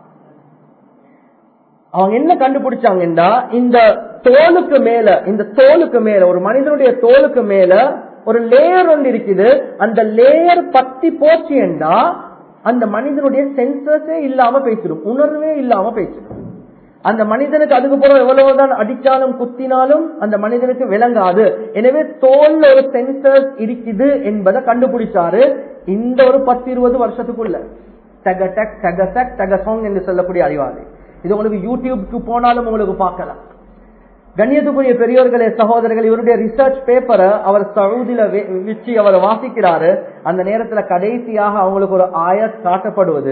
அவங்க என்ன கண்டுபிடிச்சாங்கன்னா இந்த தோலுக்கு மேல இந்த தோலுக்கு மேல ஒரு மனிதனுடைய தோலுக்கு மேல ஒரு லேயர் ஒன்று இருக்குது. அந்த லேயர் பத்தி போச்சு என்றா அந்த மனிதனுடைய சென்சர்ஸே இல்லாம பேசிடும், உணர்வே இல்லாம பேசிடும். அந்த மனிதனுக்கு அதுக்கு போற எவ்வளவுதான் அடிச்சாலும் குத்தினாலும் அந்த மனிதனுக்கு விளங்காது. எனவே தோல்ல ஒரு சென்சர்ஸ் இருக்குது என்பதை கண்டுபிடிச்சாரு இந்த ஒரு பத்து இருபது வருஷத்துக்குள்ள. டெகடெக் டெகசெக் டெகசோங் என்று சொல்லக்கூடிய அறிவாளி. இது உங்களுக்கு யூடியூப்க்கு போனாலும் உங்களுக்கு பார்க்கலாம். கண்ணியத்துக்குரிய பெரியோர்களே சகோதரர்கள், இவருடைய ரிசர்ச் பேப்பரை அவர் சவுதியில வச்சு அவர் வாசிக்கிறாரு. அந்த நேரத்துல கடைசியாக அவங்களுக்கு ஒரு ஆயத் காட்டப்படுவது.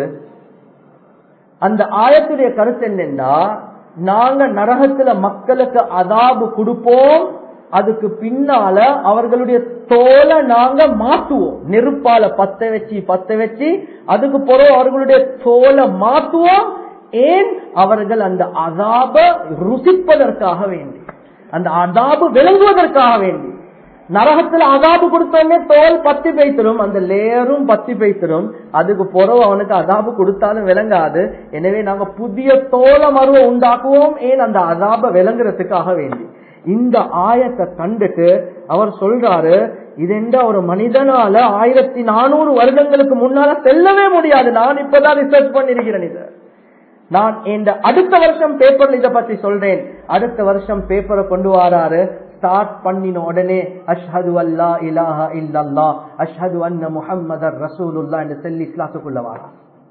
அந்த ஆயத்துடைய கருத்து என்னன்னா, நாங்க நரகத்துல மக்களுக்கு அதாபு கொடுப்போம், அதுக்கு பின்னால அவர்களுடைய தோலை நாங்க மாத்துவோம், நெருப்பால பத்த வச்சு பத்த வச்சு அதுக்கு பிறகு அவர்களுடைய தோலை மாத்துவோம். ஏன்? அவர்கள் அந்த அதாப ருசிப்பதற்காக வேண்டி, அந்த அதாபு விளங்குவதற்காக வேண்டி. நரகத்துல அதாபு கொடுத்தோடனே தோல் பத்தி பேய்த்திரும், அந்த லேயரும் பத்தி பேய்த்திரும், அதுக்கு பிறகு அவனுக்கு அதாபு கொடுத்தாலும் விளங்காது. எனவே நாங்க புதிய தோல மருவ உண்டாக்குவோம், ஏன்? அந்த அதாப விளங்குறதுக்காக வேண்டி. இந்த ஆயத்தை கண்டுட்டு அவர் சொல்றாரு, இதெண்டா ஒரு மனிதனால ஆயிரத்தி நானூறு வருடங்களுக்கு முன்னால செல்லவே முடியாது. நான் இப்பதான் ரிசர்ச் பண்ணிருக்கிறேன். இத நான் இந்த அடுத்த வருஷம் பேப்பர்ல இதை பத்தி சொல்றேன். அடுத்த வருஷம் பேப்பரை கொண்டு வராரு. ஸ்டார்ட் பண்ணின உடனே அஷ்ஹது அல்லா இலாஹா இல்லல்லாஹ் அஷ்ஹது அன்ன முஹம்மதர் ரசூலுல்லாஹ் என்று சொல்லி இஸ்லாத்துக்குள்ள வாரா.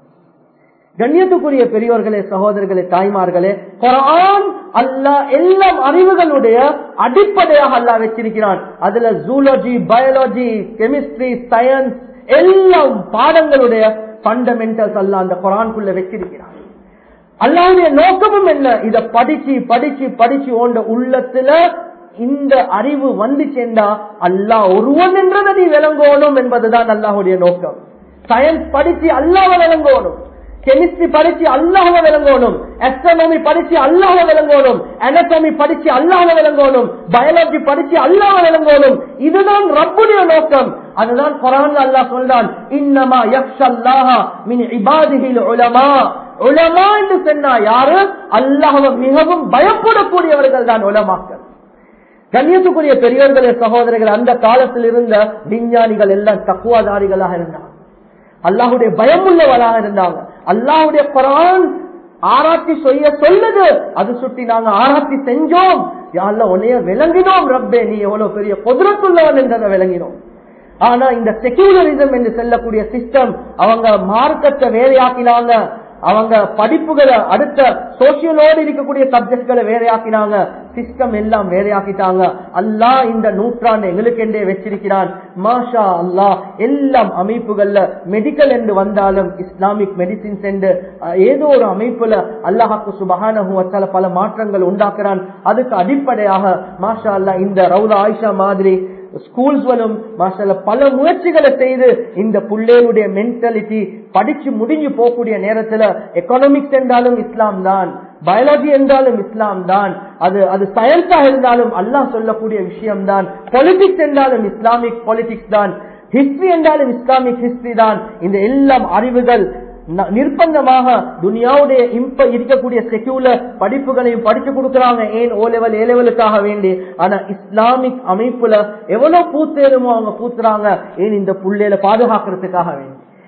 கண்ணியத்துக்குரிய பெரியோர்களே சகோதரர்களே தாய்மார்களே, குர்ஆன் அல்லாஹ் எல்லாம் அறிவுகளுடைய அடிப்படையாக அல்லாஹ் வச்சிருக்கிறான். அதுல ஜூலஜி, பயாலஜி, கெமிஸ்ட்ரி, சயின்ஸ் எல்லாம் பாடங்களுடைய ஃபண்டமெண்டல்ஸ் அல்லாஹ் அந்த குர்ஆனுக்குள்ள வச்சிருக்கிறான். அல்லாஹ்வுடைய நோக்கமும் என்ன? இத படிச்சு படிச்சு படிச்சு ஓண்ட உள்ளத்துல இந்த அறிவு வந்து சேர்ந்தா அல்லாஹ் ஒருவன் என்றதை நீ விளங்கணும் என்பதுதான் அல்லாஹ்வுடைய நோக்கம். சயின்ஸ் படிச்சு அல்லாஹ்வை விளங்கணும், கெமிஸ்ட்ரி படிச்சு அல்லாஹ்வை விளங்கணும், ஆஸ்ட்ரோனமி படிச்சு அல்லாஹ்வை விளங்கணும், அனாட்டமி படிச்சு அல்லாஹ்வை விளங்கணும், பயாலஜி படிச்சு அல்லாஹ்வை விளங்கணும். இதுதான் ரப்புடைய நோக்கம். அதுதான் குர்ஆன்ல அல்லாஹ் சொல்றான், இன்னமா யக்ஷல்லாஹ மின் இபாதிஹில் உலமா. உலமா என்று சொன்னா யாரு? அல்லாஹ்வை மிகவும் பயப்படக்கூடியவர்கள் தான் உலமாக்கள். கண்ணியத்துக்குரிய பெரியோர்களே சகோதரர்கள், அந்த காலத்தில் இருந்த விஞ்ஞானிகள் எல்லாம் தக்வாதாரிகளாக இருந்தாங்க, அல்லாஹுடைய பயமுள்ளவர்களாக இருந்தாங்க. அல்லாஹுடைய குர்ஆன் ஆராய்ச்சி செய்ய சொல்லுது, அது சுட்டி நாங்க ஆராய்ச்சி செஞ்சோம், யாழ்லா உன்னைய விளங்கினோம், ரப்பே நீ எவ்வளவு பெரிய குதிரத்துள்ளவன் என்றதை விளங்கினோம். ஆனா இந்த செக்யூலரிசம் என்று சொல்லக்கூடிய சிஸ்டம் அவங்க மார்க்கத்தை வேலையாக்கினாங்க. அவங்க படிப்புகளை அடுத்த சோசியலோடு இருக்கக்கூடிய சப்ஜெக்ட்களை வேறையாக்கினாங்க, சிஸ்டம் எல்லாம் வேறையாக்கிட்டாங்க. அல்லாஹ் இந்த நூற்றாண்டு எங்களுக்கு என்றே வச்சிருக்கிறான். மாஷா அல்லாஹ் எல்லாம் அமைப்புகள்ல மெடிக்கல் என்று வந்தாலும் இஸ்லாமிக் மெடிசின்ஸ் என்று ஏதோ ஒரு அமைப்புல அல்லாஹ்வுக்கு சுப்ஹானஹு வ தஆலா பல மாற்றங்கள் உண்டாக்குறான். அதுக்கு அடிப்படையாக மாஷா அல்லாஹ் இந்த ரவுலா ஆயிஷா மாதிரி ஸ்கூல்ஸ்களும் மாஷாஅல்லாஹ் பல முயற்சிகளை செய்து இந்த புள்ளைகளுடைய மென்டாலிட்டி படிச்சு முடிஞ்சு போகக்கூடிய நேரத்துல எக்கனாமிக்ஸ் என்றாலும் இஸ்லாம் தான், பயாலஜி என்றாலும் இஸ்லாம் தான், அது அது சயின்ஸா இருந்தாலும் அல்லாஹ் சொல்லக்கூடிய விஷயம் தான், பாலிடிக்ஸ் என்றாலும் இஸ்லாமிக் பாலிடிக்ஸ் தான், ஹிஸ்டரி என்றாலும் இஸ்லாமிக் ஹிஸ்டரி தான். இந்த எல்லாம் அறிவுகள் நிர்பந்தமாக துனியாவுடைய இம்ப இருக்கக்கூடிய செக்யூலர் படிப்புகளையும் படிச்சு கொடுக்கறாங்க. ஏன்? ஓ லெவல் ஏ லெவலுக்காக வேண்டி. ஆனா இஸ்லாமிக் அமைப்புல எவ்வளவு பூத்தேருமோ அவங்க பூத்துறாங்க. ஏன்? இந்த புள்ளையில பாதுகாக்கிறதுக்காக வேண்டி.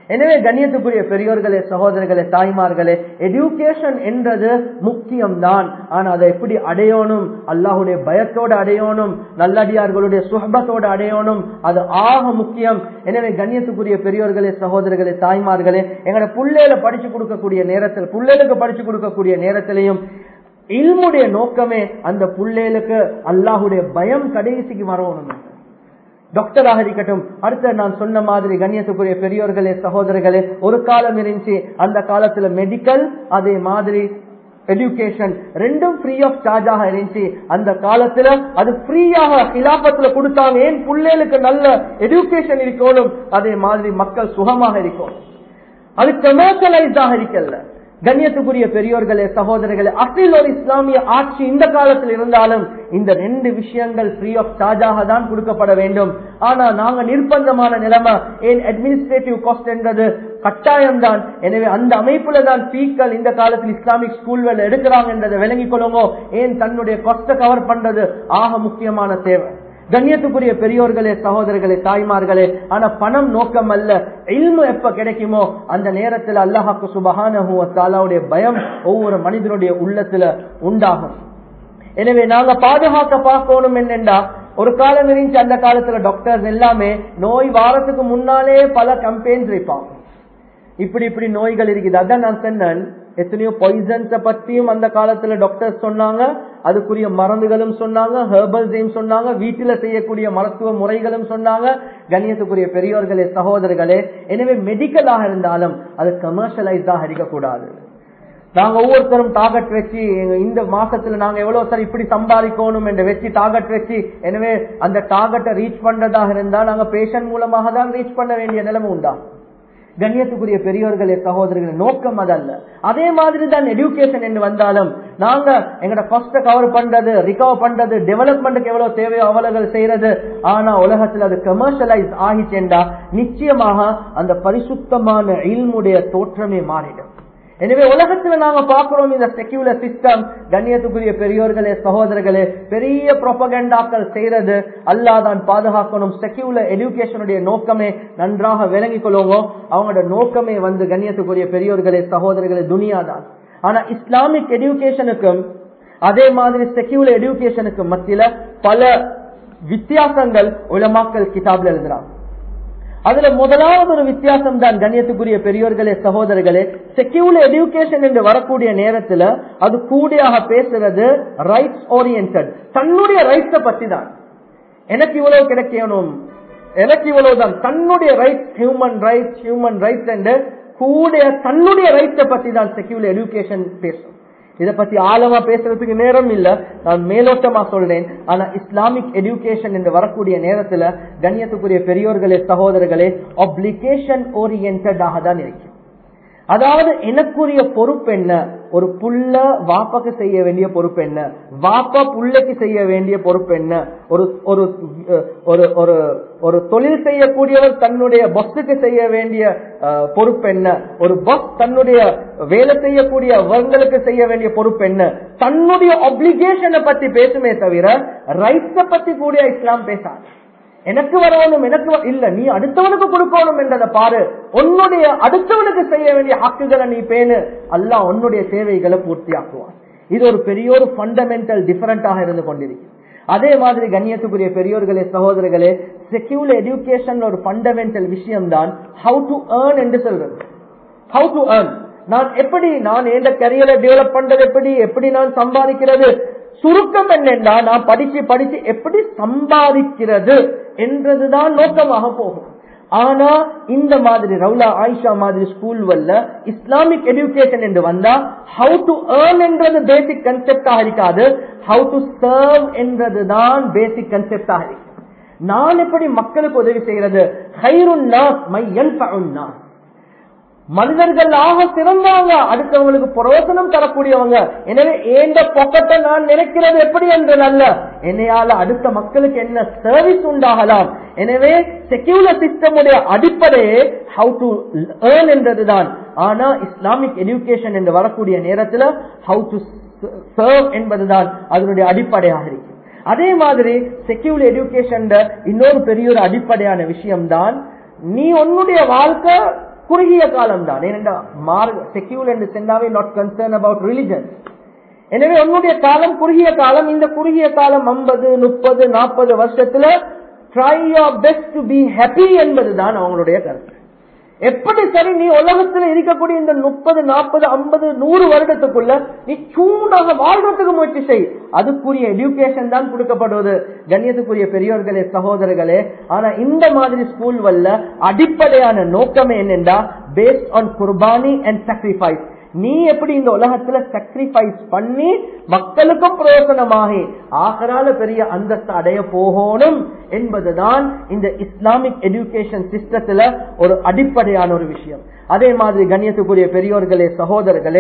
எனவே கண்ணியத்துக்குரிய பெரியோர்களே, சகோதரர்களே, தாய்மார்களே, எஜுகேஷன் என்றது முக்கியம்தான். ஆனா அதை எப்படி அடையணும்? அல்லாஹுடைய பயத்தோடு அடையணும், நல்லடியார்களுடைய சுஹபத்தோடு அடையணும். அது ஆக முக்கியம். எனவே கண்ணியத்துக்குரிய பெரியோர்களே, சகோதரர்களே, தாய்மார்களே, எங்களோட புள்ளையில படிச்சு கொடுக்கக்கூடிய நேரத்தில், புள்ளைகளுக்கு படிச்சு கொடுக்கக்கூடிய நேரத்திலையும் இல்முடைய நோக்கமே அந்த புள்ளைகளுக்கு அல்லாஹுடைய பயம் கடைசிக்கு வரணும். டாக்டராக இருக்கட்டும், அடுத்த நான் சொன்ன மாதிரி கண்ணியத்துக்குரிய பெரியோர்களே, சகோதரர்களே, ஒரு காலம் இருந்துச்சு, அந்த காலத்துல மெடிக்கல் அதே மாதிரி எஜுகேஷன் ரெண்டும் ஃப்ரீ ஆஃப் சார்ஜாக இருந்துச்சு. அந்த காலத்துல அது ஃப்ரீயாக கிலாபத்துல கொடுத்தாங்க. ஏன்? பிள்ளைகளுக்கு நல்ல எஜுகேஷன் இருக்கணும், அதே மாதிரி மக்கள் சுகமாக இருக்கும். அது கமர்ஷியலைஸாக இருக்கல. கண்ணியத்துக்குரிய பெரியோர்களே, சகோதரர்களே, அசில் ஒரு இஸ்லாமிய ஆட்சி இந்த காலத்தில் இருந்தாலும் இந்த ரெண்டு விஷயங்கள் ஃப்ரீ ஆஃப் சார்ஜாக தான் கொடுக்கப்பட வேண்டும். ஆனா நாங்க நிர்பந்தமான நிலைமை, ஏன் அட்மினிஸ்ட்ரேட்டிவ் காஸ்ட் என்றது கட்டாயம்தான். எனவே அந்த அமைப்புல தான் பீக்கள் இந்த காலத்தில் இஸ்லாமிக் ஸ்கூல்கள் எடுக்கிறாங்க என்றதை விளங்கிக் கொள்ளுங்க. ஏன்? தன்னுடைய காஸ்ட கவர் பண்றது ஆக முக்கியமான தேவை. கண்ணியத்துக்குரிய பெரியோர்களே, சகோதரர்களே, தாய்மார்களே, ஆனா பணம் நோக்கம் அல்ல. இல்மு எப்ப கிடைக்குமோ அந்த நேரத்தில் அல்லாஹ்வுக்கு சுப்ஹானஹு வ தஆலாவுடைய பயம் ஒவ்வொரு மனிதனுடைய உள்ளத்துல உண்டாகும். எனவே நாங்க பாதுகாக்க பார்க்கணும் என்னென்றா, ஒரு காலம் இருந்துச்சு, அந்த காலத்துல டாக்டர்ஸ் எல்லாமே நோய் வாரத்துக்கு முன்னாலே பல கம்பெயின்ஸ் வைப்பாங்க. இப்படி இப்படி நோய்கள் இருக்குது. அதான் நான் சொன்னேன், எத்தனையோ பாய்சன்ஸ பத்தியும் அந்த காலத்துல டாக்டர்ஸ் சொன்னாங்க, அதுக்குரிய மருந்துகளும் சொன்னாங்க, ஹெர்பல்ஸையும் சொன்னாங்க, வீட்டில செய்யக்கூடிய மருத்துவ முறைகளும் சொன்னாங்க. கண்ணியத்துக்குரிய பெரியோர்களே, சகோதரர்களே, எனவே மெடிக்கலாக இருந்தாலும் அது கமர்ஷியலைஸாக இருக்கக்கூடாது. நாங்க ஒவ்வொருத்தரும் டார்கெட் வச்சு இந்த மாசத்துல நாங்க எவ்வளவு சார் இப்படி சம்பாதிக்கணும் என்று வச்சு டார்கெட் வச்சு, எனவே அந்த டார்கெட்டை ரீச் பண்றதாக இருந்தால் நாங்க பேஷண்ட் மூலமாக தான் ரீச் பண்ண வேண்டிய நிலைமை உண்டா? கண்ணியத்துக்குரிய பெரியோர்களே, சகோதரர்களே, நோக்கம் அதல்ல. அதே மாதிரி தான் எஜுகேஷன் என்று வந்தாலும் நாங்க எங்கட காஸ்ட கவர் பண்றது, ரிகவர் பண்றது, டெவலப்மெண்ட்டுக்கு எவ்வளவு தேவையோ அவ்வளவு செய்யறது. ஆனா உலகத்தில் அது கமர்ஷியலைஸ் ஆகிச்சேண்டா நிச்சயமாக அந்த பரிசுத்தமான இல்முடைய தோற்றமே மாறிடும். எனவே உலகத்துல நாங்க பாக்குறோம் இந்த செக்யூலர் சிஸ்டம். கண்ணியத்துக்குரிய பெரியோர்களே, சகோதரர்களே, பெரிய புரோபகண்டாக்கள் செய்யறது அல்லாஹ் தான் பாதுகாக்கணும். செக்யூலர் எஜுகேஷனுடைய நோக்கமே நன்றாக விளங்கிக் கொள்ளுவோம். அவங்களோட நோக்கமே வந்து கண்ணியத்துக்குரிய பெரியோர்களே, சகோதரர்களே, துனியா தான். ஆனா இஸ்லாமிக் எஜுகேஷனுக்கும் அதே மாதிரி செக்யூலர் எஜுகேஷனுக்கும் மத்தியில பல வித்தியாசங்கள் உலமாக்கள் கிதாப்ல எழுதுறாங்க. அதுல முதலாவது ஒரு வித்தியாசம் தான் கண்ணியத்துக்குரிய பெரியோர்களே, சகோதரர்களே, செக்யூலர் எஜுகேஷன் என்று வரக்கூடிய நேரத்துல அது கூடியாக பேசுறது ரைட்ஸ் ஓரியன்டட், தன்னுடைய ரைட்ஸ பத்தி தான். எனக்கு இவ்வளவு கிடைக்கணும், எனக்கு இவ்வளவுதான், தன்னுடைய rights, human rights, human rights என்று கூடிய தன்னுடைய ரைட்ஸ பத்தி தான் செக்யூலர் எஜுகேஷன் பேசும். இதை பத்தி ஆழமா பேசுறதுக்கு நேரம் இல்ல, நான் மேலோட்டமா சொல்றேன். ஆனா இஸ்லாமிக் எஜுகேஷன் என்று வரக்கூடிய நேரத்துல கண்ணியத்துக்குரிய பெரியோர்களே, சகோதரர்களே, ஆப்ளிகேஷன் ஓரியன்டாக தான் இருக்கு. அதாவது எனக்குரிய பொறுப்பு என்ன, ஒரு புள்ள வாப்பாக்கு செய்ய வேண்டிய பொறுப்பு என்ன, வாப்பா புள்ளைக்கு செய்ய வேண்டிய பொறுப்பு என்ன, ஒரு ஒரு ஒரு தொழில் செய்யக்கூடியவர் தன்னுடைய பஸ்ஸுக்கு செய்ய வேண்டிய பொறுப்பு என்ன, ஒரு பஸ் தன்னுடைய வேலை செய்யக்கூடியவர்களுக்கு செய்ய வேண்டிய பொறுப்பு என்ன, தன்னுடைய ஆப்ளிகேஷனை பத்தி பேசுமே தவிர ரைட்ஸ பத்தி கூட இஸ்லாம் பேசாது. எனக்கு வரணும், எனக்கு இல்ல, நீ அடுத்தவனுக்கு கொடுக்கணும் என்றதை பாரு, உன்னுடைய அடுத்தவனுக்கு செய்ய வேண்டிய ஹக்குகளை நீ பேணு, அல்லாஹ் உன்னுடைய தேவைகளை பூர்த்தி ஆக்குவான். இது ஒரு பெரிய ஒரு ஃபண்டமெண்டல் டிஃபரண்டாக இருந்து கொண்டிருக்கு. அதே மாதிரி கண்ணியத்துக்குரிய பெரியோர்களே, சகோதரர்களே, செக்யூலர் எஜுகேஷன் ஒரு ஃபண்டமெண்டல் விஷயம் தான் ஹவு டு ஏர்ன் என்று சொல்றது. ஹவு டு ஏர்ன், நான் எப்படி, நான் எந்த கரியரை டெவலப் பண்றது, எப்படி எப்படி நான் சம்பாதிக்கிறது. சுருக்கம் என்னென்னா, நான் படிச்சு படிச்சு எப்படி சம்பாதிக்கிறது என்றதுதான் நோக்கமாக போகும். ஆனா இந்த மாதிரி ரவுலா ஆயிஷா மாதிரி ஸ்கூல் வல்ல இஸ்லாமிக் எஜுகேஷன் என்று வந்தா ஹவு டு ஏர்ன் என்றது பேசிக் கன்செப்டாக இருக்காது, ஹவு டு சர்வ் என்றதுதான் பேசிக் கன்செப்டாக இருக்கு. நான் எப்படி மக்களுக்கு உதவி செய்யறது, ஹைருன் நாஸ் மை யன்ஃபஉன் நாஸ், மனிதர்கள் ஆக சிறந்தவங்க அடுத்தவங்களுக்கு பிரயோஜனம் தரக்கூடியவங்க. எனவே ஏந்த பொக்கத்தை நான் நினைக்கிறது எப்படி என்று அல்ல, என்னையால அடுத்த மக்களுக்கு என்ன சர்வீஸ் உண்டாகலாம். எனவே செக்யூலர் சிஸ்டமுடைய அடிப்படையே ஹவு டு ஏர்ன் என்றதுதான். ஆனா இஸ்லாமிக் எஜுகேஷன் என்று வரக்கூடிய நேரத்தில் ஹவு டு சர்வ் என்பதுதான் அதனுடைய அடிப்படையாக இருக்கு. அதே மாதிரி செக்யூலர் எஜுகேஷன் இன்னொரு பெரிய ஒரு அடிப்படையான விஷயம் தான், நீ உன்னுடைய வாழ்க்கை குறுகிய காலம் தான். ஏனென்றா மார்க் செக்யூலர் என்று சென்றாவே நாட் கன்சர்ன் அபவுட் ரிலிஜன். எனவே உன்னுடைய காலம் குறுகிய காலம். இந்த குறுகிய காலம் ஐம்பது முப்பது நாற்பது வருஷத்துல try your best to be happy என்பதுதான் அவங்களுடைய கருத்து. எப்படி சரி நீ உலகத்துல இருக்கக்கூடிய இந்த முப்பது நாற்பது ஐம்பது நூறு வருடத்துக்குள்ள நீ சூடாக வாழ்றதுக்கு முயற்சி செய். அதுக்குரிய எஜுகேஷன் தான் கொடுக்கப்படுவது கண்ணியத்துக்குரிய பெரியோர்களே சகோதரர்களே. ஆனா இந்த மாதிரி ஸ்கூல் வல்ல அடிப்படையான நோக்கமே என்னென்றா பேஸ்ட் ஆன் குர்பானி அண்ட் சாக்ரிஃபைஸ். நீ எப்படி இந்த உலகத்துல சாக்ரிஃபைஸ் பண்ணி மக்களுக்கும் பிரயோசனமாகி ஆகரால பெரிய அந்தஸ்து அடைய போகணும் என்பதுதான் இந்த இஸ்லாமிக் எஜுகேஷன் சிஸ்டத்துல ஒரு அடிப்படையான ஒரு விஷயம். அதே மாதிரி கண்ணியத்துக்குரிய பெரியோர்களே சகோதரர்களே,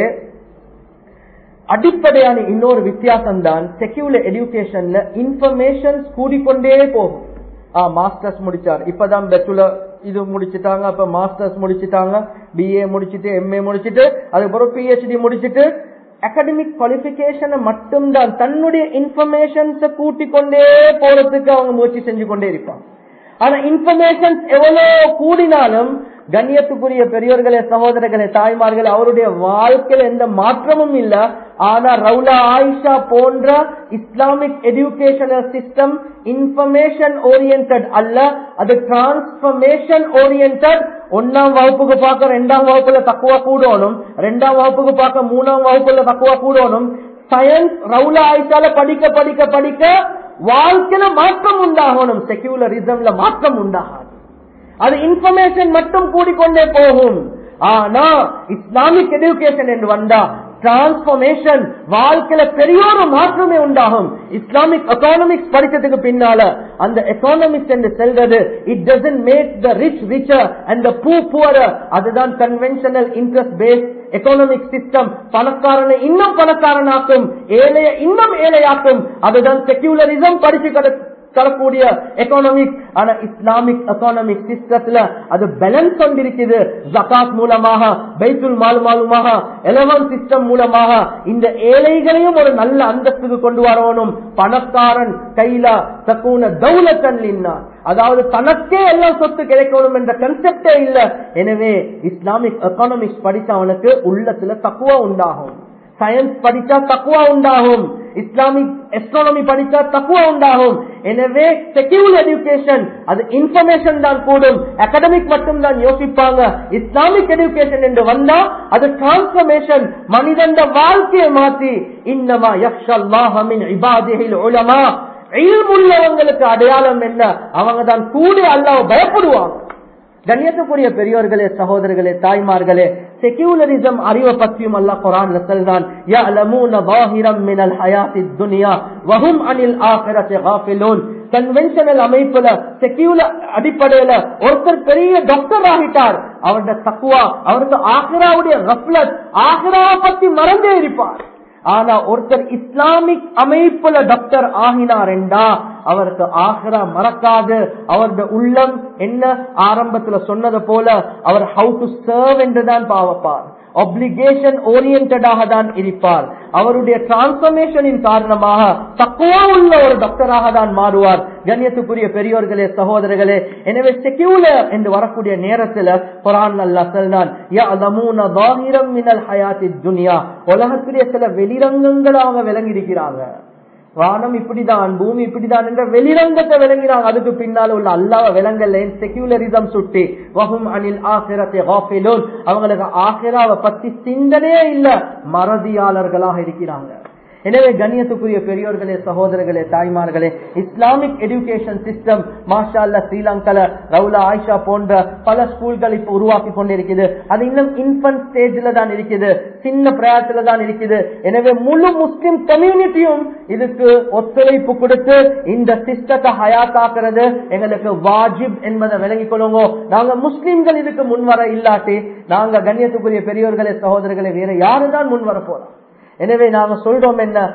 அடிப்படையான இன்னொரு வித்தியாசம் தான் செக்யூலர் எஜுகேஷன்ல இன்ஃபர்மேஷன் கூடிக்கொண்டே போகும். மாஸ்டர்ஸ் முடிச்சார், இப்பதான் பேச்சுலர் இது முடிச்சுட்டாங்க, அப்ப மாஸ்டர்ஸ் முடிச்சுட்டாங்க, பிஏ முடிச்சுட்டு எம்ஏ முடிச்சுட்டு அதுக்கப்புறம் பிஹெச்டி முடிச்சுட்டு அகாடமிக் குவாலிபிகேஷனை மட்டும்தான் தன்னுடைய இன்ஃபர்மேஷன்ஸை கூட்டிக் கொண்டே போறதுக்கு அவங்க முயற்சி செஞ்சு கொண்டே இருப்பாங்க. ஆனா இன்ஃபர்மேஷன் எவ்வளவு கூடினாலும் கண்ணியத்துக்குரிய பெரியோர்களே சகோதரர்களே தாய்மார்களே அவருடைய வாழ்க்கையில எந்த மாற்றமும் இல்ல. ஆனா ரவுலா ஆயிஷா போன்ற Islamic educational system information oriented அல்ல, அது டிரான்ஸ்பர்மேஷன் ஓரியன்டட். ஒன்னாம் வகுப்புக்கு பார்க்க ரெண்டாம் வகுப்புல தக்குவா கூடணும், ரெண்டாம் வகுப்புக்கு பார்க்க மூணாம் வகுப்புல தக்குவா கூடணும். சயின்ஸ் ரவுலா ஆயிஷால படிக்க படிக்க படிக்க வாழ்க்கையில மாற்றம் உண்டாகணும். செக்யூலரிசம்ல மாற்றம் உண்டாகாது, அது இன்ஃபர்மேஷன் மட்டும் கூடிக்கொண்டே போகும். ஆனா இஸ்லாமிக் எஜுகேஷன் என்று வந்தா டிரான்ஸ்பர்மேஷன், வாழ்க்கையில பெரிய ஒரு மாற்றமே உண்டாகும். இஸ்லாமிக் எக்கானமிக்ஸ் படிச்சதுக்கு பின்னால அந்த எக்கானமிக்ஸ் என்று செல்வது it doesn't make the rich richer and the poor poorer. அதுதான் conventional interest based economic system. பணக்காரனை இன்னும் பணக்காரனாக்கும், ஏழைய இன்னும் ஏழையாக்கும். அதுதான் செக்யூலரிசம் படிச்சு தரக்கூடிய எக்கானமிக். ஆனா இஸ்லாமிக் எக்கானமிக் சிஸ்டத்துல அது பேலன்ஸ் கொண்டிருக்குது. ஜகாத் மூலமாக, பைத்துல் மால் மூலமாக, எலவன் சிஸ்டம் மூலமாக இந்த ஏழைகளையும் ஒரு நல்ல அந்தஸ்துக்கு கொண்டு வரணும். பணக்காரன் கையில தக்கூன தௌலத்தன் இல்லா, அதாவது தனக்கே எல்லாம் சொத்து கிடைக்கணும் என்ற கன்செப்டே இல்ல. எனவே இஸ்லாமிக் எக்கானமிக்ஸ் படித்தவனுக்கு உள்ளத்துல தக்குவா உண்டாகும், சயின்ஸ் படிச்சா தக்குவா உண்டாகும், இஸ்லாமிக் எஸ்ட்ரானமி படிச்சா தக்குவா உண்டாகும். எனவே செக்யூலர் எஜுகேஷன் அது இன்ஃபர்மேஷன் தான் கூடும், அகாடமிக் மட்டும் தான் யோசிப்பாங்க. இஸ்லாமிக் எஜுகேஷன் என்று வந்தா அது டிரான்ஸ்பர்மேஷன், மனிதன் வாழ்க்கையை மாற்றி இன்னமா யக்ஷல்லாஹ மின் இபாதிஹில் உலமா, இல்ம் உள்ளவங்களுக்கு அடையாளம் என்ன, அவங்க தான் கூட அல்லாஹ் பயப்படுவாங்க. கண்ணியத்துக்குரிய பெரியோர்களே சகோதரர்களே தாய்மார்களே, செக்யூலரிசம் அறிவை பற்றியும் அல்லாஹ் குர்ஆன்ல சொல்றான், யஅலமூன ظاهرا من الحياة الدنيا وهم عن الآخرة غافلون. கன்வென்ஷனல் அமைப்புல செக்யூலர் அடிப்படையில ஒருத்தர் பெரிய டாக்டர் ஆகிட்டார், அவருடைய தக்வா, அவருக்கு ஆகிராவுடைய கஃப்லத், ஆகிராவை பத்தி மறந்தே இருப்பார். ஆனா ஒருத்தர் இஸ்லாமிக் அமைப்புல டாக்டர் ஆகினார் என்றா அவருக்கு ஆகிரா மறக்காது. அவருடைய உள்ளம் என்ன ஆரம்பத்துல சொன்னது போல அவர் ஹவு டு சர்வ் என்றுதான் பாவப்பார், ஒப்ளிகேஷன் ஓரியன்டாக தான் இருப்பார். அவருடைய டிரான்ஸ்பர்மேஷனின் காரணமாக தக்குவா உள்ள ஒரு டாக்டராக தான் மாறுவார். கண்ணியத்துக்குரிய பெரியோர்களே சகோதரர்களே, எனவே செக்யூலர் என்று வரக்கூடிய நேரத்தில் குர்ஆன் அல்லாஹ் சொல்றான், யஅலமூன ظاهرا من الحياة الدنيا, உலகத்துடைய சில வெளிரங்கங்களை அவங்க விளங்கி இருக்கிறாங்க. வானம் இப்படிதான், பூமி இப்படிதான் என்ற வெளிரங்கத்தை விளங்கிறாங்க, அதுக்கு பின்னால உள்ள அல்லாஹ் விளங்கல. செக்யூலரிசம் சுட்டி வஹும் அனில் ஆகிரத்தி காஃபிலூன், அவங்களுக்கு ஆகிராவை பத்தி சிந்தனையே இல்ல, மறதியாளர்களாக இருக்கிறாங்க. எனவே கண்ணியத்துக்குரிய பெரியோர்களே சகோதரர்களே தாய்மார்களே, இஸ்லாமிக் எஜுகேஷன் சிஸ்டம் மாஷா அல்லாஹ் ஸ்ரீலங்கால ரவுலா ஆயிஷா போன்ற பல ஸ்கூல்கள் இப்ப உருவாக்கி கொண்டிருக்குது. அது இன்னும் இன்ஃபன்ட் ஸ்டேஜ்ல தான் இருக்குது, சின்ன பிரயாசத்துல தான் இருக்குது. எனவே முழு முஸ்லிம் கம்யூனிட்டியும் இதுக்கு ஒத்துழைப்பு கொடுத்து இந்த சிஸ்டத்தை ஹயாத்தாக்குறது எங்களுக்கு வாஜிப் என்பதை விளங்கிக் கொள்ளுங்க. நாங்க முஸ்லிம்கள் இதுக்கு முன்வர இல்லாட்டி நாங்க கண்ணியத்துக்குரிய பெரியோர்களே சகோதரர்களே வேற யாருதான் முன்வர போறோம். எனவே நாங்க சொல்றோம் என்ன,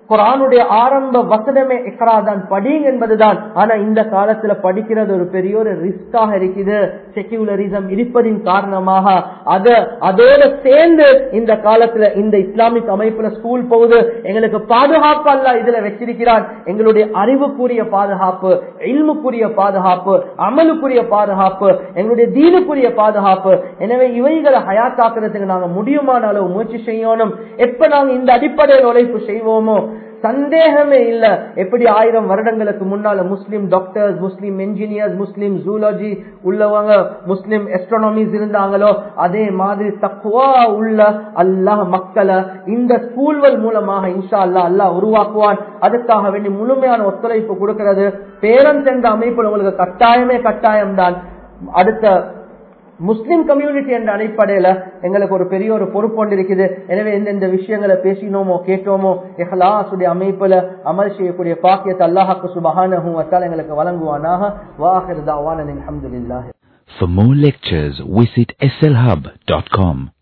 குர்ஆனுடைய ஆரம்ப வசனமே இக்ரா தான், படிங்க என்பதுதான். ஆனா இந்த காலத்துல படிக்கிறது ஒரு பெரிய ஒரு ரிஸ்காக இருக்குது. செக்யூலரிசம் இருப்பதின் காரணமாக அத அதோட சேர்ந்து இந்த காலத்துல இந்த இஸ்லாமிக் அமைப்புல ஸ்கூல் போகுது. எங்களுக்கு பாதுகாப்பு அல்ல இதுல வச்சிருக்கிறான். எங்களுடைய அறிவுக்குரிய பாதுகாப்பு, இல்முக்குரிய பாதுகாப்பு, அமலுக்குரிய பாதுகாப்பு, எங்களுடைய தீனுக்குரிய பாதுகாப்பு. எனவே இவைகளை ஹயாத்தாக்குறதுக்கு நாங்க முடியுமான அளவு முயற்சி செய்யணும். எப்ப நாங்க இந்த அடிப்படையில் உழைப்பு செய்வோமோ சந்தேகமே இல்ல, எப்படி ஆயிரம் வருடங்களுக்கு முன்னால Muslim doctors, Muslim engineers, Muslim zoology உள்ளவங்க, முஸ்லிம் எஸ்ட்ரானமிஸ் இருந்தாங்களோ அதே மாதிரி தக்வா உள்ள அல்லாஹ் மக்களை இந்த ஸ்கூல்கள் மூலமாக இன்ஷா அல்லாஹ் அல்லாஹ் உருவாக்குவான். அதுக்காக வேண்டி முழுமையான ஒத்துழைப்பு கொடுக்கிறது பேரண்ட்ஸ் என்ற அமைப்பு உங்களுக்கு கட்டாயமே கட்டாயம் தான். அடுத்த முஸ்லிம் கம்யூனிட்டி என்ற அடிப்படையில எங்களுக்கு ஒரு பெரிய ஒரு பொறுப்பு ஒன்று இருக்குது. எனவே எந்தெந்த விஷயங்களை பேசினோமோ கேட்டோமோ இஹ்லாஸுடைய அமைப்புல அமல் செய்யக்கூடிய பாக்கியத்தை அல்லாஹ் சுப்ஹானஹு வ தஆலா எங்களுக்கு வழங்குவானாக. வாஹிர் தஅவானா அல்ஹம்துலில்லாஹ். For more lectures visit S L hub dot com.